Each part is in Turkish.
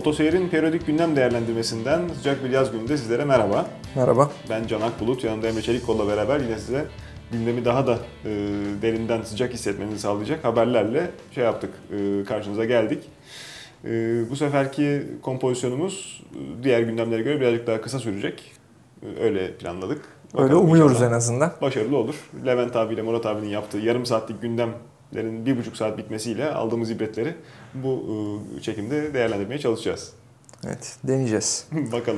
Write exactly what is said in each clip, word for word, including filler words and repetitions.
Otoseyir'in periyodik gündem değerlendirmesinden sıcak bir yaz gününde sizlere merhaba. Merhaba. Ben Can Akbulut, yanımda Emre Çelikkol'la beraber yine size gündemi daha da e, derinden sıcak hissetmenizi sağlayacak haberlerle şey yaptık, e, karşınıza geldik. E, bu seferki kompozisyonumuz diğer gündemlere göre birazcık daha kısa sürecek. E, öyle planladık. Bakalım, öyle umuyoruz en azından. Başarılı olur. Levent abiyle Murat abinin yaptığı yarım saatlik gündemlerin bir buçuk saat bitmesiyle aldığımız ibretleri bu e, çekimde değerlendirmeye çalışacağız. Evet, deneyeceğiz. Bakalım.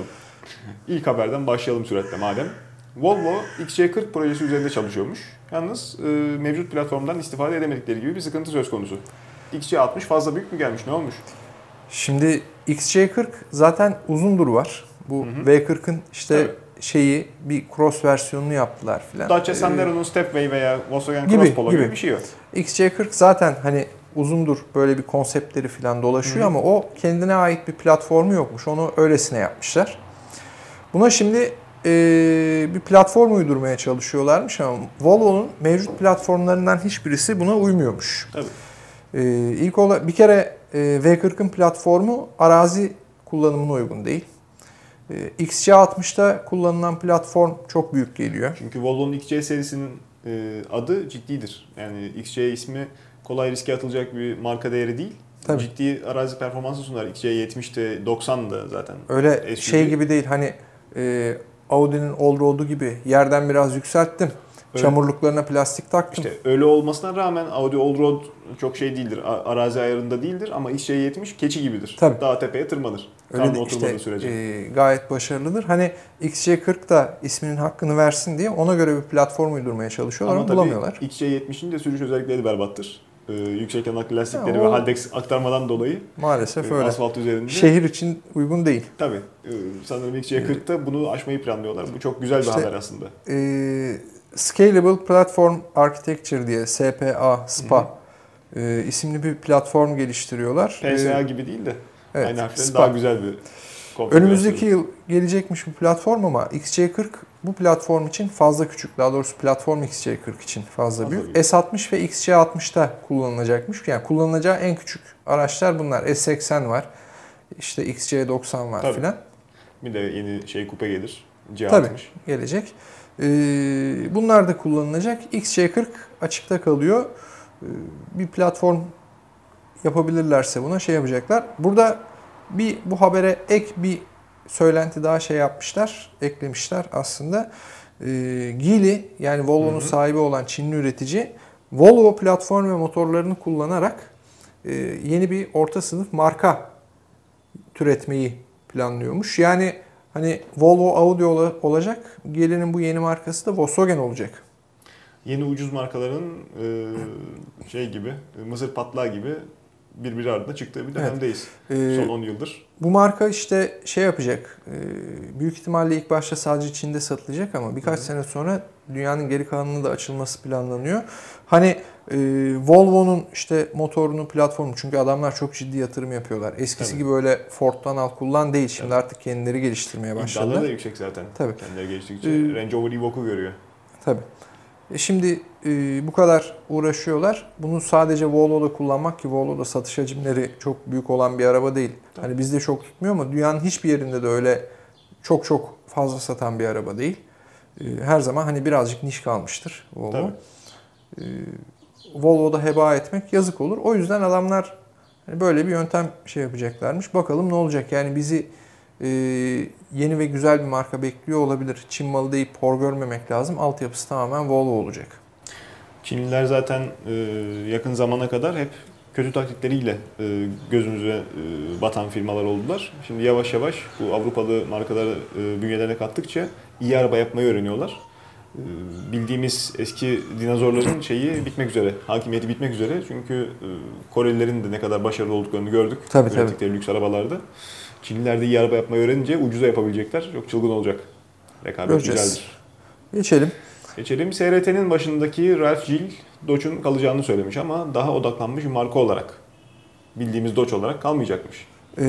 İlk haberden başlayalım süratle madem. Volvo X C kırk projesi üzerinde çalışıyormuş. Yalnız e, mevcut platformdan istifade edemedikleri gibi bir sıkıntı söz konusu. X C altmış fazla büyük mü gelmiş? Ne olmuş? Şimdi X C kırk zaten uzundur var. Bu hı hı. V kırkın işte evet. şeyi bir cross versiyonunu yaptılar filan. Dacia Sandero'nun Stepway veya Volkswagen Cross Polo gibi. gibi bir şey yok. X C kırk zaten hani uzundur, böyle bir konseptleri filan dolaşıyor, hı hı. ama o kendine ait bir platformu yokmuş. Onu öylesine yapmışlar. Buna şimdi e, bir platform uydurmaya çalışıyorlarmış ama Volvo'nun mevcut platformlarından hiçbirisi buna uymuyormuş. Tabii. E, ilk olarak bir kere e, V kırkın platformu arazi kullanımına uygun değil. E, X C altmışta kullanılan platform çok büyük geliyor. Çünkü Volvo'nun X C serisinin e, adı ciddidir. Yani X C ismi kolay riske atılacak bir marka değeri değil. Tabii. Ciddi arazi performansı sunar. X C yetmişte doksandı zaten. Öyle S U V. Şey gibi değil hani e, Audi'nin Allroad'u gibi yerden biraz yükselttim. Öyle. Çamurluklarına plastik taktım. İşte öyle olmasına rağmen Audi Allroad çok şey değildir. Arazi ayarında değildir ama X C yetmiş keçi gibidir. Tabii. Dağ tepeye tırmanır. Öyle de işte sürece. E, gayet başarılıdır. Hani X C kırk da isminin hakkını versin diye ona göre bir platform uydurmaya çalışıyorlar ama, ama bulamıyorlar. X C yetmişin de sürüş özellikleri berbattır. Ee, yüksek yanaklı lastikleri ya ve Haldex aktarmadan dolayı maalesef e, öyle. Asfalt üzerinde. Şehir için uygun değil. Tabii. E, sanırım X C kırkta bunu aşmayı planlıyorlar. Bu çok güzel bir işte, haber aslında. E, Scalable Platform Architecture diye S P A, S P A e, isimli bir platform geliştiriyorlar. P S A e, gibi değil de evet, aynı harflerin S P A. Daha güzel bir Önümüzdeki yıl gelecekmiş bir platform ama X C kırk bu platform için fazla küçük. Daha doğrusu platform X C kırk için fazla, fazla büyük. büyük. S altmış ve X C altmışta kullanılacakmış. Yani kullanılacağı en küçük araçlar bunlar. S seksen var. İşte X C doksan var filan. Bir de yeni şey kupe gelir. C altmış. Tabii gelecek. Ee, bunlar da kullanılacak. X C kırk açıkta kalıyor. Ee, bir platform yapabilirlerse buna şey yapacaklar. Burada bir bu habere ek bir söylenti daha şey yapmışlar, eklemişler aslında. Ee, Geely yani Volvo'nun sahibi olan Çinli üretici Volvo platform ve motorlarını kullanarak e, yeni bir orta sınıf marka türetmeyi planlıyormuş. Yani hani Volvo Audi ol- olacak, Geely'nin bu yeni markası da Volkswagen olacak. Yeni ucuz markaların e, şey gibi, mısır patlağı gibi birbiri ardına çıktığı bir dönemdeyiz. Evet. Son on yıldır. Bu marka işte şey yapacak, büyük ihtimalle ilk başta sadece Çin'de satılacak ama birkaç Hı-hı. sene sonra dünyanın geri kalanına da açılması planlanıyor. Hani e, Volvo'nun işte motorunu, platformu, çünkü adamlar çok ciddi yatırım yapıyorlar. Eskisi Tabii. gibi öyle Ford'dan al kullan değil. Şimdi Tabii. artık kendileri geliştirmeye başladılar. İddiaları da yüksek zaten. Tabii. Kendileri geliştikçe ee, Range Rover Evoque'u görüyor. Tabii. Şimdi e, bu kadar uğraşıyorlar. Bunu sadece Volvo'da kullanmak, ki Volvo'da satış hacimleri çok büyük olan bir araba değil. Tabii. Hani bizde çok tutmuyor ama dünyanın hiçbir yerinde de öyle çok çok fazla satan bir araba değil. E, her zaman hani birazcık niş kalmıştır Volvo. E, Volvo'da heba etmek yazık olur. O yüzden adamlar hani böyle bir yöntem şey yapacaklarmış. Bakalım ne olacak? Yani bizi e, yeni ve güzel bir marka bekliyor olabilir. Çin malı deyip hor görmemek lazım. Altyapısı tamamen Volvo olacak. Çinliler zaten e, yakın zamana kadar hep kötü taktikleriyle e, gözümüze e, batan firmalar oldular. Şimdi yavaş yavaş bu Avrupalı markaları e, bünyelerine kattıkça iyi araba yapmayı öğreniyorlar. E, bildiğimiz eski dinozorların şeyi bitmek üzere, hakimiyeti bitmek üzere. Çünkü e, Korelilerin de ne kadar başarılı olduklarını gördük. Tabii ürettikleri tabii. lüks arabalarda. Çinliler de iyi araba yapmayı öğrenince ucuza yapabilecekler. Çok çılgın olacak. Rekabet Göreceğiz. Güzeldir. Geçelim. Geçelim. S R T'nin başındaki Ralph Gilles, Dodge'un kalacağını söylemiş ama daha odaklanmış bir marka olarak, bildiğimiz Dodge olarak kalmayacakmış. Ee,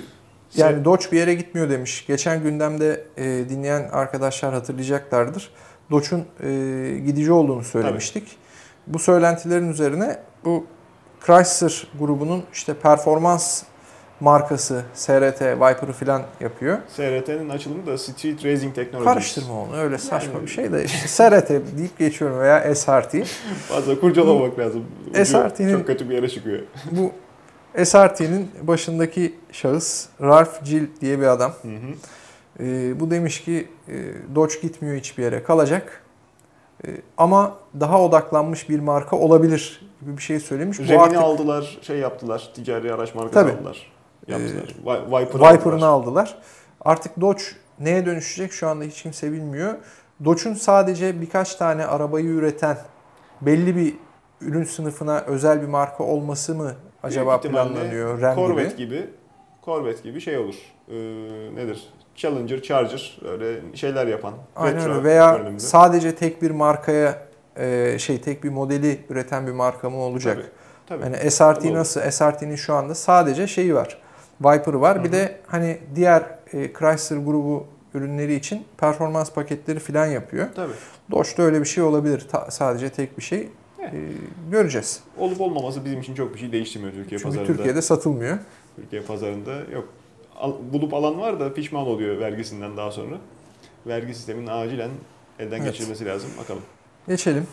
yani Dodge bir yere gitmiyor demiş. Geçen gündemde e, dinleyen arkadaşlar hatırlayacaklardır. Dodge'un e, gidici olduğunu söylemiştik. Tabii. Bu söylentilerin üzerine bu Chrysler grubunun işte performans markası S R T, Viper'ı falan yapıyor. S R T'nin açılımı da Street Racing Technologies. Karıştırma onu, öyle saçma Yani- bir şey de işte S R T deyip geçiyorum veya S R T. Fazla kurcalamak lazım. Ucu S R T'nin çok kötü bir yere çıkıyor. Bu S R T'nin başındaki şahıs Ralph Gill diye bir adam. Hı hı. Ee, bu demiş ki e, Dodge gitmiyor hiçbir yere, kalacak. E, ama daha odaklanmış bir marka olabilir gibi bir şey söylemiş. Bu Remini artık aldılar, şey yaptılar, ticari araç markası Tabii. aldılar. Yaptılar. Vi- Viper'ı Viper'ını aldılar. aldılar. Artık Dodge neye dönüşecek şu anda hiç kimse bilmiyor. Dodge'un sadece birkaç tane arabayı üreten belli bir ürün sınıfına özel bir marka olması mı acaba Büyük ihtimalle planlanıyor? Ram Corvette gibi. gibi. Corvette gibi şey olur. Ee, nedir? Challenger, Charger öyle şeyler yapan. Aynen retro öyle. Veya görünümlü. sadece tek bir markaya e, şey tek bir modeli üreten bir marka mı olacak? Tabii. Tabii. Yani S R T Tabii olur. nasıl? S R T'nin şu anda sadece şeyi var. Viper'ı var. Hı Bir hı. de hani diğer e, Chrysler grubu ürünleri için performans paketleri falan yapıyor. Tabii. Dodge'da öyle bir şey olabilir. Ta- sadece tek bir şey. Evet. E, göreceğiz. Olup olmaması bizim için çok bir şey değiştirmiyor Türkiye Çünkü pazarında. Türkiye'de satılmıyor. Türkiye pazarında yok. Al- bulup alan var da pişman oluyor vergisinden daha sonra. Vergi sisteminin acilen elden Evet. geçirilmesi lazım. Bakalım. Geçelim.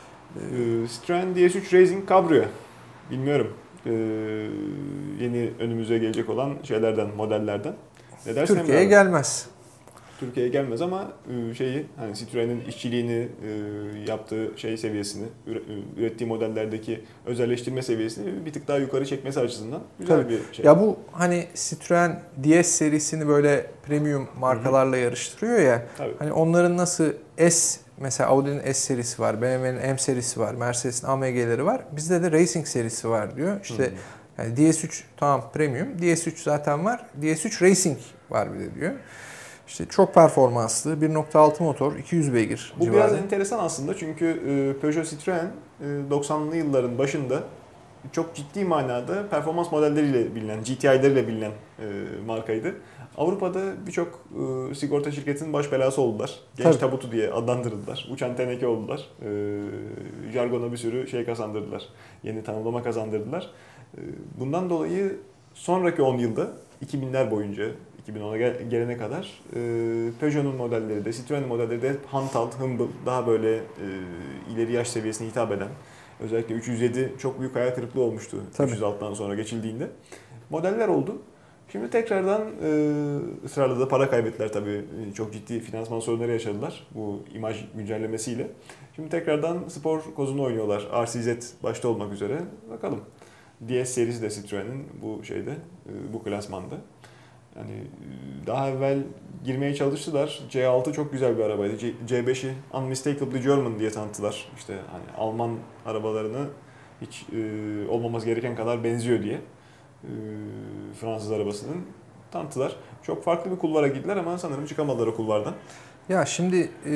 Ee, Citroen D S üç Racing Cabrio. Bilmiyorum. Ee, yeni önümüze gelecek olan şeylerden, modellerden. Ne dersin Türkiye'ye Emre abi? gelmez. Türkiye'ye gelmez ama e, şeyi hani Citroen'in işçiliğini, e, yaptığı şey seviyesini, üre- ürettiği modellerdeki özelleştirme seviyesini bir tık daha yukarı çekmesi açısından güzel Tabii. bir şey. Ya bu hani Citroen D S serisini böyle premium markalarla yarıştırıyor ya. Tabii. Hani onların nasıl S, mesela Audi'nin S serisi var, B M W'nin M serisi var, Mercedes'in A M G'leri var. Bizde de Racing serisi var diyor. İşte Hı. yani D S üç tamam premium, D S üç zaten var. D S üç Racing var bir de diyor. İşte çok performanslı, bir nokta altı motor, iki yüz beygir Bu civarı. biraz enteresan aslında çünkü e, Peugeot Citroen e, doksanlı yılların başında çok ciddi manada performans modelleriyle bilinen, G T İ'leriyle bilinen e, markaydı. Avrupa'da birçok e, sigorta şirketinin baş belası oldular. Genç Tabii. tabutu diye adlandırıldılar. Uçan teneke oldular. E, jargona bir sürü şey kazandırdılar. Yeni tanımlama kazandırdılar. E, bundan dolayı sonraki on yılda iki binler boyunca iki bin ona gel- gelene kadar e, Peugeot'un modelleri de, Citroen'in modelleri de hep hantal, humble, daha böyle e, ileri yaş seviyesine hitap eden, özellikle üç yüz yedi çok büyük hayal kırıklığı olmuştu Tabii. üç yüz altıdan sonra geçildiğinde. Modeller oldu. Şimdi tekrardan e, ısrarla da para kaybettiler tabii. E, Çok ciddi finansman sorunları yaşadılar bu imaj güncellemesiyle. Şimdi tekrardan spor kozunu oynuyorlar. R C Z başta olmak üzere. Bakalım. D S serisi de Citroen'in bu şeyde, e, bu klasmanda. Yani e, daha evvel girmeye çalıştılar. C altı çok güzel bir arabaydı. C- C5'i Unmistakably German diye tanıttılar. İşte hani Alman arabalarını hiç e, olmaması gereken kadar benziyor diye. E, Fransız arabasının tanıttılar. Çok farklı bir kulvara gittiler ama sanırım çıkamadılar o kulvardan. Ya şimdi e,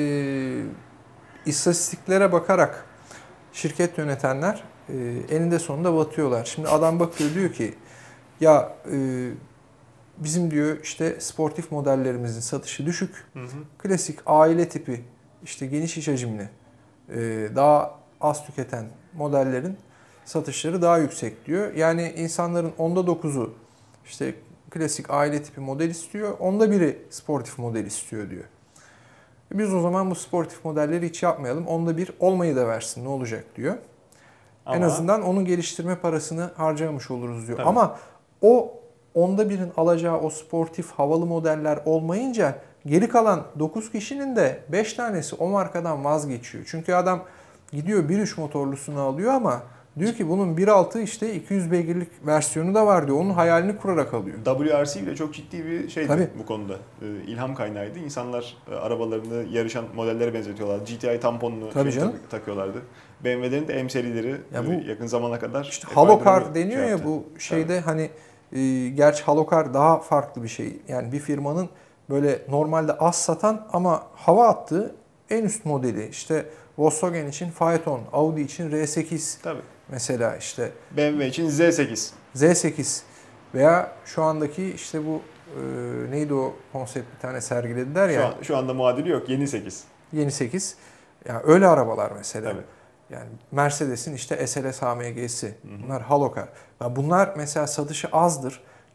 istatistiklere bakarak şirket yönetenler e, eninde sonunda batıyorlar. Şimdi adam bakıyor diyor ki ya e, bizim diyor işte sportif modellerimizin satışı düşük. Hı hı. Klasik aile tipi işte geniş iş hacimli e, daha az tüketen modellerin satışları daha yüksek diyor. Yani insanların onda dokuzu işte klasik aile tipi model istiyor. Onda biri sportif model istiyor diyor. Biz o zaman bu sportif modelleri hiç yapmayalım. Onda bir olmayı da versin ne olacak diyor. En Ama azından onun geliştirme parasını harcamış oluruz diyor. Tabii. Ama o onda birin alacağı o sportif havalı modeller olmayınca geri kalan dokuz kişinin de beş tanesi o markadan vazgeçiyor. Çünkü adam gidiyor bir nokta üç motorlusunu alıyor ama diyor ki bunun bir nokta altı işte iki yüz beygirlik versiyonu da var diyor. Onun hayalini kurarak alıyor. W R C bile çok ciddi bir şeydi Tabii. bu konuda. Ee, ilham kaynağıydı. İnsanlar e, arabalarını yarışan modellere benzetiyorlar. G T I tamponunu Tabii şey canım. tak- takıyorlardı. B M W'lerin de M serileri Ya e, bu- yakın zamana kadar İşte epey Halocar durumu deniyor şey ya yaptı. bu şeyde hani e, gerçi Halocar daha farklı bir şey. Yani bir firmanın böyle normalde az satan ama hava attığı en üst modeli. İşte Volkswagen için Phaeton, Audi için R sekiz Tabii. mesela işte B M W için Z sekiz. Z sekiz veya şu andaki işte bu e, neydi o konsept bir tane sergilediler Şu, ya an, şu anda muadili yok. Yeni sekiz. yeni sekiz. Ya öyle arabalar mesela. Tabii. Yani Mercedes'in işte S L S A M G'si. Hı hı. Bunlar Halocar. Ya bunlar mesela satışı azdır.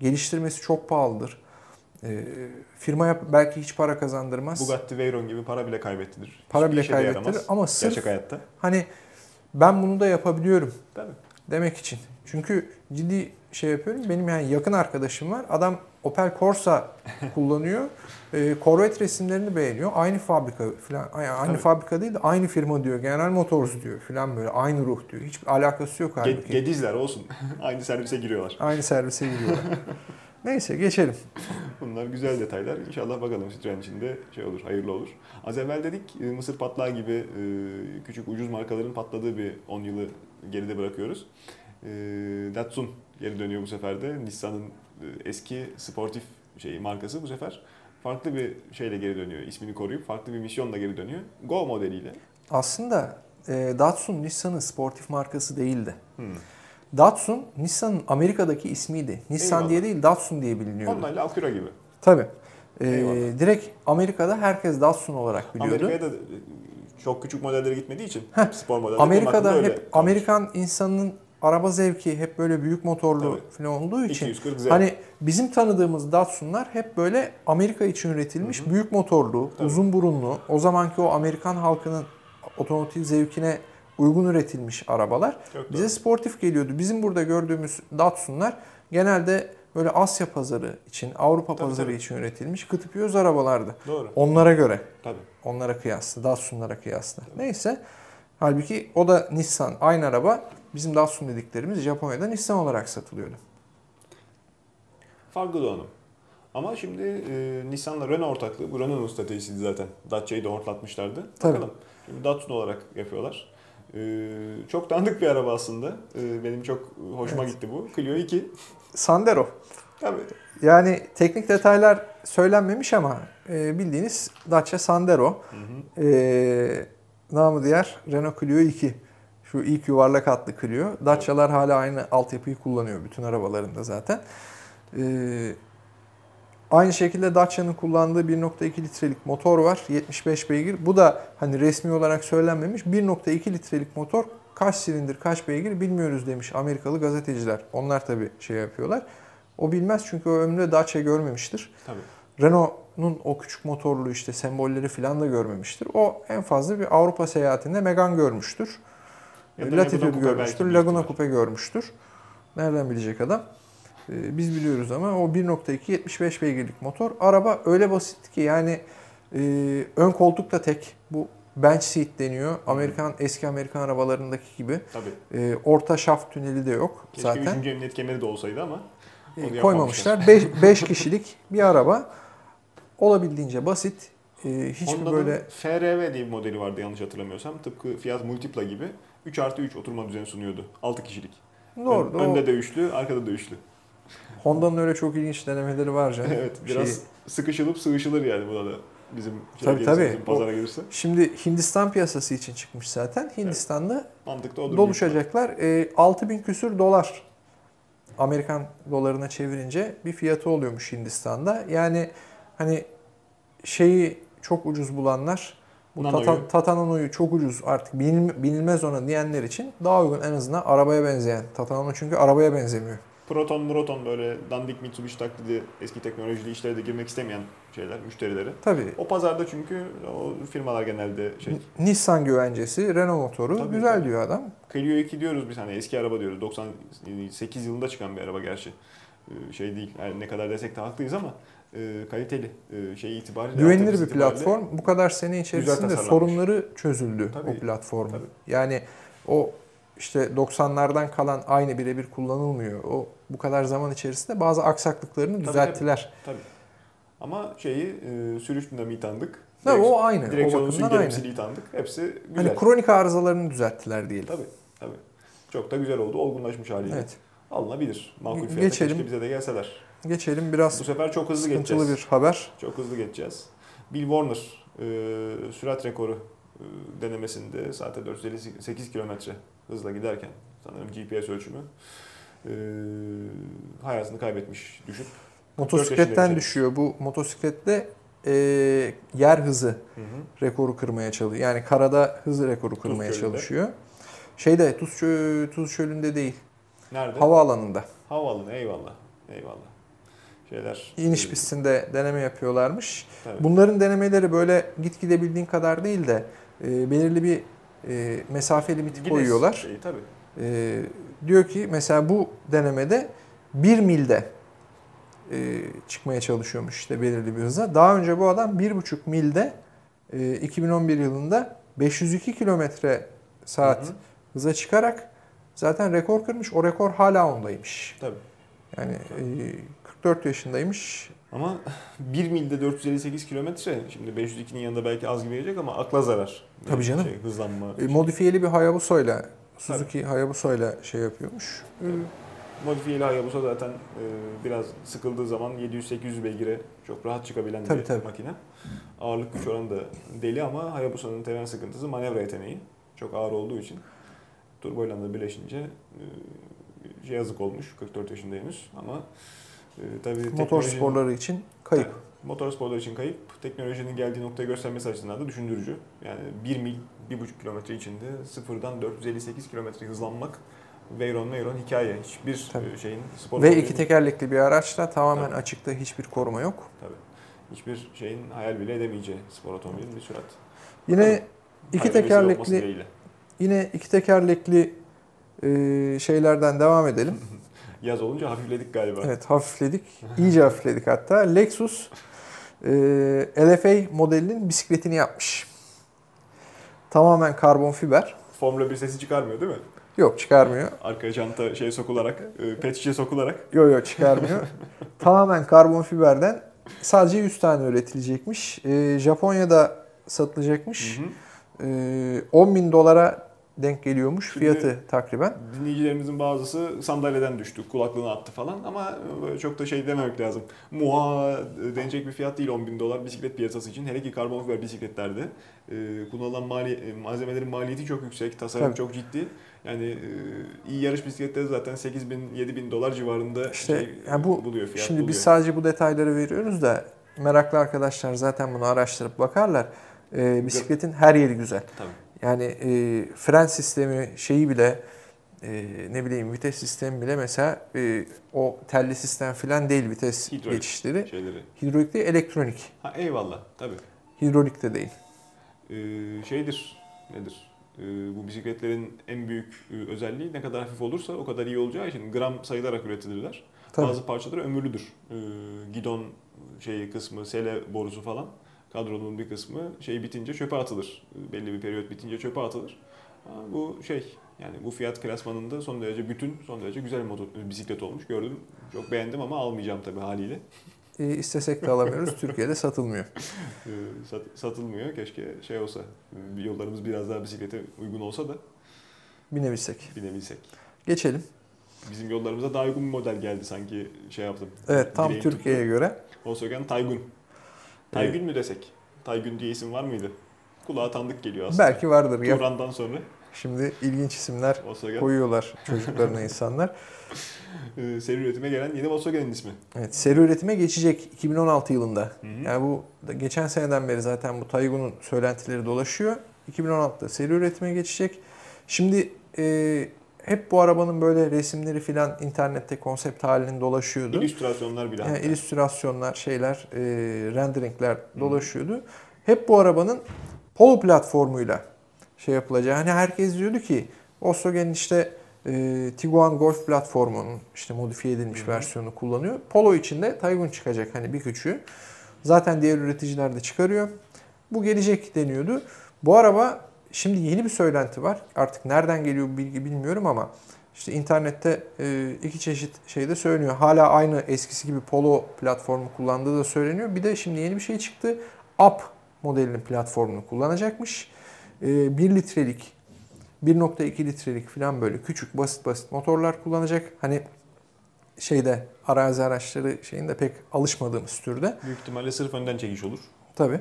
Geliştirmesi çok pahalıdır. E, firmaya belki hiç para kazandırmaz. Bugatti Veyron gibi para bile kaybettirir. Para Hiçbir bile işe de kaybettirir yaramaz ama sırf gerçek hayatta. hani ben bunu da yapabiliyorum Tabii. demek için. Çünkü ciddi şey yapıyorum. Benim yani yakın arkadaşım var. Adam Opel Corsa kullanıyor. E, Corvette resimlerini beğeniyor. Aynı fabrika falan. Aynı Tabii. fabrika değil de aynı firma diyor. General Motors diyor falan böyle. Aynı ruh diyor. Hiçbir alakası yok halbuki. Ge- Gedizler olsun. Aynı servise giriyorlar. Aynı servise giriyorlar. Neyse geçelim. Bunlar güzel detaylar. İnşallah bakalım Citroen için de şey olur, hayırlı olur. Az evvel dedik mısır patlağı gibi e, küçük ucuz markaların patladığı bir on yılı geride bırakıyoruz. E, Datsun geri dönüyor bu sefer de. Nissan'ın e, eski sportif şey markası bu sefer farklı bir şeyle geri dönüyor. İsmini koruyup farklı bir misyonla geri dönüyor. Go modeliyle. Aslında e, Datsun Nissan'ın sportif markası değildi. Hmm. Datsun Nissan'ın Amerika'daki ismiydi. Nissan Eyvallah. diye değil Datsun diye biliniyordu. Honda Acura gibi. Tabii. Ee, Eyvallah. direkt Amerika'da herkes Datsun olarak biliyordu. Amerika'ya da çok küçük modellere gitmediği için Heh, spor modelleri Amerika'da öyle hep kalmış. Amerikan insanının araba zevki hep böyle büyük motorlu Tabii. falan olduğu için iki yüz kırk Z. hani bizim tanıdığımız Datsun'lar hep böyle Amerika için üretilmiş Hı hı. büyük motorlu, Tabii. uzun burunlu, o zamanki o Amerikan halkının otomotiv zevkine uygun üretilmiş arabalar. Çok Bize doğru. sportif geliyordu. Bizim burada gördüğümüz Datsun'lar genelde böyle Asya pazarı için, Avrupa Tabii, pazarı tabii. için üretilmiş kıtıp göz arabalardı. Doğru. Onlara göre, Tabii. onlara kıyasla, Datsun'lara kıyasla. Neyse, halbuki o da Nissan, aynı araba. Bizim Datsun dediklerimiz Japonya'da Nissan olarak satılıyordu. Farklı donanım. Ama şimdi e, Nissan'la Renault ortaklığı, bu Renault'un stratejisiydi zaten. Dacia'yı da hortlatmışlardı. Tabii. Bakalım. Şimdi Datsun olarak yapıyorlar. E, çok dandik bir araba aslında. E, benim çok hoşuma Evet. gitti bu. Clio iki. Sandero. Tabii. Yani teknik detaylar söylenmemiş ama e, bildiğiniz Dacia Sandero. Hı hı. E, namı diğer Renault Clio iki. Şu ilk yuvarlak hatlı Clio. Dacia'lar hala aynı altyapıyı kullanıyor bütün arabalarında zaten. E, aynı şekilde Dacia'nın kullandığı bir nokta iki litrelik motor var. yetmiş beş beygir. Bu da hani resmi olarak söylenmemiş. bir nokta iki litrelik motor kaç silindir, kaç beygir bilmiyoruz demiş Amerikalı gazeteciler. Onlar tabii şey yapıyorlar. O bilmez çünkü o ömründe Dacia görmemiştir. Tabii. Renault'un o küçük motorlu işte sembolleri falan da görmemiştir. O en fazla bir Avrupa seyahatinde Megane görmüştür. Ya da Latitude Laguna Coupe görmüştür. belki, Laguna büyük Coupe görmüştür. Nereden bilecek adam? Ee, biz biliyoruz ama o bir nokta iki yetmiş beş beygirlik motor. Araba öyle basit ki yani e, ön koltuk da tek. Bu bench seat deniyor. Amerikan eski Amerikan arabalarındaki gibi. Tabii. E, orta şaft tüneli de yok Keşke zaten. üçüncü emniyet kemeri de olsaydı ama onu E, yapmamışlar. koymamışlar. beş kişilik bir araba. Olabildiğince basit. E, hiçbir Honda'nın böyle F R V diye bir modeli vardı yanlış hatırlamıyorsam. Tıpkı Fiat Multipla gibi üç artı üç oturma düzeni sunuyordu. altı kişilik. doğru. Ön- o önde de üçlü, arkada da üçlü. Honda'nın öyle çok ilginç denemeleri var canım. Evet, biraz Şey- sıkışılıp sığışılır yani buna da bizim şey Tabii, gelirse, tabii. bizim pazara gelirse. Şimdi Hindistan piyasası için çıkmış zaten. Hindistan'da Mantıklı odur. doluşacaklar. E, altı bin küsür dolar Amerikan dolarına çevirince bir fiyatı oluyormuş Hindistan'da. Yani hani şeyi çok ucuz bulanlar, bu Nano'yu. Tata, Tata Nano'yu çok ucuz artık binil- binilmez ona diyenler için daha uygun en azından arabaya benzeyen. Tata Nano çünkü arabaya benzemiyor. Proton, Muraton böyle dandik Mitsubishi taklidi eski teknolojili işlere de girmek istemeyen şeyler, müşterileri. Tabii O pazarda çünkü o firmalar genelde şey. Nissan güvencesi, Renault motoru Tabii, güzel tabii. diyor adam. Clio iki diyoruz biz hani eski araba diyoruz. doksan sekiz yılında çıkan bir araba gerçi. Ee, Şey değil. Yani ne kadar desek de haklıyız ama e, kaliteli e, şey itibariyle. Güvenilir altyapısı bir itibariyle platform. Bu kadar sene içerisinde tasarlanmış. sorunları çözüldü Tabii, o platformun. tabii. Yani o işte doksanlardan kalan aynı birebir kullanılmıyor. O bu kadar zaman içerisinde bazı aksaklıklarını Tabii, düzelttiler. Tabii. Ama şeyi e, sürüş dinamiği tanıdık. Tabii, Direkt- o aynı. O Direksiyonun bakımdan sünger aynı. misiliği tanıdık. Hepsi güzel. Hani kronik arızalarını düzelttiler diyelim. Tabii, tabii. Çok da güzel oldu. Olgunlaşmış haliyle. Evet. Alınabilir. Makul Ge- fiyata geçelim. keşke bize de gelseler. Geçelim biraz Bu sefer çok hızlı sıkıntılı geçeceğiz. bir haber. Çok hızlı geçeceğiz. Bill Warner e, sürat rekoru e, denemesinde saate dört yüz elli sekiz kilometre hızla giderken sanırım G P S ölçümü e, hayatını kaybetmiş düşüp. Motosikletten yaşında düşüyor. Bu motosiklette e, yer hızı Hı hı. rekoru kırmaya çalışıyor. Yani karada hız rekoru kırmaya Çölü'nde. çalışıyor. Şeyde Tuz, Çö- Tuz Çölü'nde değil. Nerede? Havaalanında. Havaalanı. Eyvallah. Eyvallah. şeyler. İniş e, pistinde deneme yapıyorlarmış. tabii. Bunların denemeleri böyle git gidebildiğin kadar değil de e, belirli bir e, mesafeli limit Guinness koyuyorlar. şeyi, tabii. E, diyor ki mesela bu denemede bir milde e, çıkmaya çalışıyormuş işte belirli bir hıza. Daha önce bu adam bir buçuk milde e, iki bin on bir yılında beş yüz iki kilometre saat Hı hı. hıza çıkarak zaten rekor kırmış. O rekor hala ondaymış. Tabii. Yani e, kırk dört yaşındaymış. Ama bir milde dört yüz elli sekiz kilometre, şimdi beş yüz ikinin yanında belki az gibi gelecek ama akla zarar. Tabii canım. Şey, hızlanma. E, modifiyeli bir Hayabusa'yla, Suzuki Tabii. Hayabusa'yla şey yapıyormuş. E, Modifiyeli Hayabusa zaten e, biraz sıkıldığı zaman yedi yüz sekiz yüz beygire çok rahat çıkabilen Tabii, bir tabii. makine. Ağırlık güç oranı da deli ama Hayabusa'nın temel sıkıntısı manevra yeteneği. Çok ağır olduğu için turboyla da birleşince e, şey yazık olmuş. kırk dört yaşında henüz ama e, tabii motor teknolojinin- sporları için kayıp. Motor sporları için kayıp, teknolojinin geldiği noktayı göstermesi açısından da düşündürücü. Yani bir mil, bir buçuk kilometre içinde sıfırdan dört yüz elli sekiz kilometre hızlanmak, Veyron Veyron hikaye. Hiçbir Tabii. e, şeyin spor Ve otomobilin- iki tekerlekli bir araçla tamamen Tabii. açıkta, hiçbir koruma yok. Tabii. Hiçbir şeyin hayal bile edemeyeceği spor otomobilin bir sürat. Yine Tabii. iki Hayal vesile olması tekerlekli dileğiyle. yine iki tekerlekli e, şeylerden devam edelim. Yaz olunca hafifledik galiba. Evet, hafifledik. İyice hafifledik hatta. Lexus e, L F A modelinin bisikletini yapmış. Tamamen karbon fiber. Formula bir sesi çıkarmıyor değil mi? Yok, çıkarmıyor. Arkaya çanta şey sokularak, e, pet şişe sokularak. Yok yok, çıkarmıyor. Tamamen karbon fiberden sadece yüz tane üretilecekmiş. E, Japonya'da satılacakmış. Hı hı. E, on bin dolara denk geliyormuş Şimdi- fiyatı takriben. Dinleyicilerimizin bazısı sandalyeden düştü, kulaklığını attı falan ama böyle çok da şey dememek lazım. Muha denecek bir fiyat değil on bin dolar bisiklet piyasası için. Hele ki karbon fiber bisikletlerde. Ee, kullanılan mali, malzemelerin maliyeti çok yüksek, tasarım Tabii. çok ciddi. Yani e, iyi yarış bisikletleri zaten sekiz bin yedi bin dolar civarında İşte şey yani bu buluyor, fiyat şimdi buluyor. biz sadece bu detayları veriyoruz da meraklı arkadaşlar zaten bunu araştırıp bakarlar. E, bisikletin her yeri güzel. Tabii. Yani e, fren sistemi şeyi bile e, ne bileyim vites sistemi bile mesela e, o telli sistem falan değil vites Hidrolik geçişleri. şeyleri. Hidrolik değil, elektronik. Ha eyvallah tabii. Hidrolik de değil. Ee, şeydir, nedir? Ee, bu bisikletlerin en büyük e, özelliği ne kadar hafif olursa o kadar iyi olacağı için gram sayılarak üretilirler. Tabii. Bazı parçaları ömürlüdür. Ee, gidon şeyi kısmı, sele borusu falan, kadronun bir kısmı şey bitince çöpe atılır. Ee, belli bir periyot bitince çöpe atılır. Ama bu şey, yani bu fiyat klasmanında son derece bütün, son derece güzel bir motor, bisiklet olmuş. Gördüm, çok beğendim ama almayacağım tabii haliyle. E, istesek de alamıyoruz. Türkiye'de satılmıyor. Ee, sat- satılmıyor. Keşke şey olsa, yollarımız biraz daha bisiklete uygun olsa da Binebilsek. binebilsek. Geçelim. Bizim yollarımıza daha uygun bir model geldi sanki şey yaptım. Evet, tam Direğim Türkiye'ye tuttu. göre. Volkswagen Taygun. Taygun mu desek? Taygun diye isim var mıydı? Kulağa tanıdık geliyor aslında. Belki vardır. Ya. Turan'dan sonra Şimdi ilginç isimler Volkswagen koyuyorlar çocuklarına insanlar. e, seri üretime gelen yeni Volkswagen'in ismi. Evet, seri üretime geçecek iki bin on altı yılında. Hı hı. Yani bu da geçen seneden beri zaten bu Taygun'un söylentileri dolaşıyor. iki bin on altıda seri üretime geçecek. Şimdi e, hep bu arabanın böyle resimleri filan internette konsept halinde dolaşıyordu. İllüstrasyonlar bile. Yani hatta. illüstrasyonlar, şeyler, e, renderingler dolaşıyordu. Hep bu arabanın Polo platformuyla şey yapılacağı. Hani herkes diyordu ki Volkswagen işte e, Tiguan Golf platformunun işte modifiye edilmiş Hı hı. versiyonu kullanıyor. Polo için de Taygun çıkacak hani bir küçüğü. Zaten diğer üreticiler de çıkarıyor. Bu gelecek deniyordu. Bu araba şimdi yeni bir söylenti var. Artık nereden geliyor bu bilgi bilmiyorum ama işte internette e, iki çeşit şey de söyleniyor. Hala aynı eskisi gibi Polo platformu kullandığı da söyleniyor. Bir de şimdi yeni bir şey çıktı. Up modelinin platformunu kullanacakmış. E, bir litrelik, bir nokta iki litrelik falan böyle küçük basit basit motorlar kullanacak. Hani şeyde arazi araçları şeyinde pek alışmadığımız türde. Büyük ihtimalle sırf önden çekiş olur. Tabii.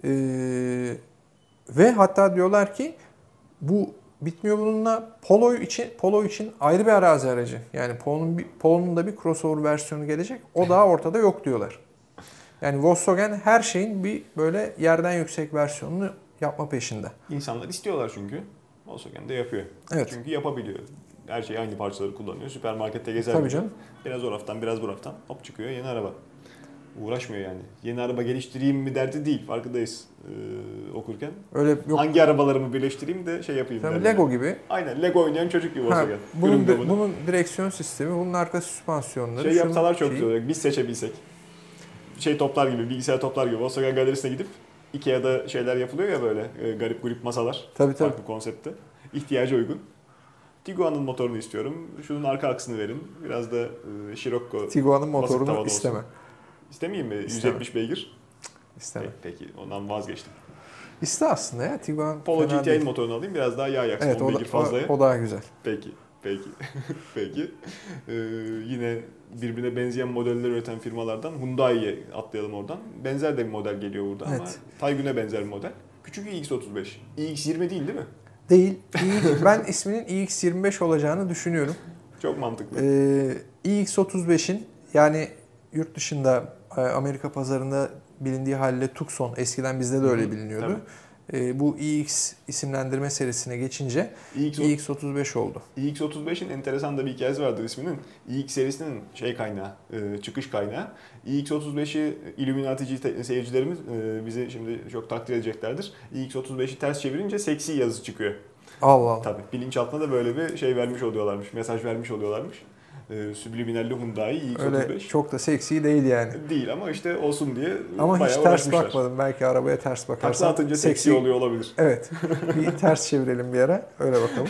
Ee, ve hatta diyorlar ki bu bitmiyor bununla Polo için Polo için ayrı bir arazi aracı. Yani Polo'nun bir, Polo'nun da bir crossover versiyonu gelecek. O daha ortada yok diyorlar. Yani Volkswagen her şeyin bir böyle yerden yüksek versiyonunu yapma peşinde. İnsanlar istiyorlar çünkü. Volkswagen de yapıyor. Evet. Çünkü yapabiliyor. Her şeyi aynı parçaları kullanıyor. Süpermarkette gezer Tabii gibi. canım. Biraz o raftan, biraz bu raftan hop çıkıyor yeni araba. Uğraşmıyor yani. Yeni araba geliştireyim mi derdi değil. Farkındayız e, okurken. Öyle yok. Hangi arabalarımı birleştireyim de şey yapayım Tabii derdi. Lego gibi. Aynen Lego oynayan çocuk gibi Ha, Volkswagen. bunun, Üründe di- bunu. bunun direksiyon sistemi, bunun arka süspansiyonları. Şey şunun yapsalar çok şeyi. güzel olacak. Biz seçebilsek. Şey toplar gibi, bilgisayar toplar gibi. Volkswagen galerisine gidip Ikea'da şeyler yapılıyor ya böyle e, garip grup masalar. Tabii tabii. Farklı konsepte. İhtiyaca uygun. Tiguan'ın motorunu istiyorum. Şunun arka aksını verin. Biraz da e, Scirocco. Tiguan'ın basit motorunu tavan isteme. olsun. İstemeyeyim mi? yüz İstemem. yetmiş beygir. İsteme. Peki, peki ondan vazgeçtim. İste aslında ya. Tiguan Polo fena G T değil. I'nin motorunu alayım. Biraz daha yağ yaksın. Evet on o, da, beygir fazlaya. o, o daha güzel. Peki. Peki. Peki. Ee, yine birbirine benzeyen modeller üreten firmalardan Hyundai'ye atlayalım oradan. Benzer de bir model geliyor burada ama Evet. Taygun'e benzer bir model. Küçük i x otuz beş. i x yirmi değil değil mi? Değil. İ- ben isminin i x yirmi beş olacağını düşünüyorum. Çok mantıklı. Ee, i x otuz beşin yani yurt dışında e, Amerika pazarında bilindiği haliyle Tucson, eskiden bizde de öyle Hı hı, biliniyordu. Ee, bu iX isimlendirme serisine geçince i x, i x otuz beş oldu. i x otuz beşin enteresan da bir hikayesi vardır isminin. i x serisinin şey kaynağı, e, çıkış kaynağı. i x otuz beşi Illuminati'ci te- seyircilerimiz e, bizi şimdi çok takdir edeceklerdir. i x otuz beşi ters çevirince seksi yazısı çıkıyor. Allah Allah. Tabii bilinçaltına da böyle bir şey vermiş oluyorlarmış, mesaj vermiş oluyorlarmış. E, Subliminalli Hyundai i x otuz beş. Öyle çok da seksi değil yani. Değil ama işte olsun diye Ama hiç bayağı ters uğraşmışlar. bakmadım. Belki arabaya ters Takla bakarsam atınca seksi oluyor olabilir. Evet. Bir ters çevirelim bir ara. Öyle bakalım.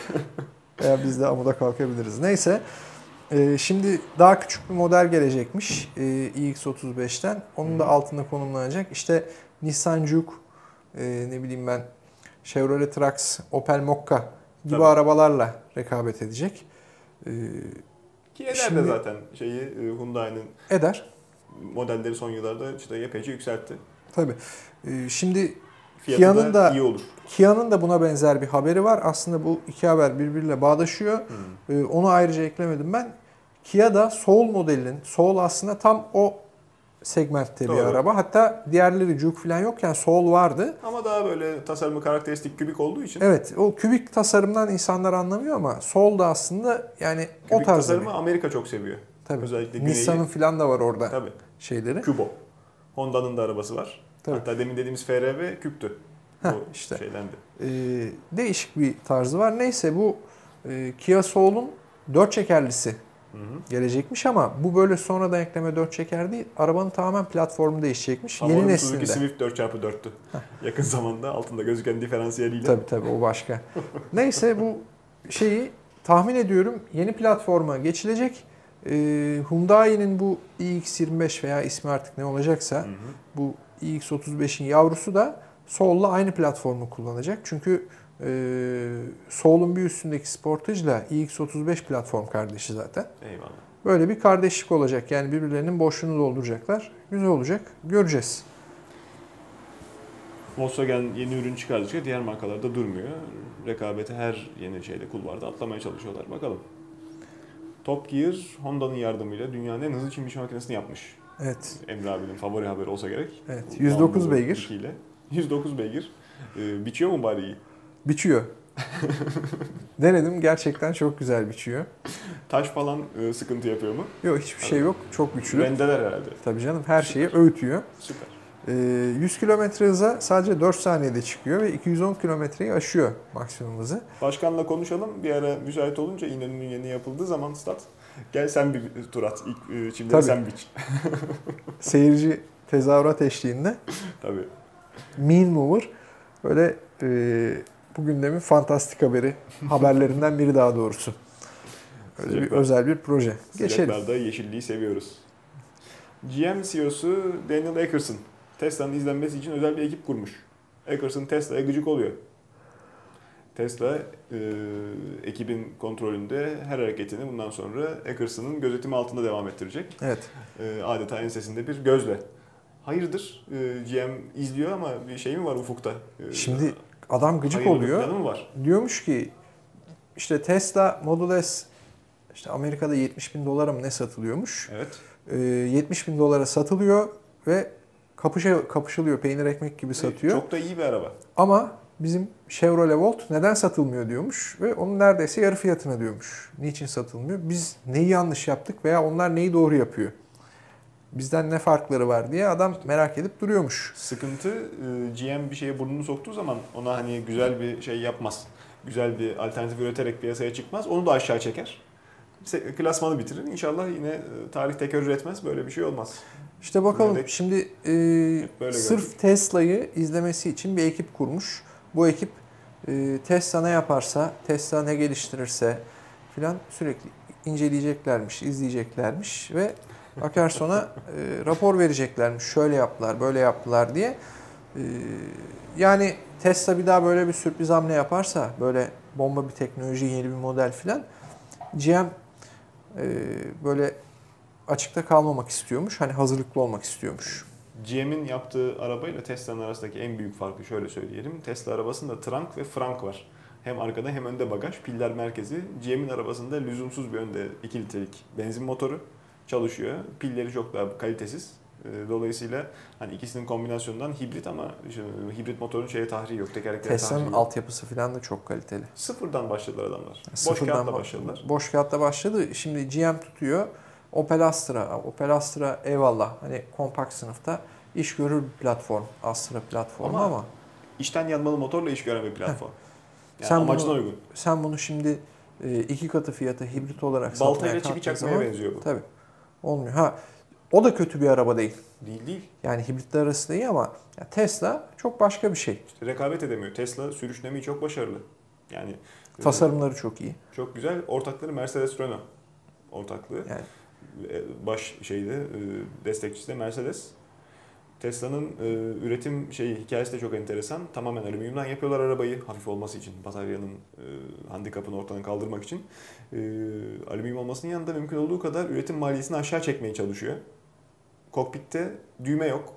Veya biz de amuda kalkabiliriz. Neyse. Ee, şimdi daha küçük bir model gelecekmiş ee, i x otuz beşten. Onun da altında konumlanacak. İşte Nissan Juke, e, ne bileyim ben Chevrolet Trax, Opel Mokka gibi Tabii. arabalarla rekabet edecek. Ee, Ki eder Şimdi- de zaten şeyi e, Hyundai'nin eder. modelleri son yıllarda işte epeyce yükseltti. Tabii. Ee, şimdi Fiyatı Kia'nın da da- iyi olur. Kia'nın da buna benzer bir haberi var. Aslında bu iki haber birbiriyle bağdaşıyor. Hmm. Ee, onu ayrıca eklemedim ben. Kia'da Soul modelinin, Soul aslında tam o segmentte Doğru. bir araba. Hatta diğerleri Juke falan yokken Soul vardı. Ama daha böyle tasarımı karakteristik kübik olduğu için Evet, o kübik tasarımdan insanlar anlamıyor ama Soul da aslında yani o kübik tarz tasarımı bir. Amerika çok seviyor. Tabii. Özellikle güneyi. Nissan'ın falan da var orada Tabii. şeyleri. Kubo. Honda'nın da arabası var. Tabii. Hatta demin dediğimiz F R V küptü. Heh, O işte. şeydendi. Ee, değişik bir tarzı var. Neyse bu e, Kia Soul'un dört çekerlisi Hı hı. gelecekmiş ama bu böyle sonradan ekleme dört çeker değil. Arabanın tamamen platformu değişecekmiş. Favorim Yeni Suzuki neslinde. Swift dört çarpı dörttü. Yakın zamanda altında gözüken diferansiyeliyle. Tabii tabii o başka. Neyse bu şeyi tahmin ediyorum yeni platforma geçilecek. Ee, Hyundai'nin bu i x yirmi beş veya ismi artık ne olacaksa Hı hı. bu i x otuz beşin yavrusu da Soul'la aynı platformu kullanacak. Çünkü e, Soul'un bir üstündeki Sportage'la i x otuz beş platform kardeşi zaten. Eyvallah. Böyle bir kardeşlik olacak. Yani birbirlerinin boşluğunu dolduracaklar. Güzel olacak. Göreceğiz. Volkswagen yeni ürün çıkardıkça diğer markalarda durmuyor. Rekabeti her yeni şeyde kulvarda atlamaya çalışıyorlar. Bakalım. Top Gear Honda'nın yardımıyla dünyanın en hızlı çim biçim makinesini yapmış. Evet. Emre abinin favori haberi olsa gerek. Evet. yüz dokuz Lambo beygir. iki ile. yüz dokuz beygir. Ee, biçiyor mu bari iyi? Biçiyor. Denedim. Gerçekten çok güzel biçiyor. Taş falan e, sıkıntı yapıyor mu? Yok hiçbir şey yok. Çok güçlü. Rendeler herhalde. Tabii canım her şeyi öğütüyor. Süper. Ee, yüz kilometre hıza sadece dört saniyede çıkıyor ve iki yüz on kilometreyi aşıyor maksimum hızı. Başkanla konuşalım. Bir ara müsait olunca İnönü'nün yeni yapıldığı zaman stat. Gel sen bir tur at. İlk e, çimleri Tabii. sen biç. Seyirci tezahürat eşliğinde Tabii. Mean Mover böyle e, bu gündemin fantastik haberi haberlerinden biri daha doğrusu. Öyle bir Sıcaklar. özel bir proje. Geçelim. Sıcaklarda yeşilliği seviyoruz. G M C E O'su Daniel Eckerson Tesla'nın izlenmesi için özel bir ekip kurmuş. Eckerson Tesla'ya gıcık oluyor. Tesla e, ekibin kontrolünde her hareketini bundan sonra Eckerson'ın gözetimi altında devam ettirecek. Evet. E, adeta ensesinde bir gözle. Hayırdır? E, G M izliyor ama bir şey mi var ufukta? E, Şimdi adam gıcık hayırlı bir oluyor. planı mı var? Diyormuş ki işte Tesla Model S işte Amerika'da yetmiş bin dolara mı ne satılıyormuş? Evet. Ee, yetmiş bin dolara satılıyor ve kapışa, kapışılıyor. Peynir ekmek gibi satıyor. Çok da iyi bir araba. Ama bizim Chevrolet Volt neden satılmıyor diyormuş ve onun neredeyse yarı fiyatına diyormuş. Niçin satılmıyor? Biz neyi yanlış yaptık veya onlar neyi doğru yapıyor? bizden ne farkları var diye adam merak edip duruyormuş. Sıkıntı e, G M bir şeye burnunu soktuğu zaman ona hani güzel bir şey yapmaz. Güzel bir alternatif üreterek piyasaya çıkmaz. Onu da aşağı çeker. Se- Klasmanı bitirir. İnşallah yine e, tarih tekerrür etmez. Böyle bir şey olmaz. İşte bakalım Böyle- şimdi e, böyle sırf gördük. Tesla'yı izlemesi için bir ekip kurmuş. Bu ekip e, Tesla ne yaparsa, Tesla ne geliştirirse filan sürekli inceleyeceklermiş, izleyeceklermiş ve Akerson'a e, rapor vereceklermiş. Şöyle yaptılar, böyle yaptılar diye. E, yani Tesla bir daha böyle bir sürpriz hamle yaparsa, böyle bomba bir teknoloji, yeni bir model filan, G M e, böyle açıkta kalmamak istiyormuş. Hani hazırlıklı olmak istiyormuş. G M'in yaptığı arabayla Tesla'nın arasındaki en büyük farkı şöyle söyleyelim. Tesla arabasında trunk ve frank var. Hem arkada hem önde bagaj, piller merkezi. G M'in arabasında lüzumsuz bir önde iki litrelik benzin motoru çalışıyor. Pilleri çok daha kalitesiz. Dolayısıyla hani ikisinin kombinasyonundan hibrit ama işte hibrit motorun şeye tahriği yok, tekerleklere tahriği Tesla'nın yok. altyapısı falan da çok kaliteli. Sıfırdan başladılar adamlar. Boş Sıfırdan kağıtla ba- başladılar. Boş kağıtla başladı. Şimdi G M tutuyor. Opel Astra. Opel Astra eyvallah. Hani kompakt sınıfta iş görür bir platform. Astra platformu ama, Ama İçten yanmalı motorla iş gören bir platform. Yani Sen amacına bunu- uygun. sen bunu şimdi e, iki katı fiyata hibrit olarak satmaya Baltayla çivi kalktığın çakmaya zaman benziyor bu. tabii olmuyor. Ha, o da kötü bir araba değil. Değil değil. Yani hibritler arası iyi ama ya Tesla çok başka bir şey. İşte rekabet edemiyor. Tesla sürüş dinamiği çok başarılı. Yani e, Tasarımları çok iyi. çok güzel. Ortakları Mercedes Renault ortaklığı. Yani E, Baş şeyde e, destekçisi de Mercedes. Tesla'nın e, üretim şeyi hikayesi de çok enteresan. Tamamen alüminyumdan yapıyorlar arabayı hafif olması için, bataryanın e, handikapını ortadan kaldırmak için. E, alüminyum olmasının yanında mümkün olduğu kadar üretim maliyetini aşağı çekmeye çalışıyor. Kokpitte düğme yok.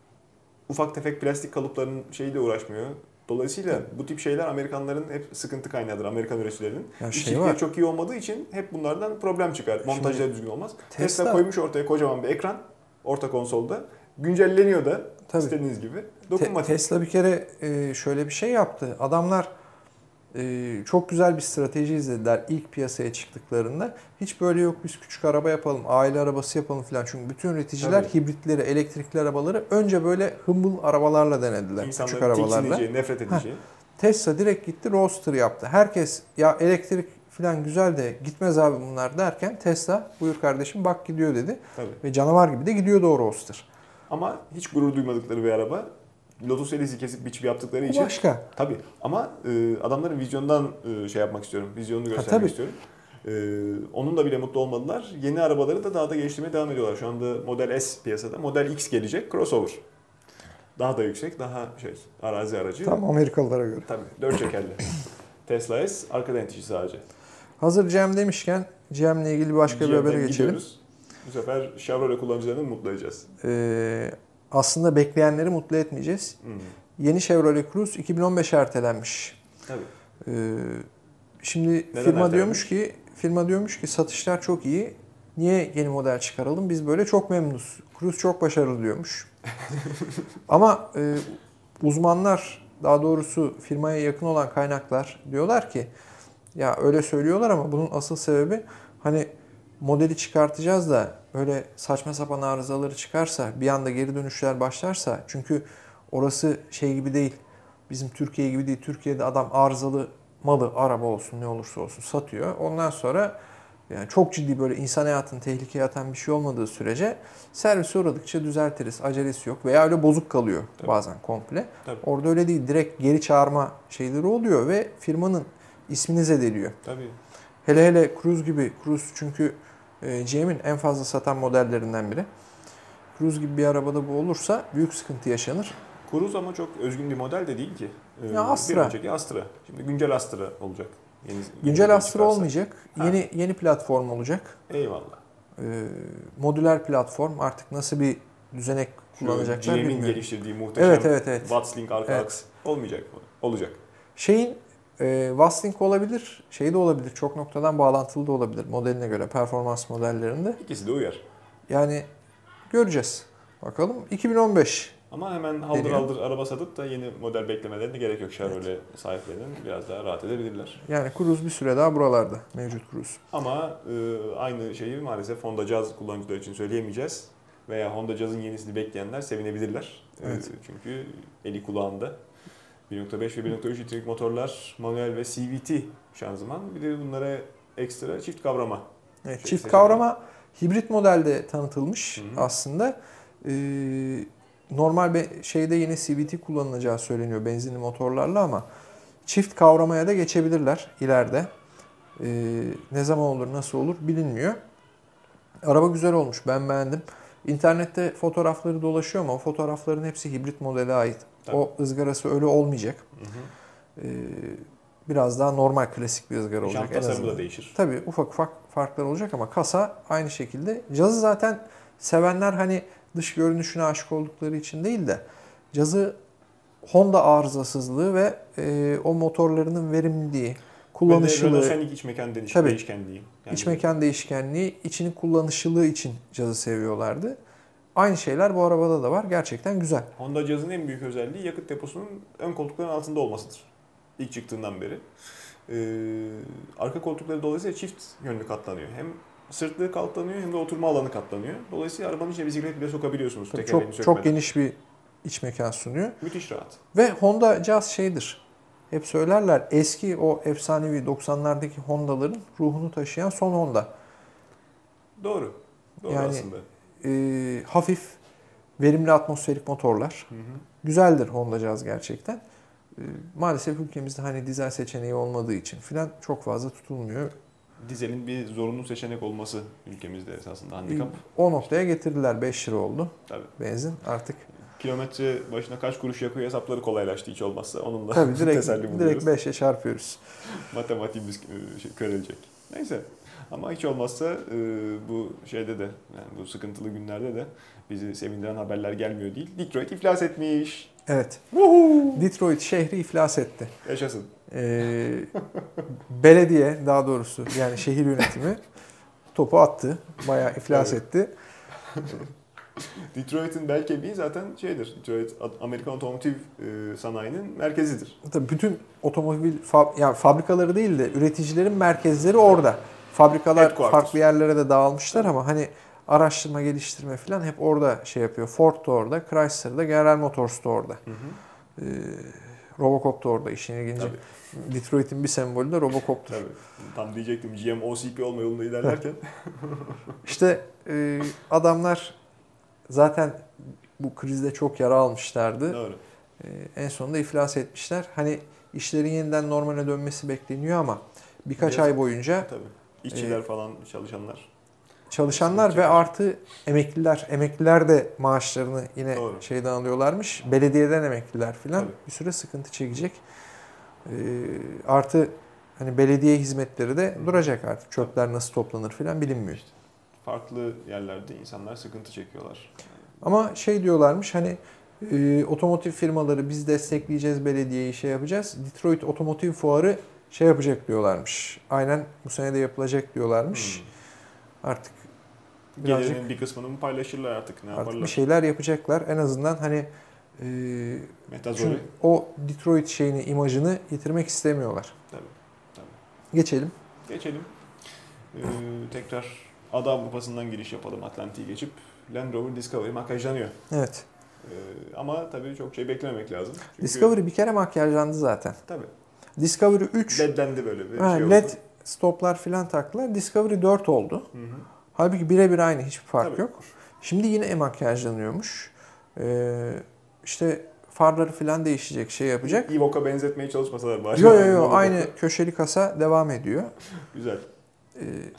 Ufak tefek plastik kalıpların şeyiyle uğraşmıyor. Dolayısıyla bu tip şeyler Amerikanların hep sıkıntı kaynağıdır, Amerikan üreticilerinin. ya şey İşçilikleri var. çok iyi olmadığı için hep bunlardan problem çıkar. Montajları düzgün olmaz. Tesla, Tesla- koymuş ortaya kocaman bir ekran orta konsolda. Güncelleniyor da Tabii. istediğiniz gibi. Te- Dokunmatik. Tesla bir kere e, şöyle bir şey yaptı. Adamlar e, çok güzel bir strateji izlediler ilk piyasaya çıktıklarında. Hiç böyle yok biz küçük araba yapalım, aile arabası yapalım falan. Çünkü bütün üreticiler Tabii. hibritleri, elektrikli arabaları önce böyle humble arabalarla denediler. Küçük İnsanların arabalarla. tiksineceği, nefret edeceği. Tesla direkt gitti Roadster yaptı. Herkes ya elektrik falan güzel de gitmez abi bunlar derken Tesla buyur kardeşim bak gidiyor dedi. Tabii. Ve canavar gibi de gidiyordu o Roadster. Ama hiç gurur duymadıkları bir araba. Lotus Eliz'i kesip biçip yaptıkları Bu için. başka. Tabii. Ama e, adamların vizyondan e, şey yapmak istiyorum. Vizyonunu göstermek tabii. istiyorum. E, onunla bile mutlu olmadılar. Yeni arabaları da daha da geliştirmeye devam ediyorlar. Şu anda Model S piyasada. Model X gelecek. Crossover. Daha da yüksek, daha şey arazi aracı. Tam Amerikalılara göre. Tabii. Dört çekerli. Tesla S arka dentici sadece. Hazır G M demişken G M'le ilgili başka bir G M'den habere geçelim. gidiyoruz. Bu sefer Chevrolet kullanıcılarını mutlu edeceğiz. Ee, aslında bekleyenleri mutlu etmeyeceğiz. Hmm. Yeni Chevrolet Cruze iki bin on beşe ertelenmiş. Tabii. Ee, şimdi Neden firma ertelenmiş? diyormuş ki firma diyormuş ki satışlar çok iyi. Niye yeni model çıkaralım? Biz böyle çok memnunuz. Cruze çok başarılı diyormuş. Ama e, uzmanlar, daha doğrusu firmaya yakın olan kaynaklar diyorlar ki ya öyle söylüyorlar ama bunun asıl sebebi hani modeli çıkartacağız da öyle saçma sapan arızaları çıkarsa bir anda geri dönüşler başlarsa çünkü orası şey gibi değil. Bizim Türkiye gibi değil. Türkiye'de adam arızalı malı, araba olsun ne olursa olsun satıyor. Ondan sonra yani çok ciddi böyle insan hayatını tehlikeye atan bir şey olmadığı sürece servise uğradıkça düzeltiriz. Acelesi yok veya öyle bozuk kalıyor Tabii. bazen komple. Tabii. Orada öyle değil. Direkt geri çağırma şeyleri oluyor ve firmanın ismini zedeliyor. Tabii. Hele hele Cruze gibi. Cruze çünkü e, G M'in en fazla satan modellerinden biri. Cruze gibi bir arabada bu olursa büyük sıkıntı yaşanır. Cruze ama çok özgün bir model de değil ki. Ee, Ya Astra. Bir önceki Astra. Şimdi güncel Astra olacak. Yeni, yeni Güncel model Astra çıkarsa. olmayacak. Ha. Yeni yeni platform olacak. Eyvallah. E, modüler platform. Artık nasıl bir düzenek kullanacaklar G M'in bilmiyorum. geliştirdiği muhteşem Evet, evet, evet. Wattslink arka Evet. aks olmayacak mı? Olacak. Şeyin e, Wattslink olabilir, şey de olabilir, çok noktadan bağlantılı da olabilir modeline göre, performans modellerinde. İkisi de uyar. Yani göreceğiz. Bakalım. iki bin on beş. Ama hemen haldır Deniyor. haldır araba satıp da yeni model beklemelerine gerek yok. Chevrolet sahiplerinin biraz daha rahat edebilirler. Yani Cruze bir süre daha buralarda. Mevcut Cruze. Ama e, aynı şeyi maalesef Honda Jazz kullanıcılar için söyleyemeyeceğiz. veya Honda Jazz'ın yenisini bekleyenler sevinebilirler. Evet. Ee, çünkü eli kulağında. bir nokta beş ve bir nokta üç litrelik motorlar, manuel ve C V T şanzıman. Bir de bunlara ekstra çift kavrama. Evet, Şey, çift seçeneği. kavrama hibrit modelde tanıtılmış Hı hı. aslında. Ee, normal bir şeyde yine C V T kullanılacağı söyleniyor benzinli motorlarla ama çift kavramaya da geçebilirler ileride. Ee, ne zaman olur, nasıl olur bilinmiyor. Araba güzel olmuş, ben beğendim. İnternette fotoğrafları dolaşıyor ama o fotoğrafların hepsi hibrit modele ait. Tabii. O ızgarası öyle olmayacak. Hı hı. Ee, biraz daha normal, klasik bir ızgara olacak. Jant en tasarımı azından. da değişir. Tabii ufak ufak farklar olacak ama kasa aynı şekilde. Cazı zaten sevenler hani dış görünüşüne aşık oldukları için değil de cazı Honda arızasızlığı ve e, o motorlarının verimliliği, Ve de kullanışlılığı, Renault Scenic iç mekan değiş- Tabii. değişkenliği. Yani iç mekan değişkenliği, içinin kullanışlılığı için cazı seviyorlardı. Aynı şeyler bu arabada da var. Gerçekten güzel. Honda Jazz'ın en büyük özelliği yakıt deposunun ön koltukların altında olmasıdır. İlk çıktığından beri. Ee, arka koltukları dolayısıyla çift yönlü katlanıyor. Hem sırtlığı katlanıyor hem de oturma alanı katlanıyor. Dolayısıyla arabanın içine bisiklet bile sokabiliyorsunuz. Tabii tekerleğini çok sökmeden. çok geniş bir iç mekan sunuyor. Müthiş rahat. Ve Honda Jazz şeydir. Hep söylerler, eski o efsanevi doksanlardaki Honda'ların ruhunu taşıyan son Honda. Doğru. Doğru Yani- aslında. Ee, hafif, verimli atmosferik motorlar. Hı hı. Güzeldir Honda Jazz gerçekten. Ee, maalesef ülkemizde hani dizel seçeneği olmadığı için filan çok fazla tutulmuyor. Dizelin bir zorunlu seçenek olması ülkemizde esasında handikap. O noktaya getirdiler. beş lira oldu Tabii. benzin artık. Kilometre başına kaç kuruş yakıyor hesapları kolaylaştı hiç olmazsa. Onunla Tabii direkt, teselli buluyoruz. direkt beşe çarpıyoruz. Matematiğimiz e, şey, körelecek. Neyse. Ama hiç olmazsa e, bu şeyde de, yani bu sıkıntılı günlerde de bizi sevindiren haberler gelmiyor değil. Detroit iflas etmiş. Evet. Woohoo! Detroit şehri iflas etti. Yaşasın. Ee, belediye daha doğrusu yani şehir yönetimi topu attı. Bayağı iflas Evet. etti. Detroit'in bel kemiği zaten şeydir. Detroit Amerikan otomotiv e, sanayinin merkezidir. Tabii bütün otomobil fab- yani fabrikaları değil de üreticilerin merkezleri orada. Fabrikalar Headquarters. farklı yerlere de dağılmışlar ama hani araştırma, geliştirme falan hep orada şey yapıyor. Ford da orada, Chrysler da, General Motors da orada. Hı hı. Ee, Robocop da orada işin ilginci. Tabii. Detroit'in bir sembolü de Robocop'tur. Tabii. Tam diyecektim G M O C P olma yolunda ilerlerken. İşte e, adamlar zaten bu krizde çok yara almışlardı. Doğru. E, en sonunda iflas etmişler. Hani işlerin yeniden normale dönmesi bekleniyor ama birkaç Yazık. ay boyunca Tabii. İşçiler Ee, falan, çalışanlar. çalışanlar ve Sıkıntı. artı emekliler. Emekliler de maaşlarını yine Doğru. şeyden alıyorlarmış. Belediyeden emekliler filan Tabii. bir süre sıkıntı çekecek. E, artı hani belediye hizmetleri de Hı. duracak artık. Çöpler nasıl toplanır filan bilinmiyor. İşte farklı yerlerde insanlar sıkıntı çekiyorlar. Ama şey diyorlarmış hani e, otomotiv firmaları biz destekleyeceğiz, belediyeyi şey yapacağız. Detroit Otomotiv Fuarı şey yapacak diyorlarmış. Aynen bu sene de yapılacak diyorlarmış. Hmm. Artık birazcık Gelirinin bir kısmını mı paylaşırlar artık, ne artık yaparlar? bir şeyler yapacaklar. En azından hani e, Metazori. çünkü o Detroit şeyini, imajını yitirmek istemiyorlar. Tabii, tabii. Geçelim. Geçelim. Ee, tekrar Ada Avrupa'sından giriş yapalım Atlantik'i geçip. Land Rover Discovery makyajlanıyor. Evet. Ee, ama tabii çok şey beklememek lazım. Çünkü, Discovery bir kere makyajlandı zaten. Tabii. Discovery üç LED'lendi böyle bir ha, şey led oldu. stoplar filan taktılar. Discovery dört oldu. Hı hı. Halbuki birebir aynı, hiçbir fark Tabii. yok. Şimdi yine makyajlanıyormuş. Ee, işte farları falan değişecek, şey yapacak. Evoque'a benzetmeye çalışmasalar bari. Yo yo yo Monocoque. aynı köşeli kasa devam ediyor. Güzel. Ee,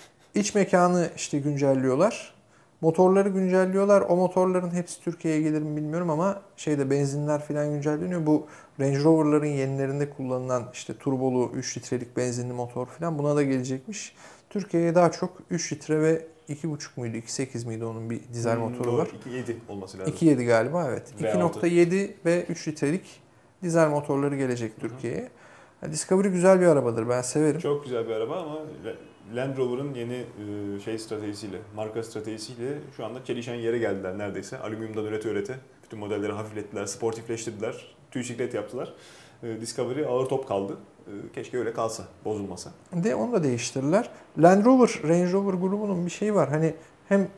iç mekanı işte güncelliyorlar. Motorları güncelliyorlar. O motorların hepsi Türkiye'ye gelir mi bilmiyorum ama şeyde benzinler falan güncelleniyor. Bu Range Rover'ların yenilerinde kullanılan işte turbolu üç litrelik benzinli motor falan buna da gelecekmiş. Türkiye'ye daha çok üç litre ve iki buçuk muydu, iki nokta sekiz miydi onun bir dizel Hmm, motoru doğru. var. iki nokta yedi olması lazım. iki nokta yedi galiba evet. V altı. iki nokta yedi ve üç litrelik dizel motorları gelecek Türkiye'ye. Yani Discovery güzel bir arabadır, ben severim. Çok güzel bir araba ama Land Rover'ın yeni e, şey stratejisiyle, marka stratejisiyle şu anda çelişen yere geldiler neredeyse. Alüminyumdan ürete ürete bütün modelleri hafiflettiler, sportifleştirdiler, tüy siklet yaptılar. E, Discovery ağır top kaldı. E, keşke öyle kalsa, bozulmasa. De onu da değiştirirler. Land Rover, Range Rover grubunun bir şeyi var. Hani hem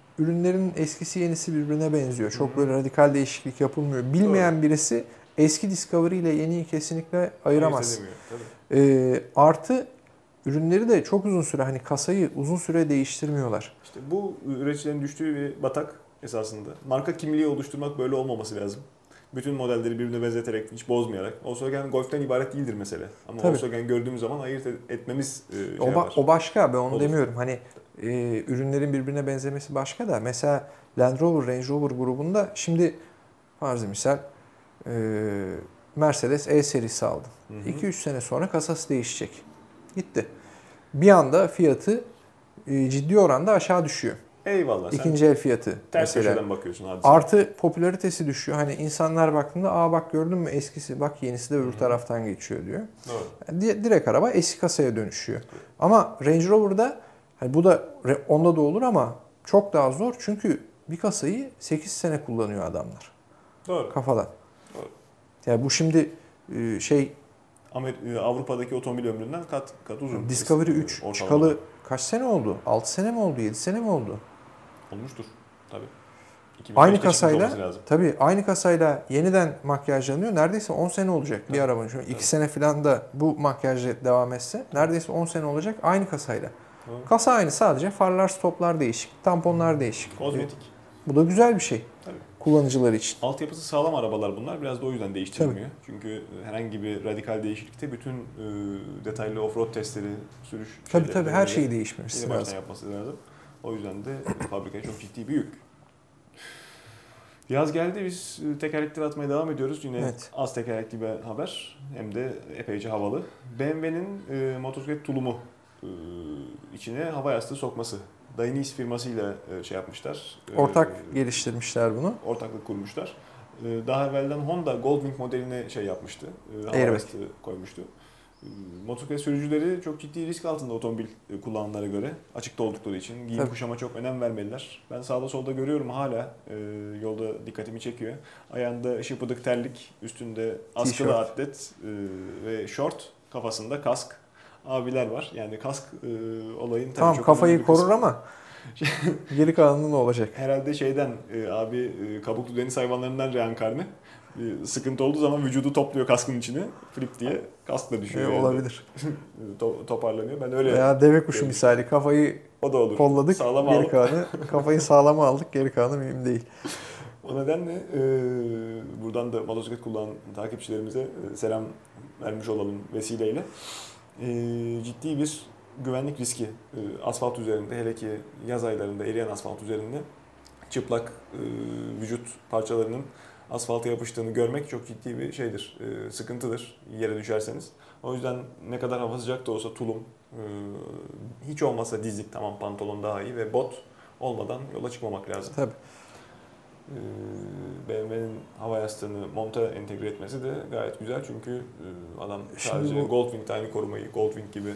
ürünlerin eskisi yenisi birbirine benziyor. Çok böyle radikal değişiklik yapılmıyor. Bilmeyen Doğru. birisi eski Discovery ile yeniyi kesinlikle ayıramaz. Ee, artı ürünleri de çok uzun süre, hani kasayı uzun süre değiştirmiyorlar. İşte bu üreticilerin düştüğü bir batak esasında. Marka kimliği oluşturmak böyle olmaması lazım. Bütün modelleri birbirine benzeterek, hiç bozmayarak. Volkswagen Golf'ten ibaret değildir mesela. Ama Tabii. Volkswagen gördüğümüz zaman ayırt etmemiz e, şey o, ba- var. o başka, ben onu Olur. demiyorum. Hani e, ürünlerin birbirine benzemesi başka da. Mesela Land Rover, Range Rover grubunda şimdi farzı misal e, Mercedes E serisi aldım. iki üç sene sonra kasası değişecek. Gitti. Bir anda fiyatı e, ciddi oranda aşağı düşüyor. Eyvallah. İkinci el fiyatı. Ters köşeden bakıyorsun hadise. Artı popülaritesi düşüyor. Hani insanlar baktığında aa bak gördün mü eskisi, bak yenisi de öbür Hı-hı. taraftan geçiyor diyor. Doğru. Yani direkt araba eski kasaya dönüşüyor. Doğru. Ama Range Rover'da hani bu da onda da olur ama çok daha zor. Çünkü bir kasayı sekiz sene kullanıyor adamlar. Doğru. Kafadan. Doğru. Yani bu şimdi şey Avrupa'daki otomobil ömründen kat kat uzun. Discovery üç çıkalı kaç sene oldu? altı sene mi oldu? yedi sene mi oldu? Olmuştur tabii. Aynı kasayla tabii aynı kasayla yeniden makyajlanıyor. Neredeyse on sene olacak tabii. bir arabanın. Şimdi iki sene falan da bu makyaj devam etse neredeyse on sene olacak aynı kasayla. Tabii. Kasa aynı, sadece farlar, stoplar değişik, tamponlar değişik. Kozmetik. Bu da güzel bir şey. Tabii. Kullanıcılar için. Altyapısı sağlam arabalar bunlar. Biraz da o yüzden değiştirilmiyor. Tabii. Çünkü herhangi bir radikal değişiklikte bütün e, detaylı offroad testleri, sürüş tabii tabii her şeyi değişmesi lazım. Baştan yapması lazım. O yüzden de fabrikaya çok ciddi bir yük. Yaz geldi, biz tekerlekleri atmaya devam ediyoruz. Yine evet. az tekerlekli bir haber, hem de epeyce havalı. B M W'nin e, motosiklet tulumu e, içine hava yastığı sokması. Dainis firmasıyla e, şey yapmışlar. Ortak e, geliştirmişler bunu. Ortaklık kurmuşlar. E, daha evvelden Honda Goldwing modeline şey yapmıştı. E, hava evet. yastığı koymuştu. Motosiklet sürücüleri çok ciddi risk altında otomobil kullananlara göre, açıkta oldukları için giyim Tabii. kuşama çok önem vermeliler. Ben sağda solda görüyorum hala, e, yolda dikkatimi çekiyor. Ayağında şıpıdık terlik, üstünde askılı atlet e, ve şort, kafasında kask abiler var. Yani kask e, olayın tabii tamam, çok kafayı korur ama geri kalanı ne olacak? Herhalde şeyden e, abi e, kabuklu deniz hayvanlarından reenkarne. Bir sıkıntı olduğu zaman vücudu topluyor kaskın içine, flip diye kaskla düşüyor. E, olabilir. to- toparlanıyor. Ben öyle. Veya deve kuşu misali, kafayı o da olur. kolladık, Sağlama geri kalanı, kafayı sağlama aldık, geri kalanı mühim değil. O nedenle e, buradan da motosiklet kullanan takipçilerimize e, selam vermiş olalım vesileyle. E, ciddi bir güvenlik riski e, asfalt üzerinde, hele ki yaz aylarında eriyen asfalt üzerinde çıplak e, vücut parçalarının asfalta yapıştığını görmek çok ciddi bir şeydir, e, sıkıntıdır yere düşerseniz. O yüzden ne kadar hava sıcak da olsa tulum, e, hiç olmazsa dizlik, tamam pantolon daha iyi, ve bot olmadan yola çıkmamak lazım. Tabii. E, B M W'nin hava yastığını monta entegre etmesi de gayet güzel, çünkü e, adam sadece bu... Goldwing'de aynı korumayı, Goldwing gibi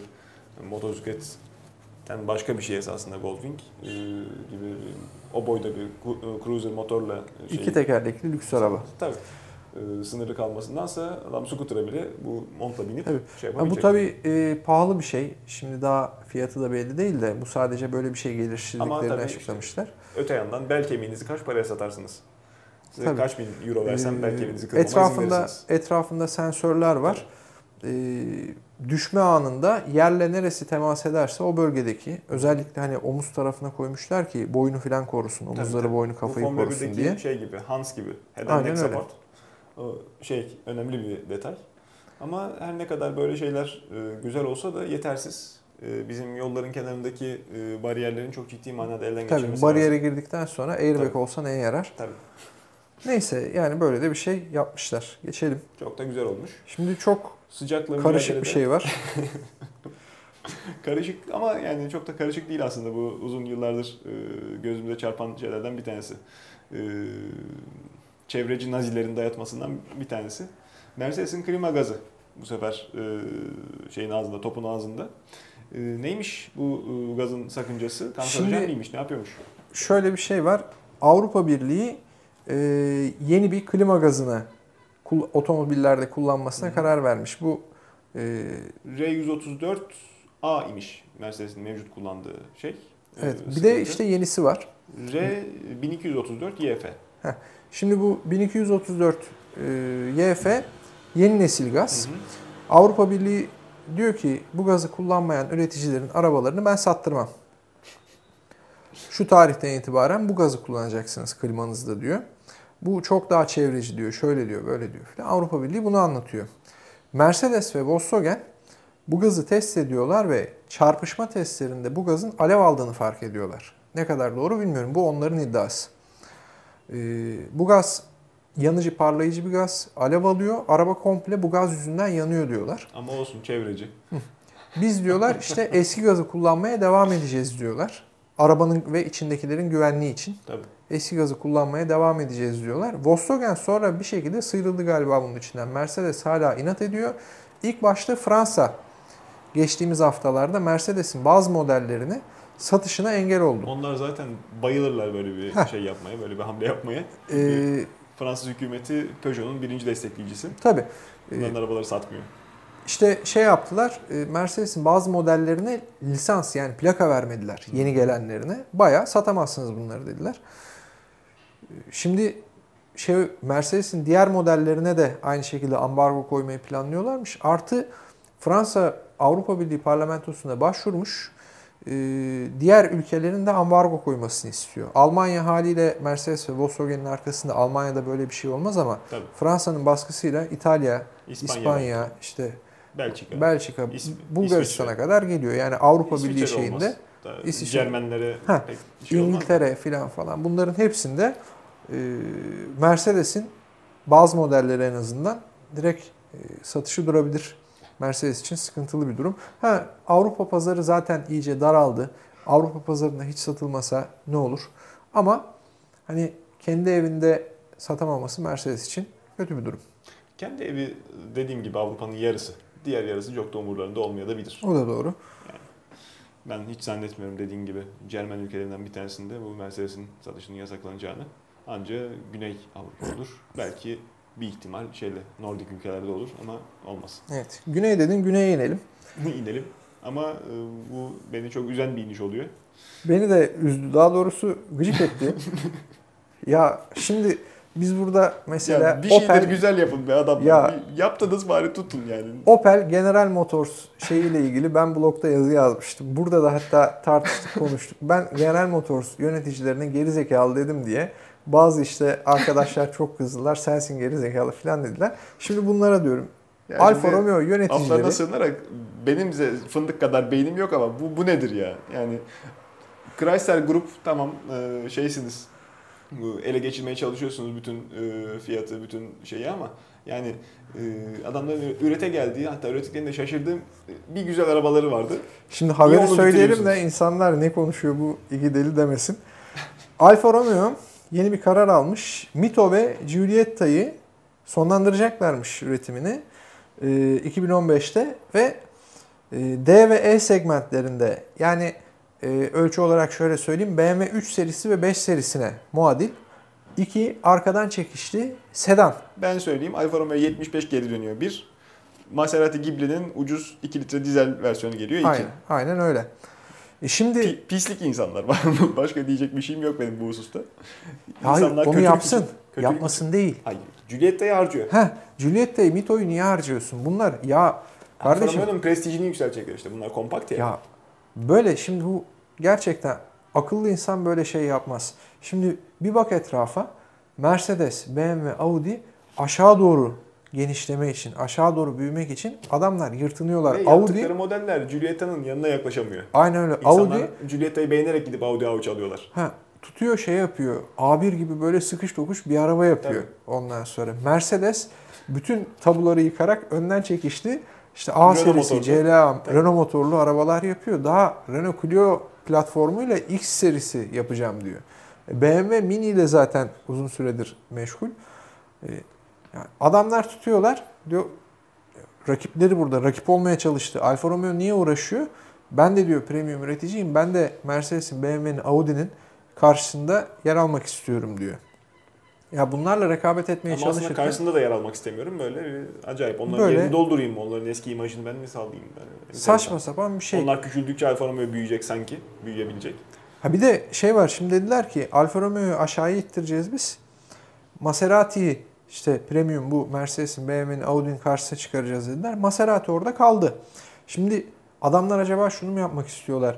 motosikletten başka bir şey esasında Goldwing e, gibi o boyda bir cruiser motorla şey, İki tekerlekli lüks araba. Tabii. E, sınırlı kalmasındansa adam scooter'a bile bu montla binip tabii. şey yapabilecek. Bu tabii e, pahalı bir şey. Şimdi daha fiyatı da belli değil de bu sadece böyle bir şey geliştirdiklerini açıklamışlar. Işte, öte yandan bel kemiğinizi kaç paraya satarsınız? Size tabii. kaç bin euro versem ee, bel kemiğinizi kırmama etrafında, izin verirsiniz. Etrafında sensörler var. Ee, düşme anında yerle neresi temas ederse o bölgedeki, özellikle hani omuz tarafına koymuşlar ki boynu falan korusun, omuzları, tabii, tabii. boynu, kafayı bu korusun diye. Şey gibi, Hans gibi, head and neck support. O şey önemli bir detay. Ama her ne kadar böyle şeyler e, güzel olsa da yetersiz. E, bizim yolların kenarındaki e, bariyerlerin çok ciddi manada elden geçirmesi lazım. Tabii, bariyere girdikten sonra airbag tabii. olsa neye yarar? Tabii. Neyse, yani böyle de bir şey yapmışlar. Geçelim. Çok da güzel olmuş. Şimdi çok sıcakla karışık bir şey var. Karışık ama yani çok da karışık değil aslında, bu uzun yıllardır gözümüze çarpan şeylerden bir tanesi. Çevreci nazilerin dayatmasından bir tanesi. Mercedes'in klima gazı bu sefer şeyin ağzında, topun ağzında. Neymiş bu gazın sakıncası? Kanserojen miymiş? Ne yapıyormuş? Şöyle bir şey var. Avrupa Birliği e, yeni bir klima gazını otomobillerde kullanmasına Hı-hı. karar vermiş. Bu e, R yüz otuz dört A imiş Mercedes'in mevcut kullandığı şey. Evet. Bir sıkıntı. De işte yenisi var. R bin iki yüz otuz dört Y F. Heh. Şimdi bu bin iki yüz otuz dört e, Y F yeni nesil gaz. Hı hı. Avrupa Birliği diyor ki bu gazı kullanmayan üreticilerin arabalarını ben sattırmam. Şu tarihten itibaren bu gazı kullanacaksınız klimanızda diyor. Bu çok daha çevreci diyor, şöyle diyor, böyle diyor falan. Avrupa Birliği bunu anlatıyor. Mercedes ve Volkswagen bu gazı test ediyorlar ve çarpışma testlerinde bu gazın alev aldığını fark ediyorlar. Ne kadar doğru bilmiyorum. Bu onların iddiası. Ee, bu gaz yanıcı, parlayıcı bir gaz. Alev alıyor. Araba komple bu gaz yüzünden yanıyor diyorlar. Ama olsun, çevreci. Biz diyorlar işte eski gazı kullanmaya devam edeceğiz diyorlar. Arabanın ve içindekilerin güvenliği için. Tabii. Eski gazı kullanmaya devam edeceğiz diyorlar. Volkswagen sonra bir şekilde sıyrıldı galiba bunun içinden. Mercedes hala inat ediyor. İlk başta Fransa geçtiğimiz haftalarda Mercedes'in bazı modellerini satışına engel oldu. Onlar zaten bayılırlar böyle bir Heh. şey yapmaya, böyle bir hamle yapmaya. Ee, Fransız hükümeti Peugeot'un birinci destekleyicisi. tabii. Bunların arabaları satmıyor. İşte şey yaptılar, Mercedes'in bazı modellerine lisans yani plaka vermediler yeni gelenlerine. Bayağı satamazsınız bunları dediler. Şimdi şey Mercedes'in diğer modellerine de aynı şekilde ambargo koymayı planlıyorlarmış. Artı Fransa Avrupa Birliği Parlamentosu'na başvurmuş. Diğer ülkelerin de ambargo koymasını istiyor. Almanya haliyle Mercedes ve Volkswagen'in arkasında, Almanya'da böyle bir şey olmaz ama Tabii. Fransa'nın baskısıyla İtalya, İspanya, İspanya işte Belçika, Belçika, İs- Bulgaristan'a İsviçre. kadar geliyor. Yani Avrupa İsviçre Birliği de olmaz. şeyinde Da İsviçre- Cermenlere Heh, pek bir şey olmaz. İngiltere filan falan bunların hepsinde e, Mercedes'in bazı modelleri en azından direkt e, satışı durabilir. Mercedes için sıkıntılı bir durum. Ha, Avrupa pazarı zaten iyice daraldı. Avrupa pazarında hiç satılmasa ne olur? Ama hani kendi evinde satamaması Mercedes için kötü bir durum. Kendi evi dediğim gibi Avrupa'nın yarısı. Diğer yarısı çok da umurlarında olmayabilir. O da doğru. Ben hiç zannetmiyorum dediğin gibi Cermen ülkelerinden bir tanesinde bu Mercedes'in satışının yasaklanacağını. Ancak Güney Avrupa olur. Belki bir ihtimal şeyle Nordik ülkelerde olur ama olmaz. Evet. Güney dedin, güneye inelim. İnelim. Ama e, bu beni çok üzen bir iniş oluyor. Beni de üzdü. Daha doğrusu gıcık etti. Ya şimdi biz burada mesela Ya bir şeyleri Opel, güzel yapın be adamlar. Ya- Bir yaptınız bari tutun yani. Opel General Motors şeyiyle ilgili ben blogda yazı yazmıştım. Burada da hatta tartıştık, konuştuk. Ben General Motors yöneticilerine geri zekalı dedim diye bazı işte arkadaşlar çok kızdılar. Sensin geri zekalı falan dediler. Şimdi bunlara diyorum. Yani Alfa şimdi Romeo Aflarına yöneticileri sığınarak benim de fındık kadar beynim yok ama bu, bu nedir ya? Yani Chrysler Group tamam e, şeysiniz. Bu ele geçirmeye çalışıyorsunuz bütün e, fiyatı, bütün şeyi ama yani e, adamların ürete geldiği, hatta ürettiklerinde şaşırdığım bir güzel arabaları vardı. Şimdi haberi onu söyleyelim de bitiriyorsunuz? insanlar ne konuşuyor bu iki deli demesin. Alfa Romeo yeni bir karar almış. Mito ve Giulietta'yı sonlandıracaklarmış üretimini e, iki bin on beşte ve e, D ve E segmentlerinde yani e, ölçü olarak şöyle söyleyeyim B M W üç serisi ve beş serisine muadil iki arkadan çekişli sedan. Ben söyleyeyim, Alfa Romeo yetmiş beş geri dönüyor bir. Maserati Ghibli'nin ucuz iki litre dizel versiyonu geliyor iki. Aynen, aynen öyle. E şimdi Pi- pislik insanlar var. Başka diyecek bir şeyim yok benim bu hususta. hayır, onu kötülük yapsın. için- kötülük Yapmasın değil. için- Hayır. Giulietta'yı harcıyor. Heh, Giulietta'yı, Mito'yu niye harcıyorsun? Bunlar ya Alfa kardeşim Romeo'nun prestijini yükseltecekler işte. Bunlar kompakt ya. ya böyle şimdi bu gerçekten akıllı insan böyle şey yapmaz. Şimdi bir bak etrafa Mercedes, B M W, Audi aşağı doğru genişleme için, aşağı doğru büyümek için adamlar yırtınıyorlar. Ve Audi yaptıkları modeller Giulietta'nın yanına yaklaşamıyor. aynen öyle. İnsanlar Audi Giulietta'yı beğenerek gidip Audi A üç alıyorlar. ha, tutuyor şey yapıyor. A bir gibi böyle sıkış dokuş bir araba yapıyor ondan sonra. Mercedes bütün tabuları yıkarak önden çekişli işte A Renault serisi, motorlu. C L A, Tabii. Renault motorlu arabalar yapıyor. Daha Renault Clio platformuyla X serisi yapacağım diyor. B M W Mini ile zaten uzun süredir meşgul. Ee, yani adamlar tutuyorlar diyor rakipleri burada rakip olmaya çalıştı. Alfa Romeo niye uğraşıyor? Ben de diyor premium üreticiyim. Ben de Mercedes'in, B M W'nin, Audi'nin karşısında yer almak istiyorum diyor. Ya bunlarla rekabet etmeye Ama aslında çalışırken karşısında da yer almak istemiyorum. Böyle bir acayip. Onların Böyle- yerini doldurayım mı? Onların eski imajını ben mi sağlayayım? Ben, saçma sapan bir şey. Onlar küçüldükçe Alfa Romeo büyüyecek sanki. Büyüyebilecek. Ha bir de şey var, şimdi dediler ki Alfa Romeo'yu aşağıya ittireceğiz biz. Maserati'yi işte premium, bu Mercedes'in, B M W'nin, Audi'nin karşısına çıkaracağız dediler. Maserati orada kaldı. Şimdi adamlar acaba şunu mu yapmak istiyorlar?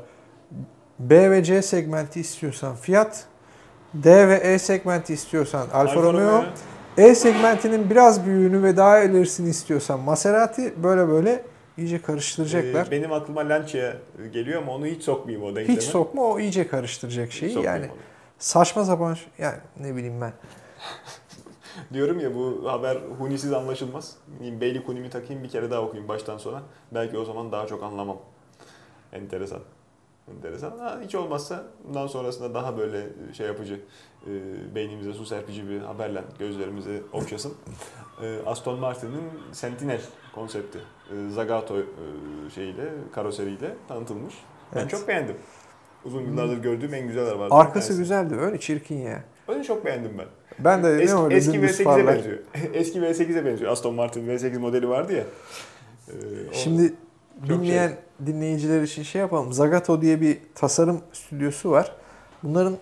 B ve C segmenti istiyorsan Fiat, D ve E segmenti istiyorsan Alfa, Alfa Romeo, Romeo. E segmentinin biraz büyüğünü ve daha ilerisini istiyorsan Maserati, böyle böyle iyice karıştıracaklar. Ee, benim aklıma Lancia geliyor ama onu hiç sokmayayım o denkleme. Hiç sokma, o iyice karıştıracak şeyi. Sokmayayım Yani onu. saçma sapan, yani ne bileyim ben. Diyorum ya, bu haber hunisiz anlaşılmaz. Beylik hunimi takayım, bir kere daha okuyayım baştan sona. Belki o zaman daha çok anlamam. Enteresan. Enteresan. Ha, hiç olmazsa bundan sonrasında daha böyle şey yapıcı, e, beynimize su serpici bir haberle gözlerimizi okşasın. E, Aston Martin'in Sentinel konsepti, e, Zagato e, şeyiyle, karoseriyle tanıtılmış. Ben Evet. çok beğendim. Uzun yıllardır gördüğüm en güzel arabalardan bir Arkası tanesi. güzeldi, öyle çirkin ya. Onu çok beğendim ben. Ben de Es, ne öyle eski dümdüz V sekize farlar. benziyor. Eski V sekize benziyor. Aston Martin V sekiz modeli vardı ya. Ee, o Şimdi çok dinleyen dinleyiciler için şey yapalım. Zagato diye bir tasarım stüdyosu var. Bunların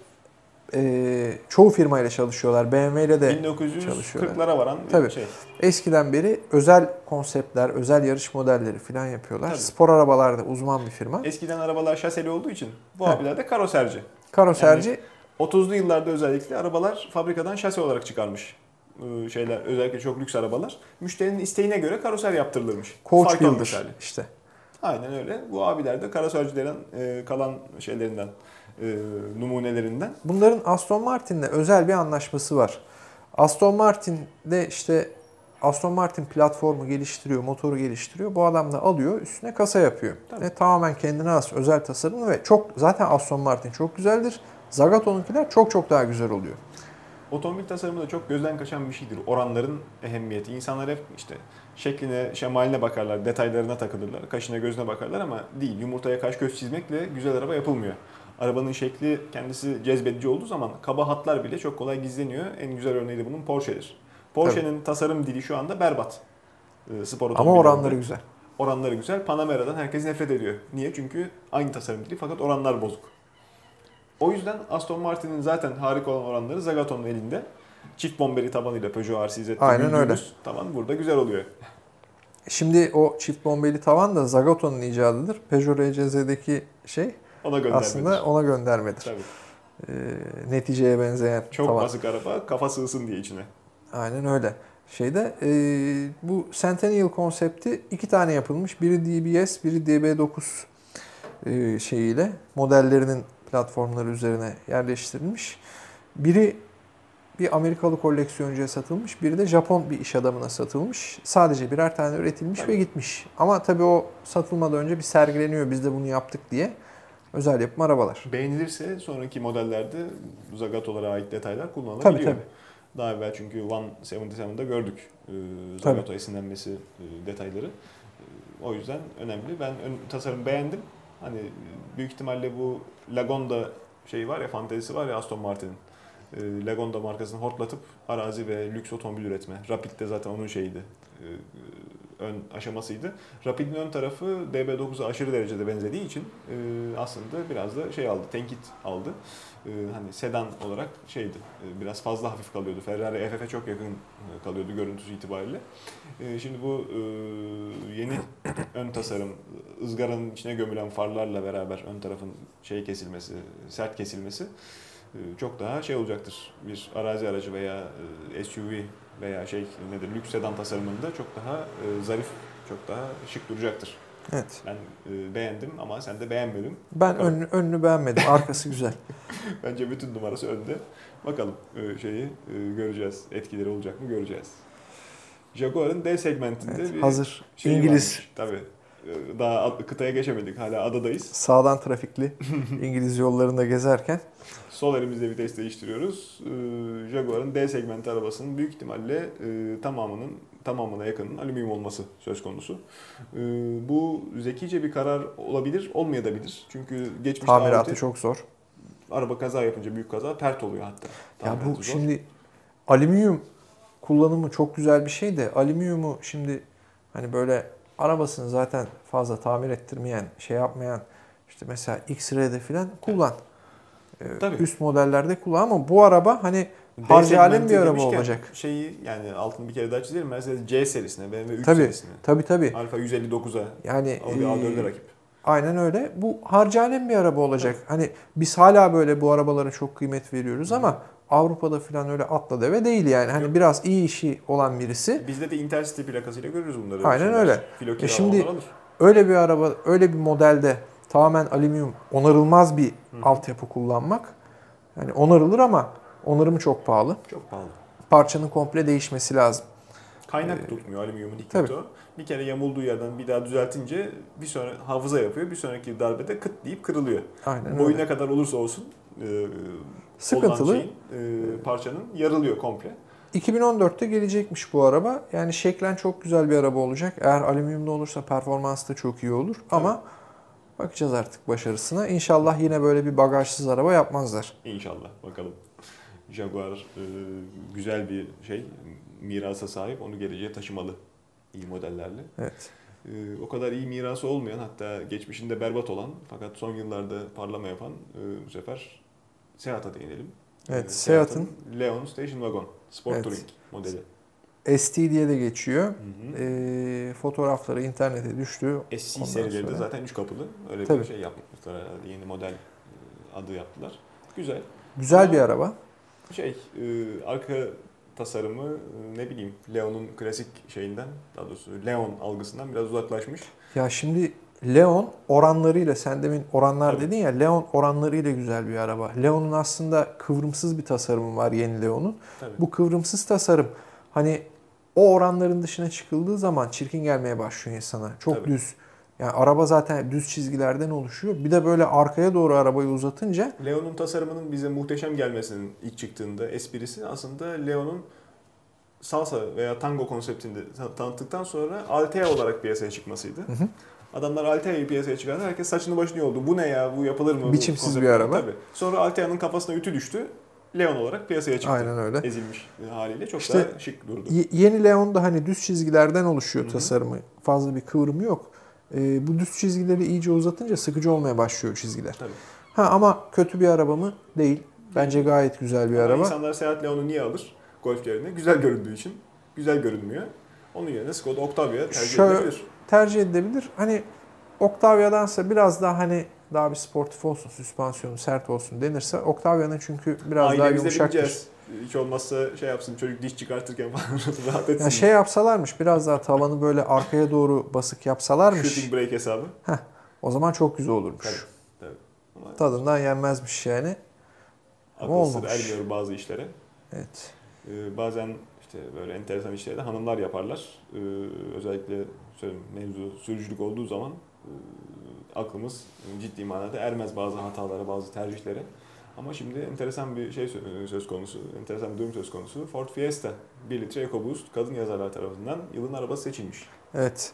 e, çoğu firmayla çalışıyorlar. B M W ile de bin dokuz yüz çalışıyorlar. kırklara varan bir Tabii. şey. Eskiden beri özel konseptler, özel yarış modelleri falan yapıyorlar. Tabii. Spor arabalarda uzman bir firma. Eskiden arabalar şaseli olduğu için bu Evet. abiler de karoserci. Karoserci otuzlu yıllarda özellikle arabalar fabrikadan şase olarak çıkarmış. Ee, şeyler, özellikle çok lüks arabalar. Müşterinin isteğine göre karoser yaptırılırmış. Coach Fayton Builder misali. işte. Aynen öyle. Bu abiler de karosercilerin e, kalan şeylerinden, e, numunelerinden. Bunların Aston Martin'le özel bir anlaşması var. Aston Martin'de işte Aston Martin platformu geliştiriyor, motoru geliştiriyor. Bu adam da alıyor, üstüne kasa yapıyor. Tabii. Ve tamamen kendine has özel tasarımlı ve çok, zaten Aston Martin çok güzeldir. Zagato'nunkiler çok çok daha güzel oluyor. Otomobil tasarımı da çok gözden kaçan bir şeydir. Oranların ehemmiyeti. İnsanlar hep işte şekline, şemaline bakarlar, detaylarına takılırlar, kaşına gözüne bakarlar ama değil. Yumurtaya kaş göz çizmekle güzel araba yapılmıyor. Arabanın şekli kendisi cezbedici olduğu zaman kaba hatlar bile çok kolay gizleniyor. En güzel örneği de bunun Porsche'dir. Porsche'nin tasarım dili şu anda berbat. Ee, spor Ama otomobillerinde. oranları güzel. Oranları güzel. Panamera'dan herkes nefret ediyor. Niye? Çünkü aynı tasarım dili fakat oranlar bozuk. O yüzden Aston Martin'in zaten harika olan oranları Zagato'nun elinde. Çift bombeli tabanıyla Peugeot R C Z'de Aynen büyüdüğümüz öyle. taban burada güzel oluyor. Şimdi o çift bombeli tavan da Zagato'nun icadıdır. Peugeot R C Z'deki şey Ona göndermedir. aslında ona göndermedir. Tabii. Ee, neticeye benzeyen Çok tavan. basık araba, kafa sığsın diye içine. Aynen öyle. Şeyde e, bu Centennial konsepti iki tane yapılmış. Biri D B S, biri D B dokuz e, şeyiyle modellerinin platformları üzerine yerleştirilmiş. Biri bir Amerikalı koleksiyoncuya satılmış, biri de Japon bir iş adamına satılmış. Sadece birer tane üretilmiş Tabii. ve gitmiş. Ama tabii o satılmadan önce bir sergileniyor, biz de bunu yaptık diye. Özel yapım arabalar. Beğenilirse sonraki modellerde Zagato'lara ait detaylar Tabii kullanılabiliyor. tabii. Daha evvel çünkü yüz yetmiş yedi'de gördük e, Zagato esinlenmesi e, detayları. E, o yüzden önemli. Ben ön, tasarım beğendim. Hani büyük ihtimalle bu Lagonda şeyi var ya, fantezisi var ya Aston Martin'in. E, Lagonda markasını hortlatıp arazi ve lüks otomobil üretme. Rapid de zaten onun şeyiydi. E, ön aşamasıydı. Rapid'in ön tarafı D B dokuza aşırı derecede benzediği için e, aslında biraz da şey aldı, tenkit aldı. E, hani sedan olarak şeydi, e, biraz fazla hafif kalıyordu. Ferrari F F'e çok yakın kalıyordu görüntüsü itibariyle. E, şimdi bu e, yeni ön tasarım, ızgaranın içine gömülen farlarla beraber ön tarafın şey kesilmesi, sert kesilmesi e, çok daha şey olacaktır. Bir arazi aracı veya e, S U V veya şey nedir, lüks sedan tasarımında çok daha e, zarif, çok daha şık duracaktır. Evet. Ben e, beğendim ama sen de beğenmedin. Ben Bakalım. önünü, önünü beğenmedim. Arkası güzel. Bence bütün numarası önde. Bakalım e, şeyi e, göreceğiz. Etkileri olacak mı göreceğiz. Jaguar'ın D segmentinde Evet, bir hazır şeyi İngiliz varmış. Tabii. E, Daha ad- kıtaya geçemedik. Hala adadayız. sağdan trafikli İngiliz yollarında gezerken Sol elimizde vites değiştiriyoruz. Ee, Jaguar'ın D segmenti arabasının büyük ihtimalle e, tamamının tamamına yakının alüminyum olması söz konusu. Ee, bu zekice bir karar olabilir, olmayabilir. Çünkü geçmişte tamiratı Audi, çok zor. araba kaza yapınca büyük kaza pert oluyor hatta. Ya Tamiratı bu zor. şimdi alüminyum kullanımı çok güzel bir şey de alüminyumu şimdi hani böyle arabasını zaten fazla tamir ettirmeyen, şey yapmayan işte mesela X-Ray'de falan kullan. e, Tabii. üst modellerde kullan ama bu araba hani harcı alem bir araba demişken olacak. Şeyi yani altını bir kere daha çizelim. Mercedes C serisine, B M W üç Tabii, serisine. tabii tabii. Alfa yüz elli dokuza. Yani Audi A dörde e, rakip. aynen öyle. Bu harcı alem bir araba olacak. Hani biz hala böyle bu arabalara çok kıymet veriyoruz Hı. ama Avrupa'da falan öyle atla deve değil yani. Hani Yok. biraz iyi işi olan birisi. Bizde de Intercity plakasıyla görürüz bunları. Aynen Şeyler. öyle. Filo E kira şimdi onlar alır. öyle bir araba, öyle bir modelde tamamen alüminyum onarılmaz bir Hı. altyapı kullanmak. Yani onarılır ama onarımı çok pahalı. Çok pahalı. Parçanın komple değişmesi lazım. Kaynak Ee, tutmuyor alüminyumun tabii. hikmeti o. Bir kere yamulduğu yerden bir daha düzeltince bir sonra hafıza yapıyor. Bir sonraki darbede kıt deyip kırılıyor. Aynen Boyu öyle. ne kadar olursa olsun e, Sıkıntılı. olan şeyin, e, parçanın yarılıyor komple. iki bin on dörtte gelecekmiş bu araba. Yani şeklen çok güzel bir araba olacak. Eğer alüminyumlu olursa performans da çok iyi olur. Ama bakacağız artık başarısına. İnşallah yine böyle bir bagajsız araba yapmazlar. İnşallah bakalım. Jaguar e, güzel bir şey, mirasa sahip. Onu geleceğe taşımalı iyi modellerle. Evet. E, o kadar iyi mirası olmayan, hatta geçmişinde berbat olan fakat son yıllarda parlama yapan e, bu sefer Seat'a değinelim. Evet, E, Seat'ın Leon Station Wagon Sport Evet. Touring modeli. S T diye de geçiyor. Hı hı. Ee, fotoğrafları internete düştü. S C Ondan serileri de sonra- zaten üç kapılı. Öyle Tabii. bir şey yapmışlar herhalde. Yeni model e, adı yaptılar. Güzel. Güzel Ama bir araba. Şey, e, arka tasarımı e, ne bileyim Leon'un klasik şeyinden, daha doğrusu Leon algısından biraz uzaklaşmış. Ya şimdi Leon oranlarıyla, sen demin oranlar Tabii. dedin ya, Leon oranlarıyla güzel bir araba. Leon'un aslında kıvrımsız bir tasarımı var yeni Leon'un. Tabii. Bu kıvrımsız tasarım hani o oranların dışına çıkıldığı zaman çirkin gelmeye başlıyor insana. Çok Tabii. düz. Yani araba zaten düz çizgilerden oluşuyor. Bir de böyle arkaya doğru arabayı uzatınca Leon'un tasarımının bize muhteşem gelmesinin ilk çıktığında esprisi aslında Leon'un salsa veya tango konseptinde tanıttıktan sonra Altea olarak piyasaya çıkmasıydı. Hı hı. Adamlar Altea'yı piyasaya çıkardı. Herkes saçını başını yoldu. Bu ne ya? Bu yapılır mı? Bu Biçimsiz konsept bir mi? araba. Tabii. Sonra Altea'nın kafasına ütü düştü. Leon olarak piyasaya çıktı. aynen öyle. Ezilmiş haliyle çok İşte daha şık durdu. Y- yeni Leon da hani düz çizgilerden oluşuyor Hı hı. tasarımı. Fazla bir kıvrımı yok. Ee, bu düz çizgileri iyice uzatınca sıkıcı olmaya başlıyor çizgiler. Tabii. Ha ama kötü bir araba mı? Değil. Bence gayet güzel bir Ama araba. İnsanlar Seat Leon'u niye alır? Golf yerine. Güzel göründüğü için. Güzel görünmüyor. Onun yerine Skoda Octavia tercih Şöyle- edilebilir. Tercih edilebilir. Hani Octavia'dansa biraz daha hani daha bir sportif olsun, süspansiyonu sert olsun denirse Octavia'nın çünkü biraz daha Ailemizle yumuşaktır. bineceğiz. Hiç olmazsa şey yapsın, çocuk diş çıkartırken falan rahat etsin. Ya şey yapsalarmış, biraz daha tavanı böyle arkaya doğru basık yapsalarmış, Shooting brake hesabı. o zaman çok güzel olurmuş. Tabii. Tabii. Ama Tadından yenmezmiş yani. Ama akıl sır olmamış. ermiyor bazı işlere. Evet. Ee, bazen işte böyle enteresan işleri de hanımlar yaparlar. Ee, özellikle söyleyeyim, mevzu sürücülük olduğu zaman e, aklımız ciddi manada ermez bazı hatalara, bazı tercihlere. Ama şimdi enteresan bir şey sö- söz konusu, enteresan bir durum söz konusu. Ford Fiesta bir litre EcoBoost kadın yazarlar tarafından yılın arabası seçilmiş. Evet.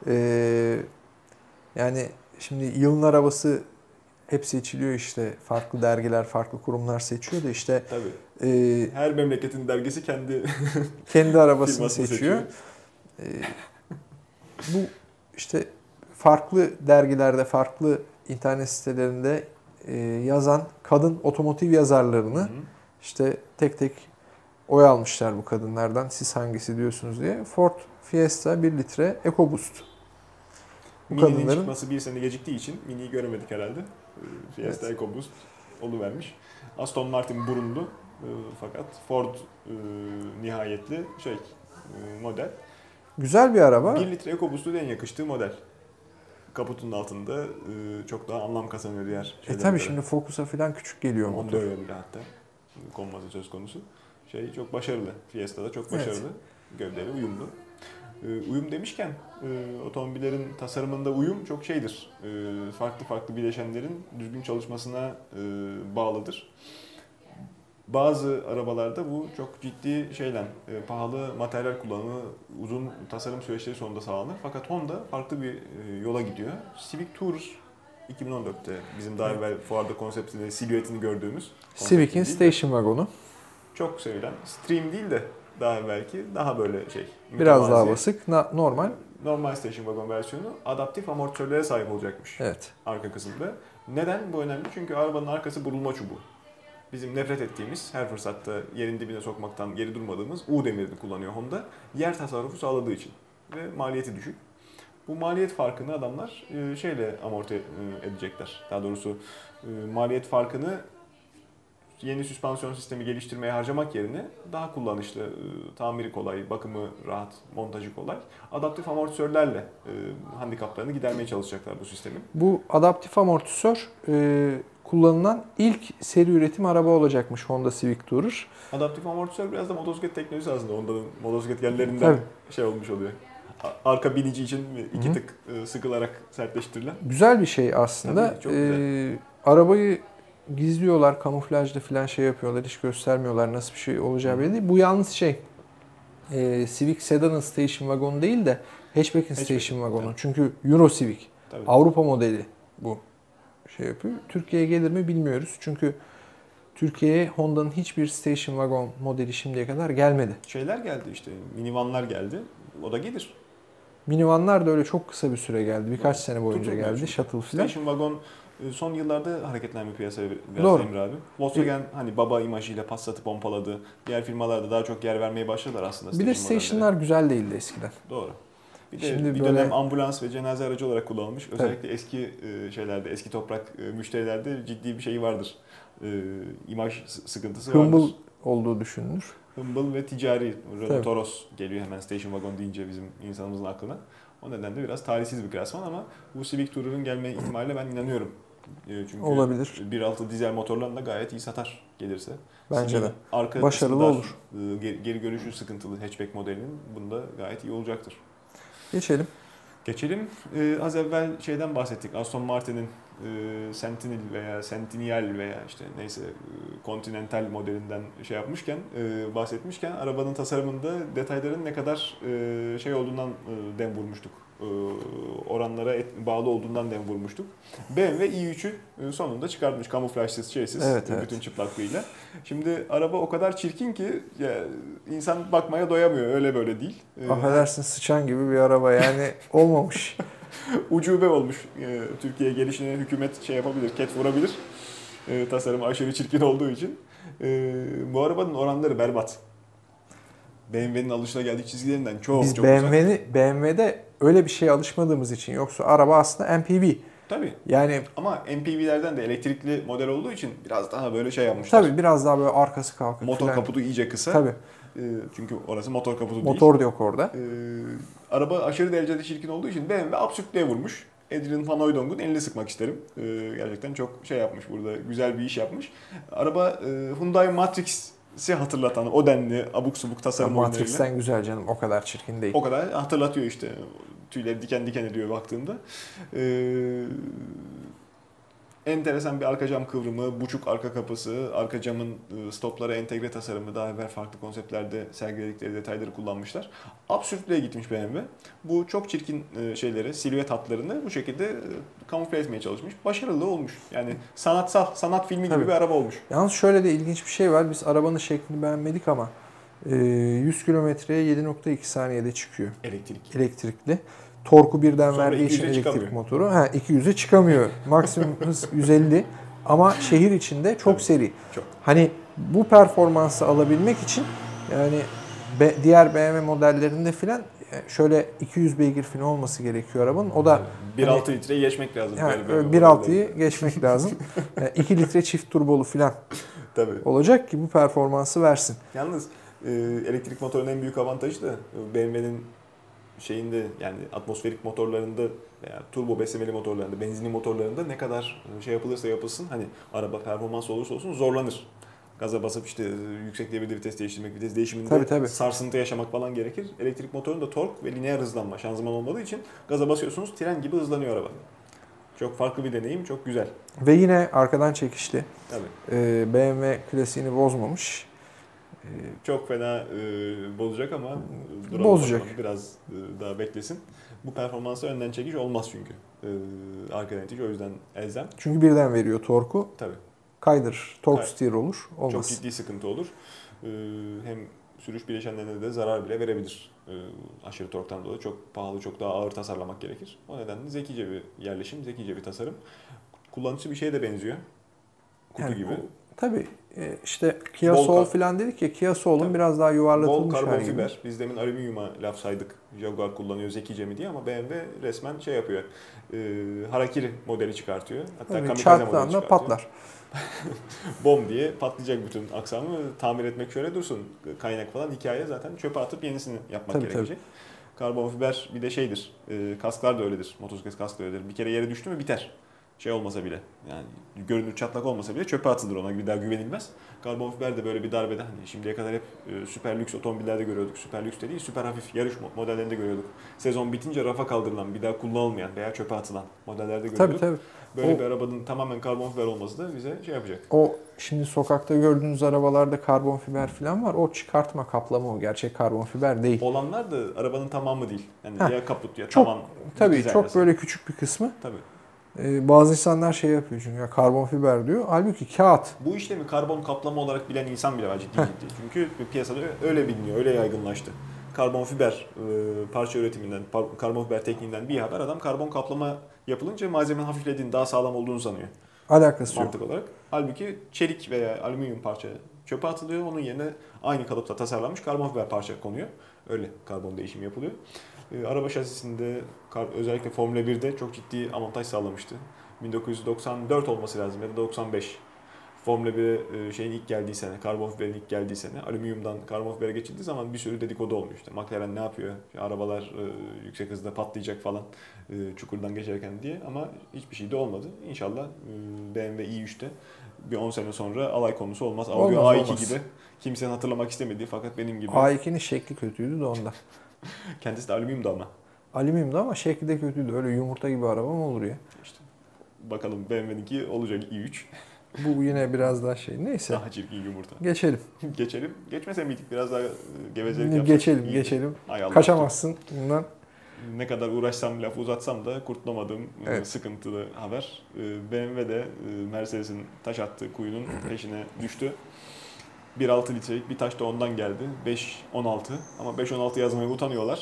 Ee, yani şimdi yılın arabası hep seçiliyor işte. Farklı dergiler, farklı kurumlar seçiyor da işte Tabii. e, Her memleketin dergisi kendi kendi arabasını firmasını seçiyor. Ee, bu işte farklı dergilerde, farklı internet sitelerinde e, yazan kadın otomotiv yazarlarını Hı hı. işte tek tek oy almışlar bu kadınlardan. Siz hangisi diyorsunuz diye. Ford Fiesta bir litre EcoBoost. Bu Mini'nin kadınların çıkması bir sene geciktiği için Mini'yi göremedik herhalde. Ee, Fiesta Evet. EcoBoost oluvermiş. Aston Martin burunlu e, fakat Ford e, nihayetli şey e, model. güzel bir araba. bir litre EcoBoost'un en yakıştığı model. Kaputunun altında e, çok daha anlam kazanıyor diğer E şeylere tabi göre. şimdi Focus'a falan küçük geliyor motor. Mondeo bile hatta konması söz konusu. Şey çok başarılı. Fiesta'da çok Evet. başarılı. Gövdeyle uyumlu. Ee, uyum demişken e, otomobillerin tasarımında uyum çok şeydir. E, farklı farklı bileşenlerin düzgün çalışmasına e, bağlıdır. Bazı arabalarda bu çok ciddi şeyle e, pahalı materyal kullanımı, uzun tasarım süreçleri sonunda sağlanır. Fakat Honda farklı bir e, yola gidiyor. Civic Tourer iki bin on dörtte bizim daha evvel fuarda konseptini, silüetini gördüğümüz Civic'in konseptin değil de station wagonu. çok sevilen, Stream değil de daha belki daha böyle şey. Biraz mütevazi, daha basık. Na- normal. normal station wagon versiyonu adaptif amortisörlere sahip olacakmış Evet. arka kısımda. Neden bu önemli? Çünkü arabanın arkası burulma çubuğu. Bizim nefret ettiğimiz, her fırsatta yerin dibine sokmaktan geri durmadığımız U demirini kullanıyor Honda. Yer tasarrufu sağladığı için ve maliyeti düşük. Bu maliyet farkını adamlar e, şeyle amorti e, edecekler. Daha doğrusu e, maliyet farkını yeni süspansiyon sistemi geliştirmeye harcamak yerine daha kullanışlı, e, tamiri kolay, bakımı rahat, montajı kolay, adaptif amortisörlerle e, handikaplarını gidermeye çalışacaklar bu sistemin. Bu adaptif amortisör e, kullanılan ilk seri üretim araba olacakmış Honda Civic Tourer. Adaptif amortisör biraz da motosiklet teknolojisi aslında. Honda'nın motosiklet yerlerinden Tabii. şey olmuş oluyor. A- Arka binici için iki Hı-hı. tık e, sıkılarak sertleştirilen. Güzel bir şey aslında. Tabii, çok güzel. E, arabayı gizliyorlar, kamuflajda falan şey yapıyorlar, hiç göstermiyorlar nasıl bir şey olacağı belli değil. Bu yalnız şey, e, Civic Sedan'ın station wagon değil de hatchback'in Hatchback, station wagon'u. tabii. Çünkü Euro Civic, Tabii. Avrupa modeli bu şey yapıyor. Türkiye'ye gelir mi bilmiyoruz. Çünkü Türkiye'ye Honda'nın hiçbir station wagon modeli şimdiye kadar gelmedi. Şeyler geldi işte, minivanlar geldi. O da gelir. Minivanlar da öyle çok kısa bir süre geldi. Birkaç Evet. sene boyunca Tutulmuyor geldi. çünkü. Shuttle falan. Station wagon e, son yıllarda hareketlenme piyasaya biraz Doğru. Emre abi. Volkswagen hani baba imajıyla Passat'ı pompaladı. Diğer firmalar da daha çok yer vermeye başladılar aslında. Bir de station stationlar güzel değildi eskiden. wagonlara. Doğru. Bir de Şimdi bir böyle- dönem ambulans ve cenaze aracı olarak kullanılmış. Özellikle eski e, şeylerde, eski toprak e, müşterilerde ciddi bir şey vardır. E, imaj s- sıkıntısı vardır. Humble olduğu düşünülür. Humble ve ticari. Tabii. Renault Toros geliyor hemen station wagon deyince bizim insanımızın aklına. O nedenle biraz talihsiz bir klasman ama bu Civic Tourer'ın gelme ihtimaline ben inanıyorum. E, Çünkü Olabilir. bir nokta altı dizel motorlarla da gayet iyi satar gelirse. Bence de. Arka Başarılı kısmı dar, olur. e, Geri, geri görüşü sıkıntılı hatchback modelinin bunda gayet iyi olacaktır. Geçelim. Geçelim. Ee, az evvel şeyden bahsettik. Aston Martin'in e, Sentinel veya Sentinel veya işte neyse e, Continental modelinden şey yapmışken, e, bahsetmişken arabanın tasarımında detayların ne kadar e, şey olduğundan e, dem vurmuştuk. E, oranlara et, bağlı olduğundan dem vurmuştuk. B M W i üçü e, sonunda çıkartmış kamuflajsız şeysiz Evet, e, evet. bütün çıplaklığıyla. Şimdi araba o kadar çirkin ki ya, insan bakmaya doyamıyor. Öyle böyle değil. E, Affedersin, sıçan gibi bir araba yani olmamış. Ucube olmuş. Ee, Türkiye gelişine hükümet şey yapabilir, ket vurabilir. Ee, tasarımı aşırı çirkin olduğu için. Ee, bu arabanın oranları berbat. B M W'nin alışılageldiği çizgilerinden çok Biz çok uzak. B M W'ni B M W'de öyle bir şeye alışmadığımız için, yoksa araba aslında M P V. Tabii. Yani Ama M P V'lerden de elektrikli model olduğu için biraz daha böyle şey yapmışlar. tabii biraz daha böyle arkası kalkık Motor falan. kaputu iyice kısa. Tabii. Ee, çünkü orası motor kaputu değil. Motor da yok orada. Ee, araba aşırı derecede çirkin olduğu için B M W absürtlüğe vurmuş. Adrian Van Hooydonck'un elini sıkmak isterim. Ee, gerçekten çok şey yapmış burada, güzel bir iş yapmış. Araba e, Hyundai Matrix'i hatırlatan o denli abuk subuk tasarım oyunlarıyla. Matrix'ten güzel canım, o kadar çirkin değil. O kadar hatırlatıyor işte. Tüyleri diken diken ediyor baktığında. Ee, enteresan bir arka cam kıvrımı, buçuk arka kapısı, arka camın e, stoplara entegre tasarımı, daha evvel farklı konseptlerde sergiledikleri detayları kullanmışlar. Absürtlüğe gitmiş B M W. Bu çok çirkin e, şeyleri, silüet hatlarını bu şekilde e, kamufle etmeye çalışmış. Başarılı olmuş. Yani sanatsal, sanat filmi gibi Tabii. bir araba olmuş. Yalnız şöyle de ilginç bir şey var. Biz arabanın şeklini beğenmedik ama e, yüz kilometreye yedi nokta iki saniyede çıkıyor. Elektrik. Elektrikli. Torku birden Sonra verdiği iki yüze için elektrik çıkamıyor. motoru. Ha, iki yüze çıkamıyor. Maksimum hız yüz elli. Ama şehir içinde çok Tabii. seri. Çok. Hani bu performansı alabilmek için yani be- diğer B M W modellerinde filan e, şöyle iki yüz beygir falan olması gerekiyor arabanın. O da bir nokta altı hani- litreyi geçmek lazım. yani böyle böyle bir nokta altıyı modelleri. geçmek lazım. Yani iki litre çift turbolu filan Tabii. olacak ki bu performansı versin. Yalnız e, elektrik motorun en büyük avantajı da B M W'nin şeyinde, yani atmosferik motorlarında veya turbo beslemeli motorlarında, benzinli motorlarında ne kadar şey yapılırsa yapılsın, hani araba performans olursa olsun zorlanır. Gaza basıp işte yüksek devirde vites değiştirmek, vites değişiminde Tabii, tabii. sarsıntı yaşamak falan gerekir. Elektrik motorun da tork ve lineer hızlanma, şanzıman olmadığı için gaza basıyorsunuz, tren gibi hızlanıyor araba. Çok farklı bir deneyim, çok güzel. Ve yine arkadan çekişli. Tabii. Ee, B M W klasiğini bozmamış. Çok fena e, bozacak ama duralım Bozacak. bakalım, biraz e, daha beklesin. Bu performansa önden çekiş olmaz çünkü. E, arkadan itiş o yüzden elzem. Çünkü birden veriyor torku. Tabii. Kaydır. Torque Kay- steer olur. Olmaz. Çok ciddi sıkıntı olur. E, hem sürüş bileşenlerine de zarar bile verebilir. Ee, aşırı torktan dolayı çok pahalı, çok daha ağır tasarlamak gerekir. O nedenle zekice bir yerleşim, zekice bir tasarım. Kullanıcı bir şeye de benziyor. Kutu Yani gibi. bu, tabii e, işte Kia Bol Soul kar- falan dedik ya, Kia Soul'un Tabii. biraz daha Bol yuvarlatılmış karbon hali gibi. fiber. Biz demin alüminyuma laf saydık. Jaguar kullanıyor zekice mi diye ama B M W resmen şey yapıyor. E, harakiri modeli çıkartıyor. Hatta Tabii, kamikaze çarptığı modeli anda çıkartıyor. patlar. Bom diye patlayacak bütün aksamı. Tamir etmek şöyle dursun. Kaynak falan hikaye zaten çöpe atıp yenisini yapmak Tabii, gerekecek. Karbon fiber bir de şeydir. E, kasklar da öyledir. Motosiklet kask da öyledir. Bir kere yere düştü mü biter. Şey olmasa bile. Yani görünür çatlak olmasa bile çöpe atılır, ona bir daha güvenilmez. Karbon fiber de böyle bir darbede, hani şimdiye kadar hep e, süper lüks otomobillerde görüyorduk. Süper lüks de değil, süper hafif yarış modellerinde görüyorduk. Sezon bitince rafa kaldırılan, bir daha kullanılmayan veya çöpe atılan modellerde görüyorduk. Tabii tabii. Böyle O- bir arabanın tamamen karbon fiber olması da bize şey yapacak. O şimdi sokakta gördüğünüz arabalarda karbon fiber falan var. O çıkartma, kaplama, o gerçek karbon fiber değil. Olanlar da arabanın tamamı değil. Yani Heh. ya kaput ya Çok- tavan. Tabii dizel çok mesela. böyle küçük bir kısmı. Tabii. Ee, bazı insanlar şey yapıyor çünkü ya karbon fiber diyor. Halbuki kağıt. Bu işlemi karbon kaplama olarak bilen insan bile var ciddi ciddi. Çünkü piyasada öyle biliniyor, öyle yaygınlaştı. Karbon fiber e, parça üretiminden, par- karbon fiber tekniğinden bir haber, adam karbon kaplama yapılınca malzemenin hafiflediğini, daha sağlam olduğunu sanıyor Alakası yok. mantık olarak. Halbuki çelik veya alüminyum parça çöpe atılıyor, onun yerine aynı kalıpta tasarlanmış karbon fiber parça konuyor. Öyle karbon değişimi yapılıyor. E, araba şasisinde kar- özellikle Formula birde çok ciddi avantaj sağlamıştı. bin dokuz yüz doksan dört olması lazım ya da doksan beş. Formula bire şeyin ilk geldiği sene, karbon fiberin ilk geldiği sene, alüminyumdan karbon fibere geçildiği zaman bir sürü dedikodu olmuş. İşte McLaren ne yapıyor? İşte arabalar e, yüksek hızda patlayacak falan e, çukurdan geçerken diye, ama hiçbir şey de olmadı. İnşallah e, B M W i üçte bir on sene sonra alay konusu olmaz. Audi Olmaz, A iki olmaz. gibi, kimsenin hatırlamak istemediği fakat benim gibi. A ikinin şekli kötüydü de ondan. Kendisi de alüminyumdu ama. Alüminyumdu ama şekli de kötüydü. Öyle yumurta gibi araba mı olur ya? İşte bakalım B M W'ninki olacak i üç. Bu yine biraz daha şey. Neyse. Daha çirkin yumurta. Geçelim. Geçelim. Geçmese miydik? Biraz daha e, gevezelik yapsak. Geçelim, iyiydi. geçelim. Ay Allah. Kaçamazsın bundan. Ne kadar uğraşsam, laf uzatsam da kurtulamadığım e, Evet. sıkıntılı haber. E, B M W de e, Mercedes'in taş attığı kuyunun peşine düştü. bir virgül altı litrelik bir taş da ondan geldi. beş on altı, ama beş on altı yazmaya utanıyorlar.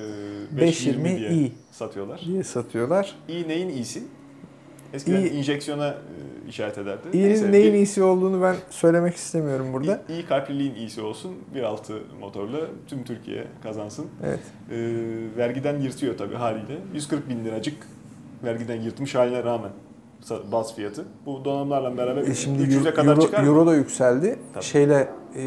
E, beş yirmi diye i satıyorlar. diye satıyorlar. i neyin iyisi? Eskiden İ- enjeksiyona e, işaret ederdi. İ'nin Neyse, neyin bir- iyisi olduğunu ben söylemek istemiyorum burada. İyi, iyi kalpliliğin iyisi olsun. bir virgül altı motorla tüm Türkiye kazansın. Evet. Ee, vergiden yırtıyor tabii haliyle. yüz kırk bin liracık vergiden yırtmış haline rağmen sa- baz fiyatı. Bu donanımlarla beraber E şimdi üç yüze euro, kadar euro, çıkar mı? euro da yükseldi. Tabii. Şeyle e,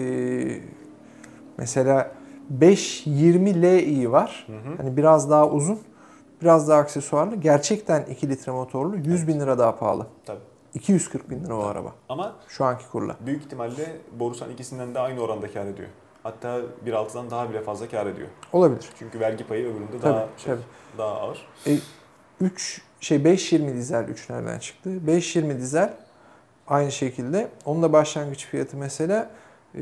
mesela beş yirmi Li var. Hı hı. Hani biraz daha uzun, biraz daha aksesuarlı. Gerçekten iki litre motorlu yüz bin lira daha pahalı. Tabii. iki yüz kırk bin lira o araba. Ama Şu anki kurla. büyük ihtimalle Borusan ikisinden de aynı oranda kâr ediyor. Hatta bir virgül altıdan daha bile fazla kâr ediyor. Olabilir. Çünkü vergi payı öbüründe Tabii, daha şey, tabii. daha ağır. üç şey beş yirmi dizel üç nereden çıktı? beş yirmi dizel aynı şekilde. Onun da başlangıç fiyatı mesela e,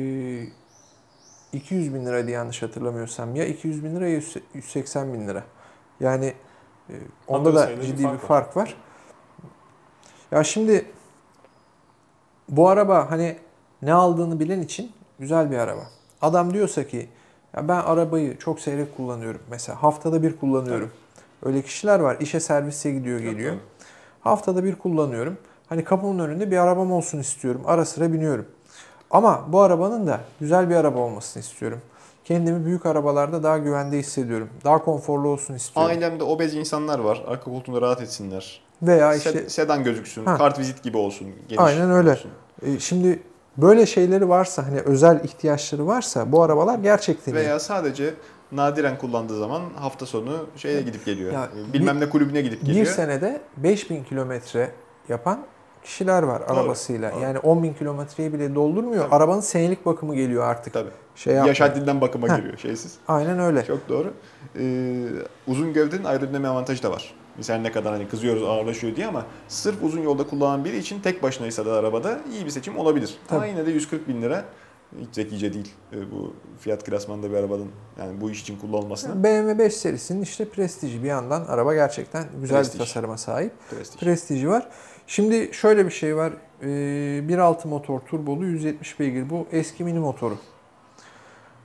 iki yüz bin liraydı yanlış hatırlamıyorsam. Ya iki yüz bin lira ya yüz seksen bin lira. Yani e, onda Hatırı da sayılır bir ciddi fark bir var. fark var. Ya şimdi bu araba hani ne aldığını bilen için güzel bir araba. Adam diyorsa ki ya ben arabayı çok seyrek kullanıyorum. Mesela haftada bir kullanıyorum. Öyle kişiler var. İşe servise gidiyor Çok geliyor. doğru. Haftada bir kullanıyorum. Hani kapımın önünde bir arabam olsun istiyorum. Ara sıra biniyorum. Ama bu arabanın da güzel bir araba olmasını istiyorum. Kendimi büyük arabalarda daha güvende hissediyorum. Daha konforlu olsun istiyorum. Ailemde obez insanlar var. Arka koltuğunda rahat etsinler. Veya Se- işte sedan gözüksün. Ha. Kart vizit gibi olsun. Geniş Aynen öyle. olsun. e, şimdi böyle şeyleri varsa, hani özel ihtiyaçları varsa bu arabalar gerçekten iyi. Veya sadece nadiren kullandığı zaman hafta sonu şeye gidip geliyor. Ya Bilmem ne kulübüne gidip Bir geliyor. senede beş bin kilometre yapan kişiler var Doğru, arabasıyla. doğru. Yani on bin kilometreyi bile doldurmuyor. Tabii. Arabanın senelik bakımı geliyor artık. Tabii. Şey yapmıyor. Yaş haddinden bakıma Heh. giriyor şeysiz. Aynen öyle. Çok doğru. Ee, uzun gövdenin aerodinamik avantajı da var. Biz her ne kadar hani kızıyoruz ağırlaşıyor diye, ama sırf uzun yolda kullanan biri için tek başınaysa da arabada iyi bir seçim olabilir. Tabii. Ama yine de yüz kırk bin lira hiç zekice değil ee, bu fiyat klasmanında bir arabanın, yani bu iş için kullanılmasına. B M W beş serisinin işte prestiji, bir yandan araba gerçekten güzel Prestij. bir tasarıma sahip. Prestij. Prestiji var. Şimdi şöyle bir şey var. Ee, bir virgül altı motor turbolu yüz yetmiş beygir. Bu eski mini motoru.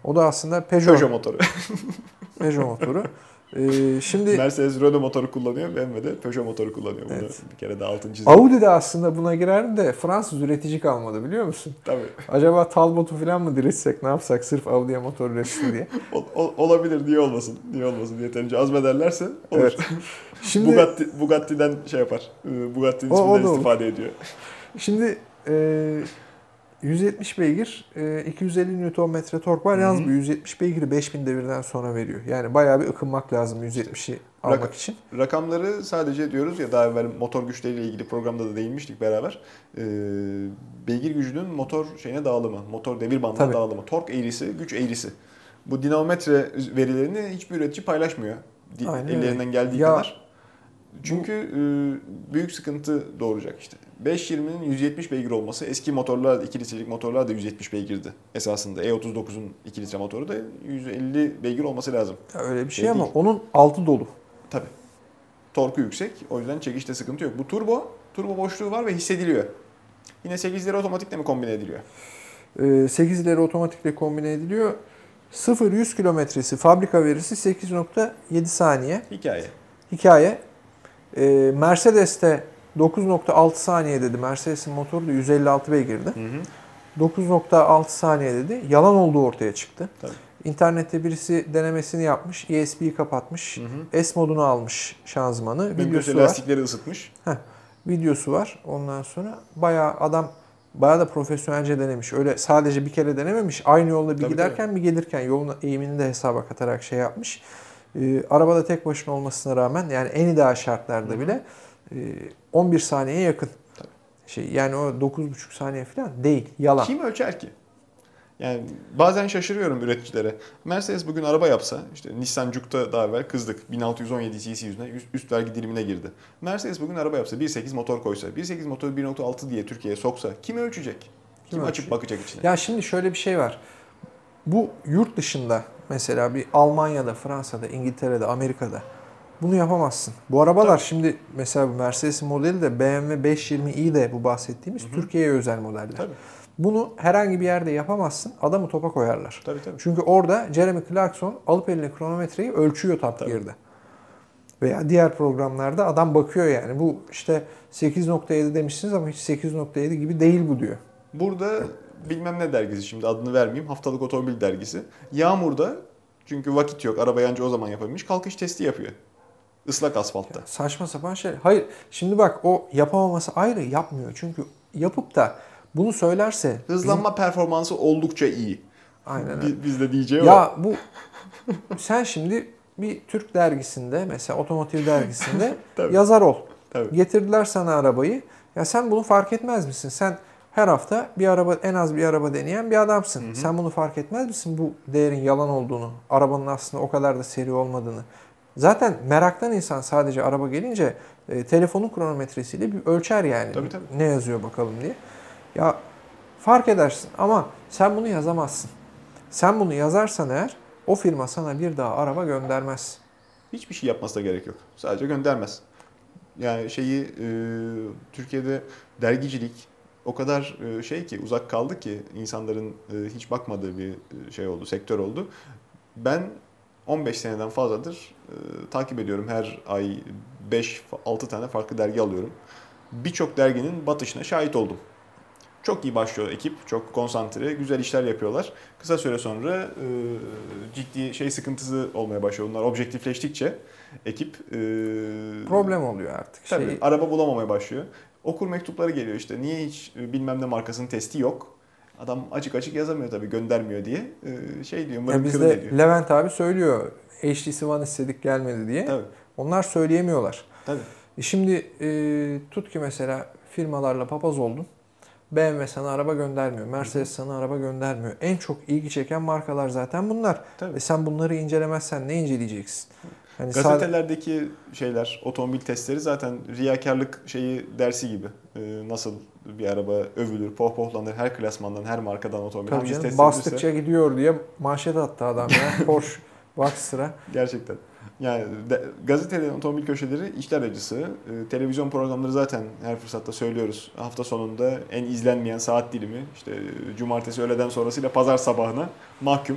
O da aslında Peugeot, Peugeot motoru. Peugeot motoru. Ee, şimdi Mercedes Renault motoru kullanıyor, B M W de Peugeot motoru kullanıyor. Bunu Evet. bir kere daha altını çizeyim. Audi de aslında buna girerdi de Fransız üretici kalmadı biliyor musun? Tabii. Acaba Talbot'u falan mı diretsek ne yapsak sırf Audi'ye motor üretsin diye. O- o- olabilir, niye olmasın? Niye olmasın? Yeterince azmederlerse olur. Evet. Şimdi Bugatti, Bugatti'den şey yapar. Ee, Bugatti'nin O- o isminden da olur. istifade ediyor. Şimdi e, yüz yetmiş beygir, e, iki yüz elli Nm tork var. Hı hı. Yalnız bu yüz yetmiş beygiri beş bin devirden sonra veriyor. Yani bayağı bir ıkınmak lazım yüz yetmişi almak Rak- için. Rakamları sadece diyoruz ya, daha evvel motor güçleriyle ilgili programda da değinmiştik beraber. Ee, beygir gücünün motor şeyine dağılımı, motor devir bandına Tabii. dağılımı, tork eğrisi, güç eğrisi. Bu dinamometre verilerini hiçbir üretici paylaşmıyor. Di- Aynen öyle. ellerinden geldiği Ya, kadar. Çünkü e, büyük sıkıntı doğuracak işte. beş yirminin yüz yetmiş beygir olması, eski motorlar, iki litrelik motorlar da yüz yetmiş beygirdi esasında. E otuz dokuzun iki litre motoru da yüz elli beygir olması lazım. Ya öyle bir şey Şey ama değil. onun altı dolu. Tabii. Torku yüksek. O yüzden çekişte sıkıntı yok. Bu turbo, turbo boşluğu var ve hissediliyor. Yine sekizleri otomatikle mi kombine ediliyor? E, sekiz ileri otomatikle kombine ediliyor. sıfır yüz kilometresi fabrika verisi sekiz nokta yedi saniye. Hikaye. Hikaye. E, Mercedes'te dokuz nokta altı saniye dedi. Mercedes'in motoru da yüz elli altı beygirdi. Hı hı. dokuz nokta altı saniye dedi. Yalan olduğu ortaya çıktı. Tabii. İnternette birisi denemesini yapmış. E S P'yi kapatmış. Hı hı. S modunu almış şanzımanı. Mümkünse Videosu var. lastikleri ısıtmış. Videosu var. Ondan sonra bayağı adam bayağı da profesyonelce denemiş. Öyle sadece bir kere denememiş. Aynı yolda bir Tabii, giderken bir gelirken yolun eğimini de hesaba katarak şey yapmış. Ee, arabada tek başına olmasına rağmen yani en ideal şartlarda bile e, on bir saniyeye yakın. Tabii. Şey yani o dokuz buçuk saniye falan değil. Yalan. Kim ölçer ki? Yani bazen şaşırıyorum üreticilere. Mercedes bugün araba yapsa, işte Nissan Juke'da daha evvel kızdık. bin altı yüz on yedi cc yüzünden üst, üst vergi dilimine girdi. Mercedes bugün araba yapsa, bir nokta sekiz motor koysa, bir nokta sekiz motoru bir nokta altı diye Türkiye'ye soksa kim ölçecek? Kim, Kim açıp ölçecek? bakacak içine? Ya şimdi şöyle bir şey var. Bu yurt dışında mesela bir Almanya'da, Fransa'da, İngiltere'de, Amerika'da bunu yapamazsın. Bu arabalar Tabii. şimdi mesela bu Mercedes'in modeli de B M W beş yirmi i de bu bahsettiğimiz Hı hı. Türkiye'ye özel modeller. Tabii, Bunu herhangi bir yerde yapamazsın. Adamı topa koyarlar. tabii, tabii. Çünkü orada Jeremy Clarkson alıp eline kronometreyi ölçüyor Top Tabii. Gear'da. Veya diğer programlarda adam bakıyor yani. Bu işte sekiz nokta yedi demişsiniz ama hiç sekiz nokta yedi gibi değil bu diyor. Burada bilmem ne dergisi, şimdi adını vermeyeyim, haftalık otomobil dergisi. Yağmurda, çünkü vakit yok, arabayı anca o zaman yapabilmiş, kalkış testi yapıyor. Islak asfaltta. Saçma sapan şey. Hayır şimdi bak o yapamaması ayrı yapmıyor. Çünkü yapıp da bunu söylerse... Hızlanma performansı oldukça iyi. Aynen öyle. Biz, biz de diyeceği o. Ya bu sen şimdi bir Türk dergisinde mesela otomotiv dergisinde Tabii. yazar ol. Tabii. Getirdiler sana arabayı. Ya sen bunu fark etmez misin? Sen her hafta bir araba en az bir araba deneyen bir adamsın. Hı hı. Sen bunu fark etmez misin bu değerin yalan olduğunu, arabanın aslında o kadar da seri olmadığını? Zaten meraktan insan sadece araba gelince e, telefonun kronometresiyle bir ölçer yani. Tabii, tabii. Ne yazıyor bakalım diye. Ya fark edersin ama sen bunu yazamazsın. Sen bunu yazarsan eğer o firma sana bir daha araba göndermez. Hiçbir şey yapmasına gerek yok. Sadece göndermez. Yani şeyi e, Türkiye'de dergicilik o kadar e, şey ki, uzak kaldı ki, insanların e, hiç bakmadığı bir e, şey oldu, sektör oldu. Ben on beş seneden fazladır e, takip ediyorum. Her ay beş altı tane farklı dergi alıyorum. Birçok derginin batışına şahit oldum. Çok iyi başlıyor ekip, çok konsantre, güzel işler yapıyorlar. Kısa süre sonra e, ciddi şey sıkıntısı olmaya başlıyor. Bunlar objektifleştikçe ekip e, Problem oluyor artık. tabii, Şey, araba bulamamaya başlıyor. Okur mektupları geliyor işte. Niye hiç e, bilmem ne markasının testi yok? Adam açık açık yazamıyor tabii, göndermiyor diye. E, şey diyor, ya umarım kırın bizde ediyor. Levent abi söylüyor H D C One istedik gelmedi diye. Tabii, Onlar söyleyemiyorlar. tabii. E şimdi e, tut ki mesela firmalarla papaz oldun. B M W sana araba göndermiyor. Mercedes sana araba göndermiyor. En çok ilgi çeken markalar zaten bunlar. Tabii. E sen bunları incelemezsen ne inceleyeceksin? Hani sade- Gazetelerdeki şeyler, otomobil testleri zaten riyakarlık şeyi dersi gibi. E, nasıl bir araba övülür, pohpohlanır her klasmandan, her markadan otomobil. Tabii Hangisi canım, test edilirse- bastıkça gidiyor diye manşet attı adam ya. Porsche Boxster'a. Gerçekten. Yani de, gazetelerin otomobil köşeleri işler acısı. E, televizyon programları zaten her fırsatta söylüyoruz. Hafta sonunda en izlenmeyen saat dilimi işte e, cumartesi öğleden sonrasıyla pazar sabahına mahkum.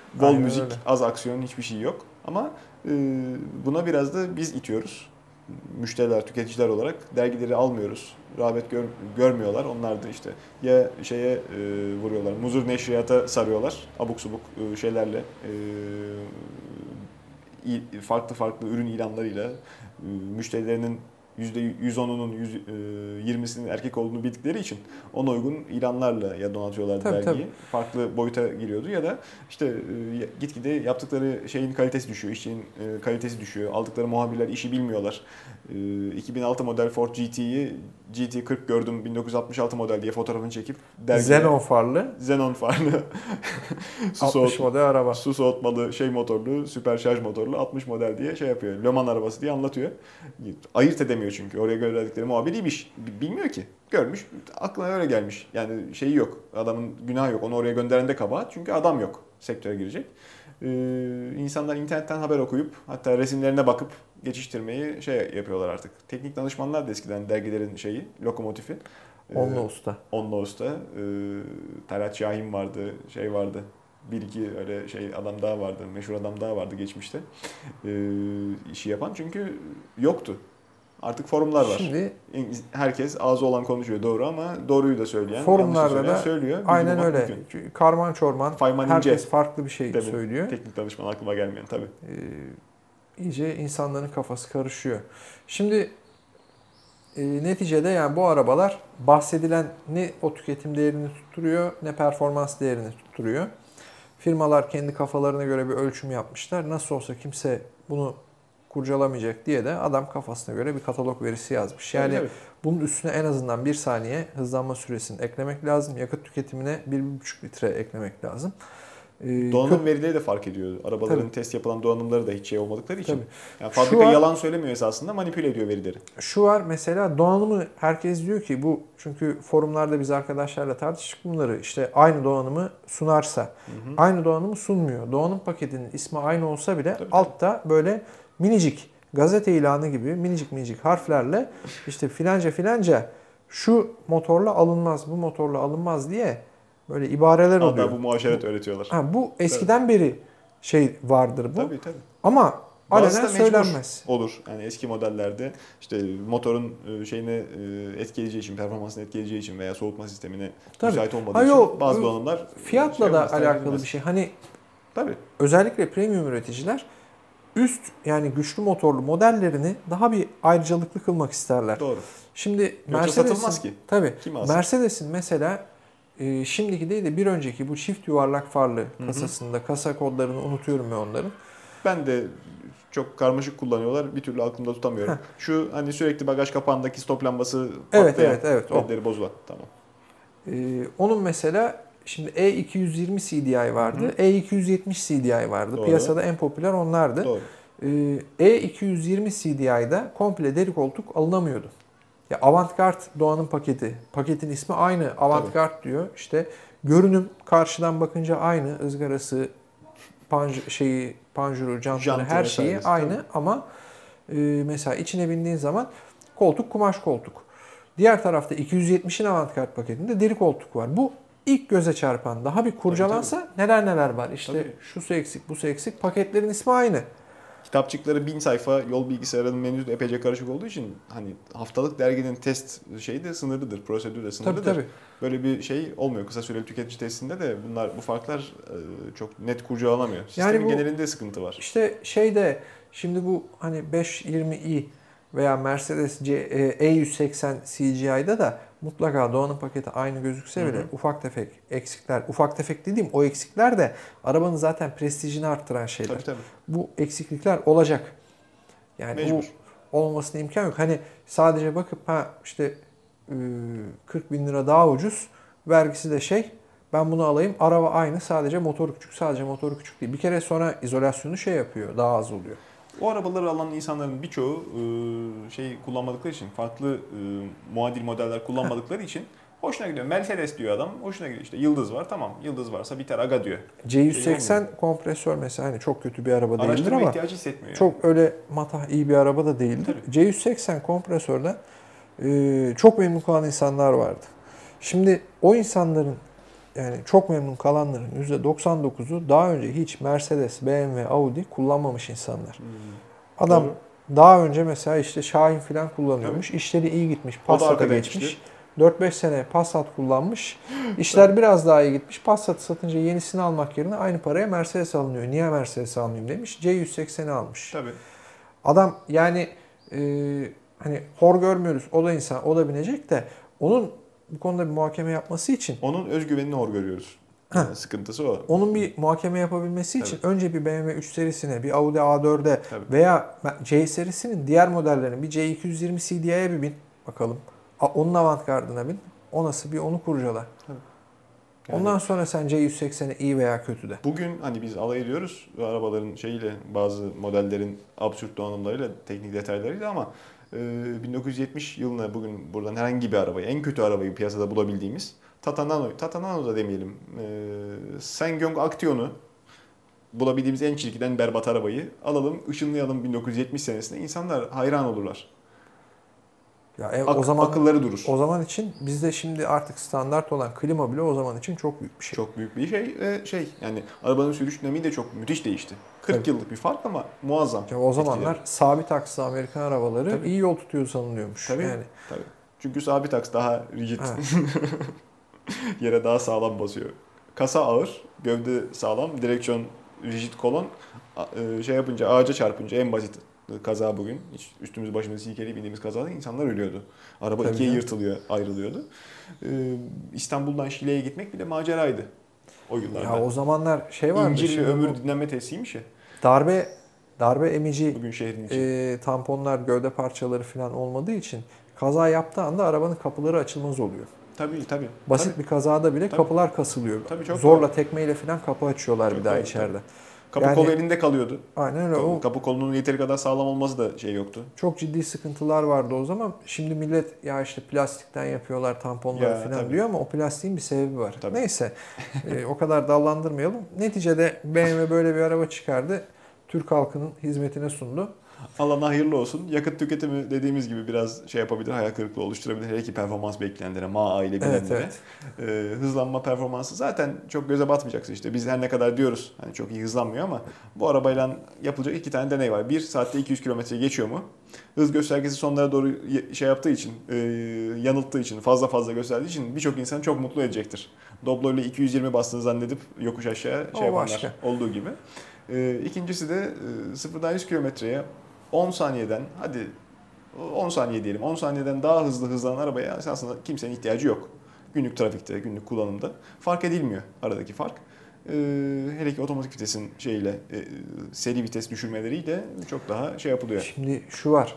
Bol Aynen müzik, öyle. az aksiyon, hiçbir şey yok. Ama e, buna biraz da biz itiyoruz. Müşteriler, tüketiciler olarak dergileri almıyoruz. Rağbet gör, görmüyorlar. Onlar da işte ya şeye e, vuruyorlar, muzur neşriyata sarıyorlar. Abuk subuk e, şeylerle, e, farklı farklı ürün ilanlarıyla e, müşterilerinin yüzde yüz onunun yüz yirmisinin erkek olduğunu bildikleri için ona uygun ilanlarla ya donatıyorlardı Tabii, dergiyi. tabii. Farklı boyuta giriyordu ya da işte e, gitgide yaptıkları şeyin kalitesi düşüyor, işçinin e, kalitesi düşüyor. Aldıkları muhabirler işi bilmiyorlar. E, iki bin altı model Ford G T'yi G T kırk gördüm bin dokuz yüz altmış altı model diye fotoğrafını çekip dergiye Xenon farlı Xenon farlı su, altmış soğut, model araba. su soğutmalı şey motorlu, süper şarj motorlu altmış model diye şey yapıyor. Le Mans arabası diye anlatıyor. Ayırt edemiyor çünkü. Oraya gönderdikleri muhabir iyiymiş. Bilmiyor ki. Görmüş. Aklına öyle gelmiş. Yani şeyi yok. Adamın günahı yok. Onu oraya gönderen de kabahat. Çünkü adam yok. Sektöre girecek. Ee, insanlar internetten haber okuyup hatta resimlerine bakıp geçiştirmeyi şey yapıyorlar artık. Teknik danışmanlar da eskiden dergilerin şeyi, lokomotifi. Onlu usta. Onlu usta. Ee, Talat Şahin vardı. Şey vardı. Bir iki öyle şey adam daha vardı. Meşhur adam daha vardı geçmişte. Ee, işi yapan çünkü yoktu. Artık forumlar var. Şimdi herkes ağzı olan konuşuyor doğru ama doğruyu da söyleyen, forumlarda yanlış da söyleyen da söylüyor. Bilgi aynen bulmak öyle. mümkün. Çünkü Karman çorman Fayman herkes İnce. farklı bir şey Tabii, söylüyor. teknik danışman aklıma gelmeyen tabii. Ee, iyice insanların kafası karışıyor. Şimdi e, neticede yani bu arabalar bahsedilen ne o tüketim değerini tutturuyor ne performans değerini tutturuyor. Firmalar kendi kafalarına göre bir ölçüm yapmışlar. Nasıl olsa kimse bunu kurcalamayacak diye de adam kafasına göre bir katalog verisi yazmış. Yani Tabii, tabii. bunun üstüne en azından bir saniye hızlanma süresini eklemek lazım. Yakıt tüketimine bir buçuk litre eklemek lazım. Ee, Donanım verileri de fark ediyor. Arabaların Tabii. test yapılan donanımları da hiç şey olmadıkları için. Tabii. Yani fabrika Şu an- yalan söylemiyor esasında, manipüle ediyor verileri. Şu var mesela donanımı herkes diyor ki bu çünkü forumlarda biz arkadaşlarla tartıştık bunları işte aynı donanımı sunarsa Hı hı. aynı donanımı sunmuyor. Donanım paketinin ismi aynı olsa bile Tabii, altta böyle minicik gazete ilanı gibi minicik minicik harflerle işte filanca filanca şu motorla alınmaz bu motorla alınmaz diye böyle ibareler oluyor. Hatta bu muaşeret öğretiyorlar. Ha, bu eskiden beri şey vardır bu Tabii tabii. ama Bazısı alenen da mecbur söylenmez. olur. Yani eski modellerde işte motorun e, şeyini e, etkileyeceği için, performansını etkileyeceği için veya soğutma sistemine Tabii. müsait olmadığı Hayır, için o- bazı donanımlar Fiyatla şey da olmaz, tercih alakalı edilmez. bir şey. Hani Tabii. özellikle premium üreticiler üst yani güçlü motorlu modellerini daha bir ayrıcalıklı kılmak isterler. Doğru. Şimdi Yoksa satılmaz Mercedes'in ki. tabii Kim alsın? Mercedes'in mesela e, şimdiki değil de bir önceki bu çift yuvarlak farlı hı. kasasında kasa kodlarını unutuyorum ben onların. Ben de çok karmaşık kullanıyorlar. Bir türlü aklımda tutamıyorum. Heh. Şu hani sürekli bagaj kapağındaki stop lambası Evet, patlayan, evet, evet, o. ledleri bozulan. Tamam. E, onun mesela şimdi E iki yüz yirmi C D I vardı. Hı. E iki yüz yetmiş C D I vardı. Doğru. Piyasada en popüler onlardı. Doğru. E iki yüz yirmi C D I'da komple deri koltuk alınamıyordu. Ya Avantgard Doğan'ın paketi. Paketin ismi aynı. Avantgard diyor. İşte görünüm karşıdan bakınca aynı. Izgarası, panj şeyi, panjuru, jantları Jantı her şeyi vesairesi, aynı tabii. ama e, mesela içine bindiğin zaman koltuk kumaş koltuk. Diğer tarafta iki yüz yetmişin Avantgard paketinde deri koltuk var. Bu ilk göze çarpan. Daha bir kurcalansa neler neler var. İşte Tabii. şusu eksik, busu eksik. Paketlerin ismi aynı. Kitapçıkları bin sayfa, yol bilgisayarının menüsü de epeyce karışık olduğu için hani haftalık derginin test şeyi de sınırlıdır, prosedür de sınırlıdır. Tabii tabii. Böyle bir şey olmuyor. Kısa süreli tüketici testinde de bunlar bu farklar e, çok net kurcalanamıyor. Sistemin bu- genelinde sıkıntı var. İşte şeyde şimdi bu hani beş yirmi i veya Mercedes C- e, E yüz seksen C G I'da da mutlaka Doğan'ın paketi aynı gözükse bile Hı hı. ufak tefek eksikler, ufak tefek dediğim o eksikler de arabanın zaten prestijini arttıran şeyler. Tabii tabii. Bu eksiklikler olacak. Yani Mecbur. bu olmasına imkan yok. Hani sadece bakıp ha işte e, kırk bin lira daha ucuz, vergisi de şey, ben bunu alayım. Araba aynı, sadece motoru küçük. Sadece motoru küçük değil. Bir kere sonra izolasyonu şey yapıyor, daha az oluyor. O arabaları alan insanların birçoğu e, şey kullanmadıkları için, farklı e, muadil modeller kullanmadıkları için hoşuna gidiyor. Mercedes diyor adam, hoşuna gidiyor. İşte yıldız var, tamam yıldız varsa biter aga diyor. C yüz seksen kompresör mesela hani çok kötü bir araba değildir Araştırma ama ihtiyacı hissetmiyor. Yani. çok öyle matah iyi bir araba da değildir. Tabii. C yüz seksen kompresörden e, çok memnun kalan insanlar vardı. Şimdi o insanların yani çok memnun kalanların yüzde doksan dokuzu daha önce hiç Mercedes, B M W, Audi kullanmamış insanlar. Hmm. Adam Doğru. daha önce mesela işte Şahin falan kullanıyormuş. Tabii. İşleri iyi gitmiş. O da Passat'a arkadan geçmiş. geçti. dört beş sene Passat kullanmış. İşler biraz daha iyi gitmiş. Passat'ı satınca yenisini almak yerine aynı paraya Mercedes alınıyor. Niye Mercedes almayayım demiş. C yüz sekseni almış. Tabii. Adam yani e, hani hor görmüyoruz. O da insan, o da binecek de onun bu konuda bir muhakeme yapması için, Onun özgüvenini hor görüyoruz. Yani sıkıntısı o. onun bir muhakeme yapabilmesi için Tabii. önce bir B M W üç serisine, bir Audi A dörde Tabii. veya C serisinin diğer modellerine, bir C iki yüz yirmi C D I'ye bir bin bakalım. A- Onun avantgardına bin. O nasıl, bir onu kurcala. Yani Ondan sonra sen C yüz sekseni iyi veya kötü de. bugün hani biz alay ediyoruz bu arabaların şeyiyle, bazı modellerin absürt donanımlarıyla, teknik detaylarıyla, ama e, bin dokuz yüz yetmiş yılına bugün buradan herhangi bir arabayı, en kötü arabayı piyasada bulabildiğimiz Tata Nano, Tata Nano da demeyelim, e, Sangyong Action'u bulabildiğimiz en çirkin, en berbat arabayı alalım, ışınlayalım bin dokuz yüz yetmiş senesinde, insanlar hayran olurlar. Ya e, Ak- o zaman akılları durur. o zaman için bizde şimdi artık standart olan klima bile o zaman için çok büyük bir şey. Çok büyük bir şey ve şey, yani arabanın sürüş dinamiği de çok müthiş değişti. kırk Tabii. yıllık bir fark ama muazzam. Ya o zamanlar etkileri. sabit akslı Amerikan arabaları Tabii. iyi yol tutuyor sanılıyormuş. Tabii. Yani Tabii. Çünkü sabit aks daha rigid. evet. Yere daha sağlam basıyor. Kasa ağır, gövde sağlam, direksiyon rigid, kolon A- e, şey yapınca, ağaca çarpınca, en basit kaza bugün. Hiç üstümüz başımızı silkeleyip bindiğimiz kazada insanlar ölüyordu. Araba Tabii ikiye canım. yırtılıyor, ayrılıyordu. Ee, İstanbul'dan Şile'ye gitmek bile maceraydı o yıllarda. Ya o zamanlar şey vardı. İncirli şimdi ömür bu dinlenme tesisiymiş ya darbe darbe emici bugün şehrin içi. e, tamponlar, gövde parçaları falan olmadığı için kaza yaptığı anda arabanın kapıları açılmaz oluyor. Tabii tabii. Basit tabii. bir kazada bile Tabii. kapılar kasılıyor. Tabii, çok Zorla doğru. tekmeyle falan kapı açıyorlar Çok bir daha doğru, içeride. Kapı Yani- kolu elinde kalıyordu. Aynen öyle. O Kapı kolunun yeteri kadar sağlam olması da şey yoktu. çok ciddi sıkıntılar vardı o zaman. Şimdi millet ya işte plastikten yapıyorlar tamponları Ya, falan tabii. diyor ama o plastiğin bir sebebi var. Tabii. Neyse e, o kadar dallandırmayalım. Neticede B M W böyle bir araba çıkardı. Türk halkının hizmetine sundu. Allah'ına hayırlı olsun. Yakıt tüketimi dediğimiz gibi biraz şey yapabilir, hayal kırıklığı oluşturabilir. Hele ki performans bekleyenlere, M A A ile Evet, bilenlere. evet. Ee, hızlanma performansı zaten çok göze batmayacaksın işte. Biz her ne kadar diyoruz hani çok iyi hızlanmıyor ama bu arabayla yapılacak iki tane deney var. Bir, saatte iki yüz kilometre geçiyor mu? Hız göstergesi sonlara doğru ye- şey yaptığı için, e, yanılttığı için, fazla fazla gösterdiği için birçok insan çok mutlu edecektir. Doblo ile iki yüz yirmi bastığını zannedip yokuş aşağı O şey yapanlar başka. olduğu gibi. Ee, İkincisi de e, sıfırdan yüz kilometreye on saniyeden, hadi on saniye diyelim, on saniyeden daha hızlı hızlanan arabaya aslında kimsenin ihtiyacı yok. Günlük trafikte, günlük kullanımda fark edilmiyor aradaki fark. Ee, hele ki otomatik vitesin şeyle, e, seri vites düşürmeleriyle çok daha şey yapılıyor. Şimdi şu var.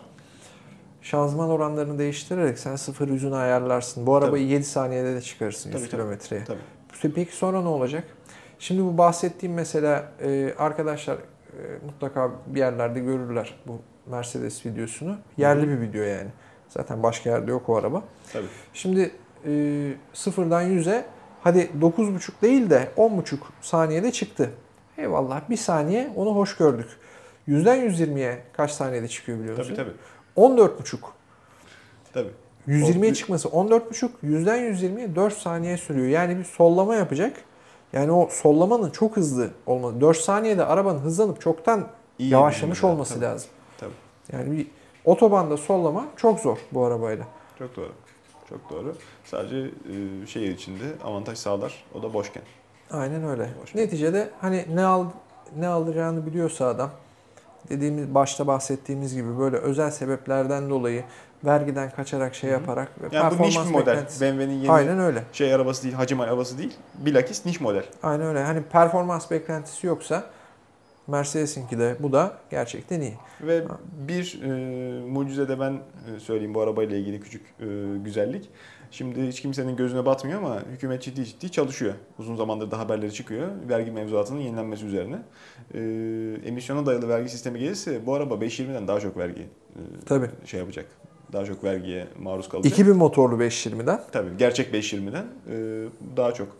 Şanzıman oranlarını değiştirerek sen sıfır yüzünü ayarlarsın. Bu arabayı yedi saniyede de çıkarırsın Tabii, yüz tabii. kilometreye. Tabii. Peki sonra ne olacak? Şimdi bu bahsettiğim mesela e, arkadaşlar e, mutlaka bir yerlerde görürler bu Mercedes videosunu. Yerli bir video yani. Zaten başka yerde yok o araba. Tabii. Şimdi e, sıfırdan yüze hadi dokuz buçuk değil de on buçuk saniyede çıktı. Eyvallah, bir saniye onu hoş gördük. yüzden yüz yirmiye kaç saniyede çıkıyor biliyor musun? Tabii tabii. on dört buçuk. Tabii. yüz yirmiye O- çıkması on dört buçuk, yüzden yüz yirmiye dört saniye sürüyor. Yani bir sollama yapacak. Yani o sollamanın çok hızlı olması. dört saniyede arabanın hızlanıp çoktan İyi yavaşlamış düşünmeler. olması Tabii. lazım. Tabii. Yani bir otobanda sollama çok zor bu arabayla. Çok doğru. Çok doğru. Sadece e, şehir içinde avantaj sağlar. O da boşken. Aynen öyle. Boş. Neticede hani ne al ne alacağını biliyorsa adam, dediğimiz başta bahsettiğimiz gibi böyle özel sebeplerden dolayı vergiden kaçarak şey Hı hı. yaparak ve Yani bu niş bir model. beklentisi- B M W'nin yeni Aynen öyle. şey arabası değil, hacim arabası değil. Bilakis niş model. Aynen öyle. Hani performans beklentisi yoksa Mercedes'inki de bu da gerçekten iyi. Ve bir e, mucize de ben e, söyleyeyim bu arabayla ilgili küçük e, güzellik. Şimdi hiç kimsenin gözüne batmıyor ama hükümet ciddi ciddi çalışıyor. Uzun zamandır da haberleri çıkıyor. Vergi mevzuatının yenilenmesi üzerine. E, emisyona dayalı vergi sistemi gelirse bu araba beş yirmiden daha çok vergi e, Tabii. şey yapacak. Daha çok vergiye maruz kalacak. iki bin motorlu beş yirmiden. Tabii gerçek beş yirmiden e, daha çok e,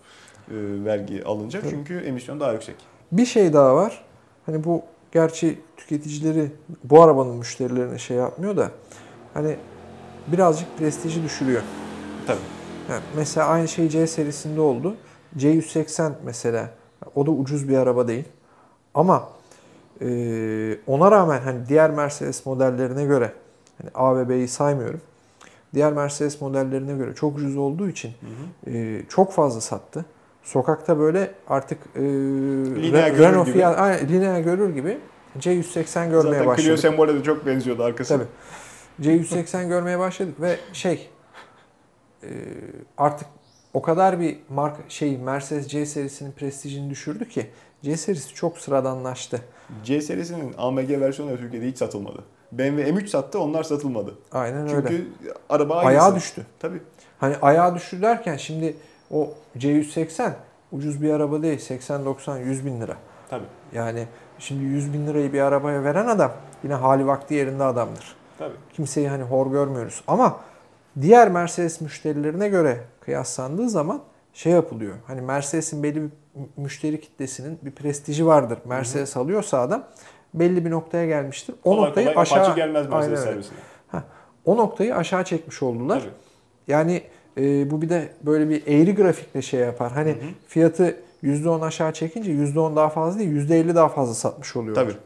vergi alınacak. Tabii. Çünkü emisyon daha yüksek. Bir şey daha var. Hani bu gerçi tüketicileri, bu arabanın müşterilerine şey yapmıyor da hani birazcık prestiji düşürüyor. Tabii. Yani mesela aynı şey C serisinde oldu. C yüz seksen mesela, o da ucuz bir araba değil. Ama e, ona rağmen hani diğer Mercedes modellerine göre, hani A ve B'yi saymıyorum. Diğer Mercedes modellerine göre çok ucuz olduğu için hı hı. E, çok fazla sattı. Sokakta böyle artık e, Re- Renault Fiat, aynen, Linea görür gibi C yüz seksen görmeye Zaten başladık. Clio sembolü de çok benziyordu arkası. Tabii. C yüz seksen görmeye başladık ve şey e, artık o kadar bir marka şey Mercedes C serisinin prestijini düşürdü ki C serisi çok sıradanlaştı. C serisinin A M G versiyonu Türkiye'de hiç satılmadı. B M W M üç sattı, onlar satılmadı. Aynen Çünkü öyle. Çünkü araba aynısı. Ayağa düştü. Tabii. Hani ayağa düştü derken şimdi o C yüz seksen ucuz bir araba değil. seksen doksan yüz bin lira. Tabii. Yani şimdi yüz bin lirayı bir arabaya veren adam yine hali vakti yerinde adamdır. Tabii. Kimseyi hani hor görmüyoruz. Ama diğer Mercedes müşterilerine göre kıyaslandığı zaman şey yapılıyor. Hani Mercedes'in belli bir müşteri kitlesinin bir prestiji vardır. Mercedes hı hı. alıyorsa adam belli bir noktaya gelmiştir. O kolay noktayı kolay aşağı gelmez Mercedes servisine. Ha, o noktayı aşağı çekmiş oldular. Tabii. Yani e, bu bir de böyle bir eğri grafikle şey yapar. Hani hı hı. fiyatı yüzde on aşağı çekince yüzde on daha fazla değil, yüzde elli daha fazla satmış oluyorlar. Tabii.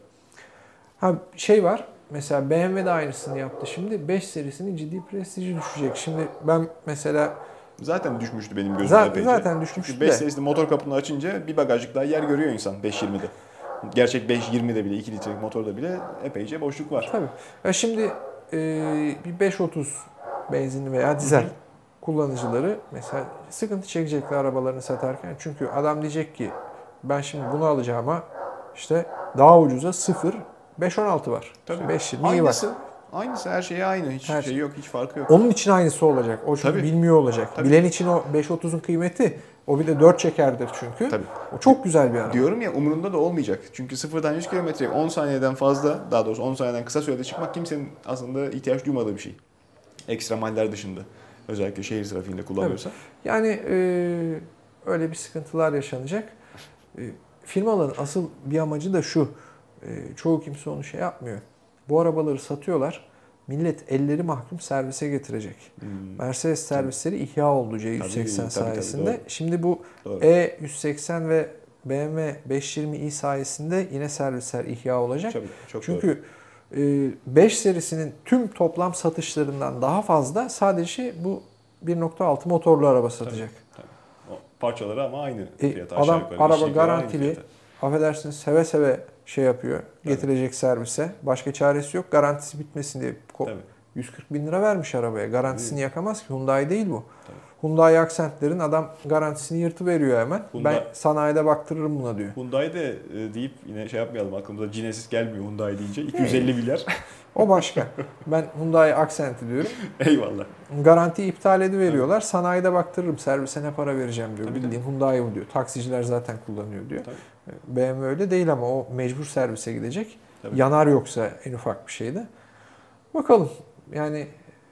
Ha şey var. Mesela B M W de aynısını yaptı. Şimdi beş serisinin ciddi prestiji düşecek. Şimdi ben mesela zaten düşmüştü benim gözümde zaten, epeyce. Zaten düşmüştü. Çünkü beş serisinde motor kapını açınca bir bagajcık daha yer görüyor insan beş yirmide. Gerçek beş yirmide bile, iki litrelik motorda bile epeyce boşluk var. Tabii. Ya şimdi e, bir beş otuz benzinli veya dizel Hı-hı. kullanıcıları mesela sıkıntı çekecekler arabalarını satarken. Çünkü adam diyecek ki ben şimdi bunu alacağıma işte daha ucuza sıfır beş on altı var. Tabii. beş yirmi aynısı, var. Aynısı her şeye aynı. Hiç her şey yok, hiç farkı yok. Onun için aynısı olacak. O çünkü Tabii. bilmiyor olacak. Tabii. Bilen için o beş otuzun kıymeti o bir de dört çekerdir çünkü. Tabii. O çok güzel bir araba. Diyorum ya umurunda da olmayacak. Çünkü sıfırdan yüz kilometreye on saniyeden fazla, daha doğrusu on saniyeden kısa sürede çıkmak kimsenin aslında ihtiyaç duymadığı bir şey. Ekstremaller dışında. Özellikle şehir trafiğinde kullanıyorsa. Tabii. Yani e, öyle bir sıkıntılar yaşanacak. E, firmaların asıl bir amacı da şu. E, çoğu kimse onu şey yapmıyor. Bu arabaları satıyorlar. Millet elleri mahkum servise getirecek. Hmm. Mercedes servisleri ihya oldu C yüz seksen tabii, sayesinde. Tabii, tabii, Şimdi bu doğru. E yüz seksen ve B M W beş yirmi i sayesinde yine servisler ihya olacak. Tabii, çok Çünkü doğru. beş serisinin tüm toplam satışlarından daha fazla sadece bu bir nokta altı motorlu araba satacak. Tabii, tabii. O parçaları ama aynı fiyata. E, adam araba garantili, affedersiniz seve seve şey yapıyor, tabii. getirecek servise. Başka çaresi yok. Garantisi bitmesin diye tabii. yüz kırk bin lira vermiş arabaya. Garantisini tabii. yakamaz ki. Hyundai değil bu. Tabii. Hyundai Accent'lerin adam garantisini yırtıveriyor hemen. Hyundai, ben sanayide baktırırım buna diyor. Hyundai de e, deyip yine şey yapmayalım, aklımıza Genesis gelmiyor Hyundai deyince. iki yüz elli milyar. O başka. Ben Hyundai Accent'i diyorum. Eyvallah. Garantiyi iptal ediveriyorlar. Evet. Sanayide baktırırım. Servise ne para vereceğim diyor. Tabii bildiğin Hyundai bu diyor. Taksiciler zaten kullanıyor diyor. Tabii. B M W öyle değil ama o mecbur servise gidecek. Tabii. Yanar yoksa en ufak bir şeyde. Bakalım. Yani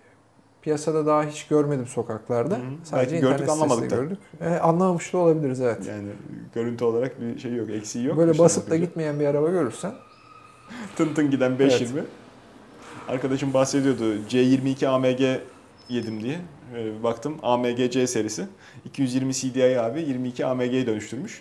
piyasada daha hiç görmedim sokaklarda. Hı-hı. Sadece belki internet sitesinde gördük. E, anlamamış da olabiliriz evet. Yani görüntü olarak bir şey yok, eksiği yok. Böyle basıp da gitmeyen bir araba görürsen. Tın tın giden beş yirmi. Evet. Arkadaşım bahsediyordu. C yirmi iki A M G yedim diye. Ee, baktım A M G C serisi. iki yüz yirmi C D I abi yirmi iki A M G'ye dönüştürmüş.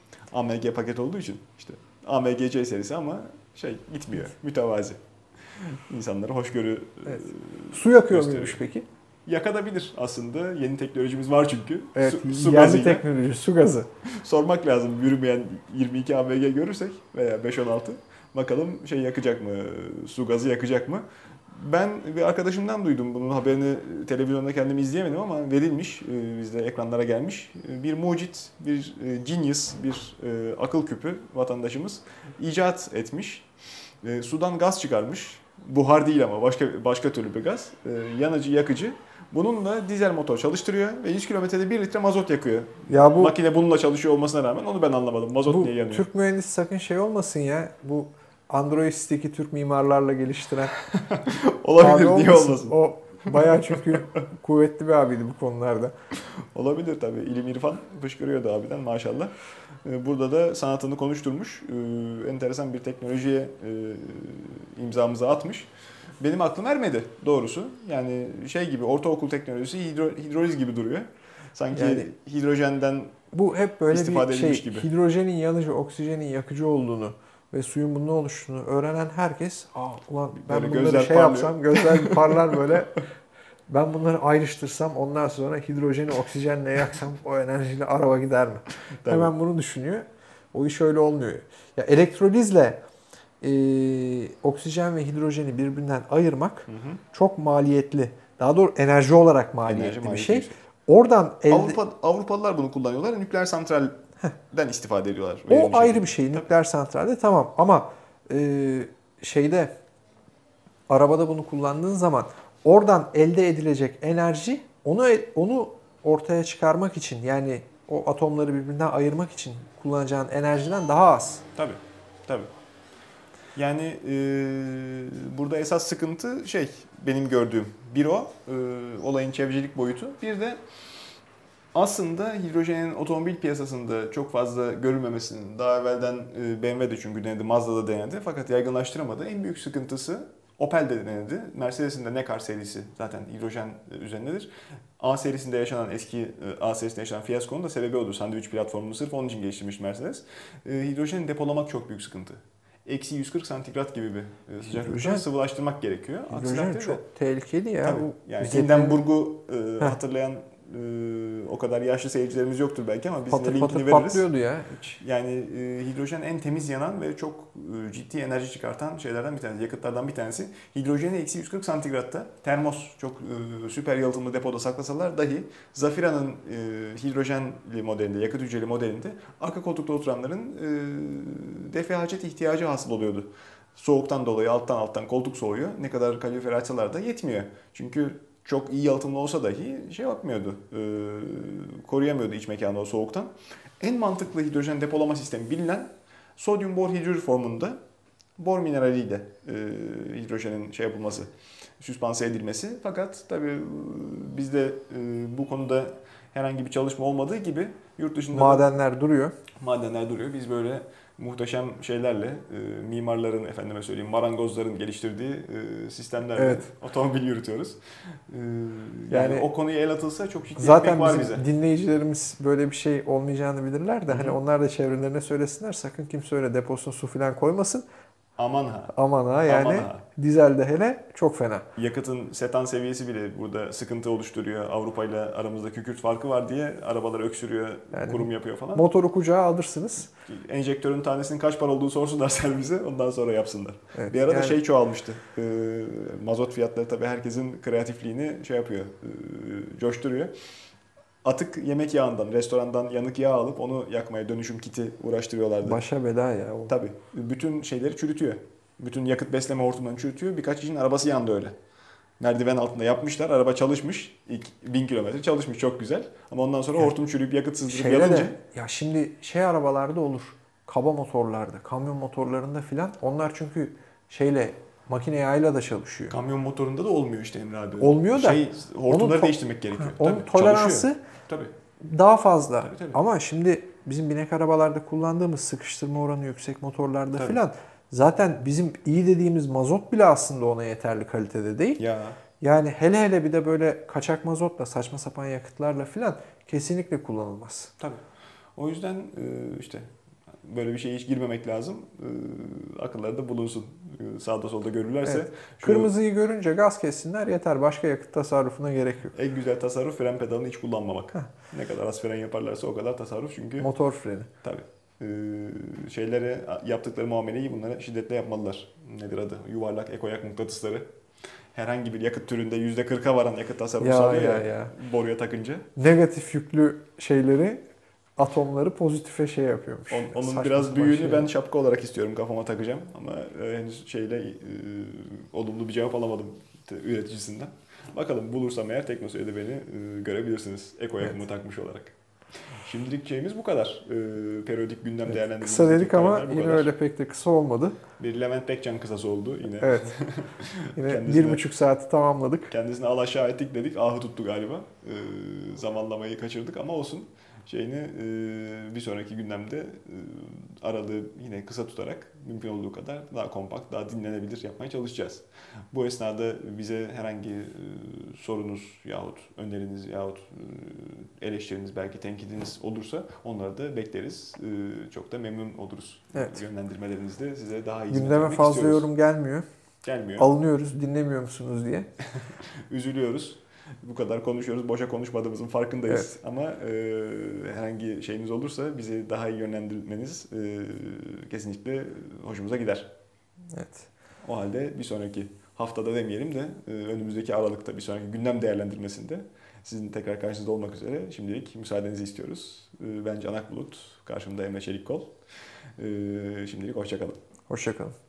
A M G paket olduğu için işte A M G C serisi ama şey gitmiyor. Mütevazi. İnsanlara hoşgörü evet. e, Su yakıyor muymuş peki? Yakabilir aslında. Yeni teknolojimiz var çünkü. Evet, su, su yerli teknoloji, su gazı. Sormak lazım yürümeyen yirmi iki A M G görürsek veya beş on altı. Bakalım şey yakacak mı? Su gazı yakacak mı? Ben bir arkadaşımdan duydum bunun haberini, televizyonda kendim izleyemedim ama verilmiş, bizde ekranlara gelmiş. Bir mucit, bir genius, bir akıl küpü vatandaşımız icat etmiş. Sudan gaz çıkarmış. Buhar değil ama başka başka türlü bir gaz. Yanıcı, yakıcı. Bununla dizel motor çalıştırıyor ve yüz kilometrede bir litre mazot yakıyor. Ya bu makine bununla çalışıyor olmasına rağmen onu ben anlamadım. Mazot bu, niye yanıyor? Türk mühendisi sakın şey olmasın ya. Bu Android stick'i Türk mimarlarla geliştiren olabilir, niye olmasın? O bayağı çünkü kuvvetli bir abiydi bu konularda. Olabilir tabii. İlim irfan fışkırıyordu abiden maşallah. Burada da sanatını konuşturmuş. Enteresan bir teknolojiye imzamızı atmış. Benim aklım ermedi doğrusu. Yani şey gibi ortaokul teknolojisi hidro, hidroliz gibi duruyor. Sanki yani, hidrojenden bu hep böyle İstifade bir şey, edilmiş gibi. hidrojenin yanıcı, oksijenin yakıcı olduğunu ve suyun bunun oluştuğunu öğrenen herkes, aa ulan ben Böyle bunları gözler şey parlıyor. yapsam, gözler bir parlar böyle. Ben bunları ayrıştırsam ondan sonra hidrojeni oksijenle yaksam o enerjiyle araba gider mi? Tabii. Hemen bunu düşünüyor. O iş öyle olmuyor. Ya elektrolizle e, oksijen ve hidrojeni birbirinden ayırmak Hı hı. çok maliyetli. Daha doğrusu enerji olarak maliyetli Enerji bir maliyeti şey. yüksek. Oradan elde... Avrupa, Avrupalılar bunu kullanıyorlar. Nükleer santralden istifade ediyorlar. O Verimli ayrı şekilde. bir şey. Tabii. Nükleer santralde tamam ama e, şeyde arabada bunu kullandığın zaman oradan elde edilecek enerji onu onu ortaya çıkarmak için, yani o atomları birbirinden ayırmak için kullanacağın enerjiden daha az. Tabii. Tabii. Yani e, burada esas sıkıntı şey benim gördüğüm bir o e, olayın çevrecilik boyutu. Bir de aslında hidrojenin otomobil piyasasında çok fazla görülmemesinin daha evvelden e, B M W de çünkü denedi, Mazda da denedi fakat yaygınlaştıramadı. En büyük sıkıntısı Opel de denedi. Mercedes'in de Necar serisi zaten hidrojen üzerindedir. A serisinde yaşanan eski e, A serisinde yaşanan fiyaskonun da sebebi odur. Sandviç platformunu sırf onun için geliştirmiş Mercedes. E, hidrojeni depolamak çok büyük sıkıntı. Eksi yüz kırk santigrat gibi bir e, sıcaklıkta Hidrojen- sıvılaştırmak gerekiyor. Aksi Hidrojen takdirde çok tehlikeli ya. tabii, Bu yani bize Hindenburg'u e, hatırlayan e, o kadar yaşlı seyircilerimiz yoktur belki ama biz patır de patır linkini veririz. patlıyordu ya. Hiç. Yani e, hidrojen en temiz yanan ve çok e, ciddi enerji çıkartan şeylerden bir tanesi, yakıtlardan bir tanesi. Hidrojeni eksi yüz kırk santigratta termos çok e, süper yalıtımlı depoda saklasalar dahi Zafira'nın e, hidrojenli modelinde, yakıt hücreli modelinde arka koltukta oturanların e, defi hacet ihtiyacı hasıl oluyordu. Soğuktan dolayı alttan alttan koltuk soğuyor. Ne kadar kalorifer açsalar da yetmiyor. Çünkü çok iyi yalıtımlı olsa dahi şey yapmıyordu, e, koruyamıyordu iç mekanı o soğuktan. En mantıklı hidrojen depolama sistemi bilinen sodyum bor hidrür formunda bor mineraliyle e, hidrojenin şey yapılması, süspanse edilmesi. Fakat tabii e, bizde e, bu konuda herhangi bir çalışma olmadığı gibi yurt dışında da Madenler duruyor. madenler duruyor. Biz böyle muhteşem şeylerle, e, mimarların, efendime söyleyeyim, marangozların geliştirdiği e, sistemlerle Evet. otomobil yürütüyoruz. E, yani, Yani o konuya el atılsa çok ciddi Zaten ekmek var bizim bize. dinleyicilerimiz böyle bir şey olmayacağını bilirler de Hı hı. hani onlar da çevrelerine söylesinler, sakın kimse öyle deposuna su falan koymasın. Aman ha. Aman ha, yani Aman ha. dizelde hele çok fena. Yakıtın setan seviyesi bile burada sıkıntı oluşturuyor. Avrupa ile aramızda kükürt farkı var diye arabalar öksürüyor, Yani kurum yapıyor falan. Motoru kucağa alırsınız. Enjektörün tanesinin kaç para olduğunu sorsunlar servise, ondan sonra yapsınlar. Evet, Bir ara da yani- şey çoğalmıştı. Ee, mazot fiyatları tabii herkesin kreatifliğini şey yapıyor, e, coşturuyor. Atık yemek yağından, restorandan yanık yağ alıp onu yakmaya dönüşüm kiti uğraştırıyorlardı. Başa bela ya. O. Tabii. Bütün şeyleri çürütüyor. Bütün yakıt besleme hortumlarını çürütüyor. Birkaç kişinin arabası yandı öyle. Merdiven altında yapmışlar. Araba çalışmış. İlk bin kilometre çalışmış. Çok güzel. Ama ondan sonra hortum çürüyüp yakıt sızdırıp Şeyde yanınca. de ya şimdi şey arabalarda olur. Kaba motorlarda, kamyon motorlarında filan. Onlar çünkü şeyle, makine yağıyla da çalışıyor. Kamyon motorunda da olmuyor işte Emre abi. Olmuyor da Şey, hortumları onun to- değiştirmek gerekiyor. Onun Tabii, toleransı çalışıyor. Tabii. daha fazla. Tabii, tabii. Ama şimdi bizim binek arabalarda kullandığımız sıkıştırma oranı yüksek motorlarda Tabii. filan zaten bizim iyi dediğimiz mazot bile aslında ona yeterli kalitede değil. Ya Yani hele hele bir de böyle kaçak mazotla, saçma sapan yakıtlarla filan kesinlikle kullanılmaz. tabii. O yüzden e, işte böyle bir şeye hiç girmemek lazım. E, Akıllarda bulunsun. E, Sağda solda görürlerse. Evet. şu Kırmızıyı görünce gaz kessinler yeter. Başka yakıt tasarrufuna gerek yok. En güzel tasarruf fren pedalını hiç kullanmamak. Heh. Ne kadar az fren yaparlarsa o kadar tasarruf çünkü. Motor freni. Tabii. Ee, şeylere yaptıkları muameleyi bunlara şiddetle yapmalılar. Nedir adı? Yuvarlak ekoyak mıknatısları. Herhangi bir yakıt türünde yüzde kırka varan yakıt tasarrufu Ya, sağlıyor ya, ya, ya. boruya takınca. Negatif yüklü şeyleri, atomları pozitife şey yapıyormuş. On- onun Saçma biraz sapan büyüğünü şeyler. ben şapka olarak istiyorum, kafama takacağım. Ama e, henüz şeyle e, olumlu bir cevap alamadım te- üreticisinden. Bakalım bulursam eğer Teknoseyir'de beni e, görebilirsiniz. Eko yakımı Evet. takmış olarak. Şimdilik şeyimiz bu kadar. E, periyodik gündem değerlendirmemiz. Kısa dedik ama kalemler bu yine kadar. öyle pek de kısa olmadı. Bir Levent Bekcan kısası oldu yine. Evet. Yine Kendisine- bir buçuk saati tamamladık. Kendisini al aşağı ettik dedik. Ahı tuttu galiba. Ee, zamanlamayı kaçırdık ama olsun. şeyini e, bir sonraki gündemde e, aralığı yine kısa tutarak mümkün olduğu kadar daha kompakt, daha dinlenebilir yapmaya çalışacağız. Bu esnada bize herhangi e, sorunuz yahut öneriniz yahut e, eleştiriniz, belki tenkidiniz olursa onları da bekleriz. E, çok da memnun oluruz. Evet. Yönlendirmelerinizde size daha iyi hizmet Gündeme etmek fazla istiyoruz. yorum gelmiyor. Gelmiyor. Alınıyoruz, dinlemiyor musunuz diye. Üzülüyoruz. Bu kadar konuşuyoruz, boşa konuşmadığımızın farkındayız. Ama e, herhangi şeyiniz olursa bizi daha iyi yönlendirmeniz e, kesinlikle hoşumuza gider. Evet. O halde bir sonraki haftada demeyelim de e, önümüzdeki Aralık'ta bir sonraki gündem değerlendirmesinde sizin tekrar karşınızda olmak üzere şimdilik müsaadenizi istiyoruz. E, ben Can Akbulut, karşımda Emre Çelikkol. E, şimdilik hoşça kalın. Hoşça kalın.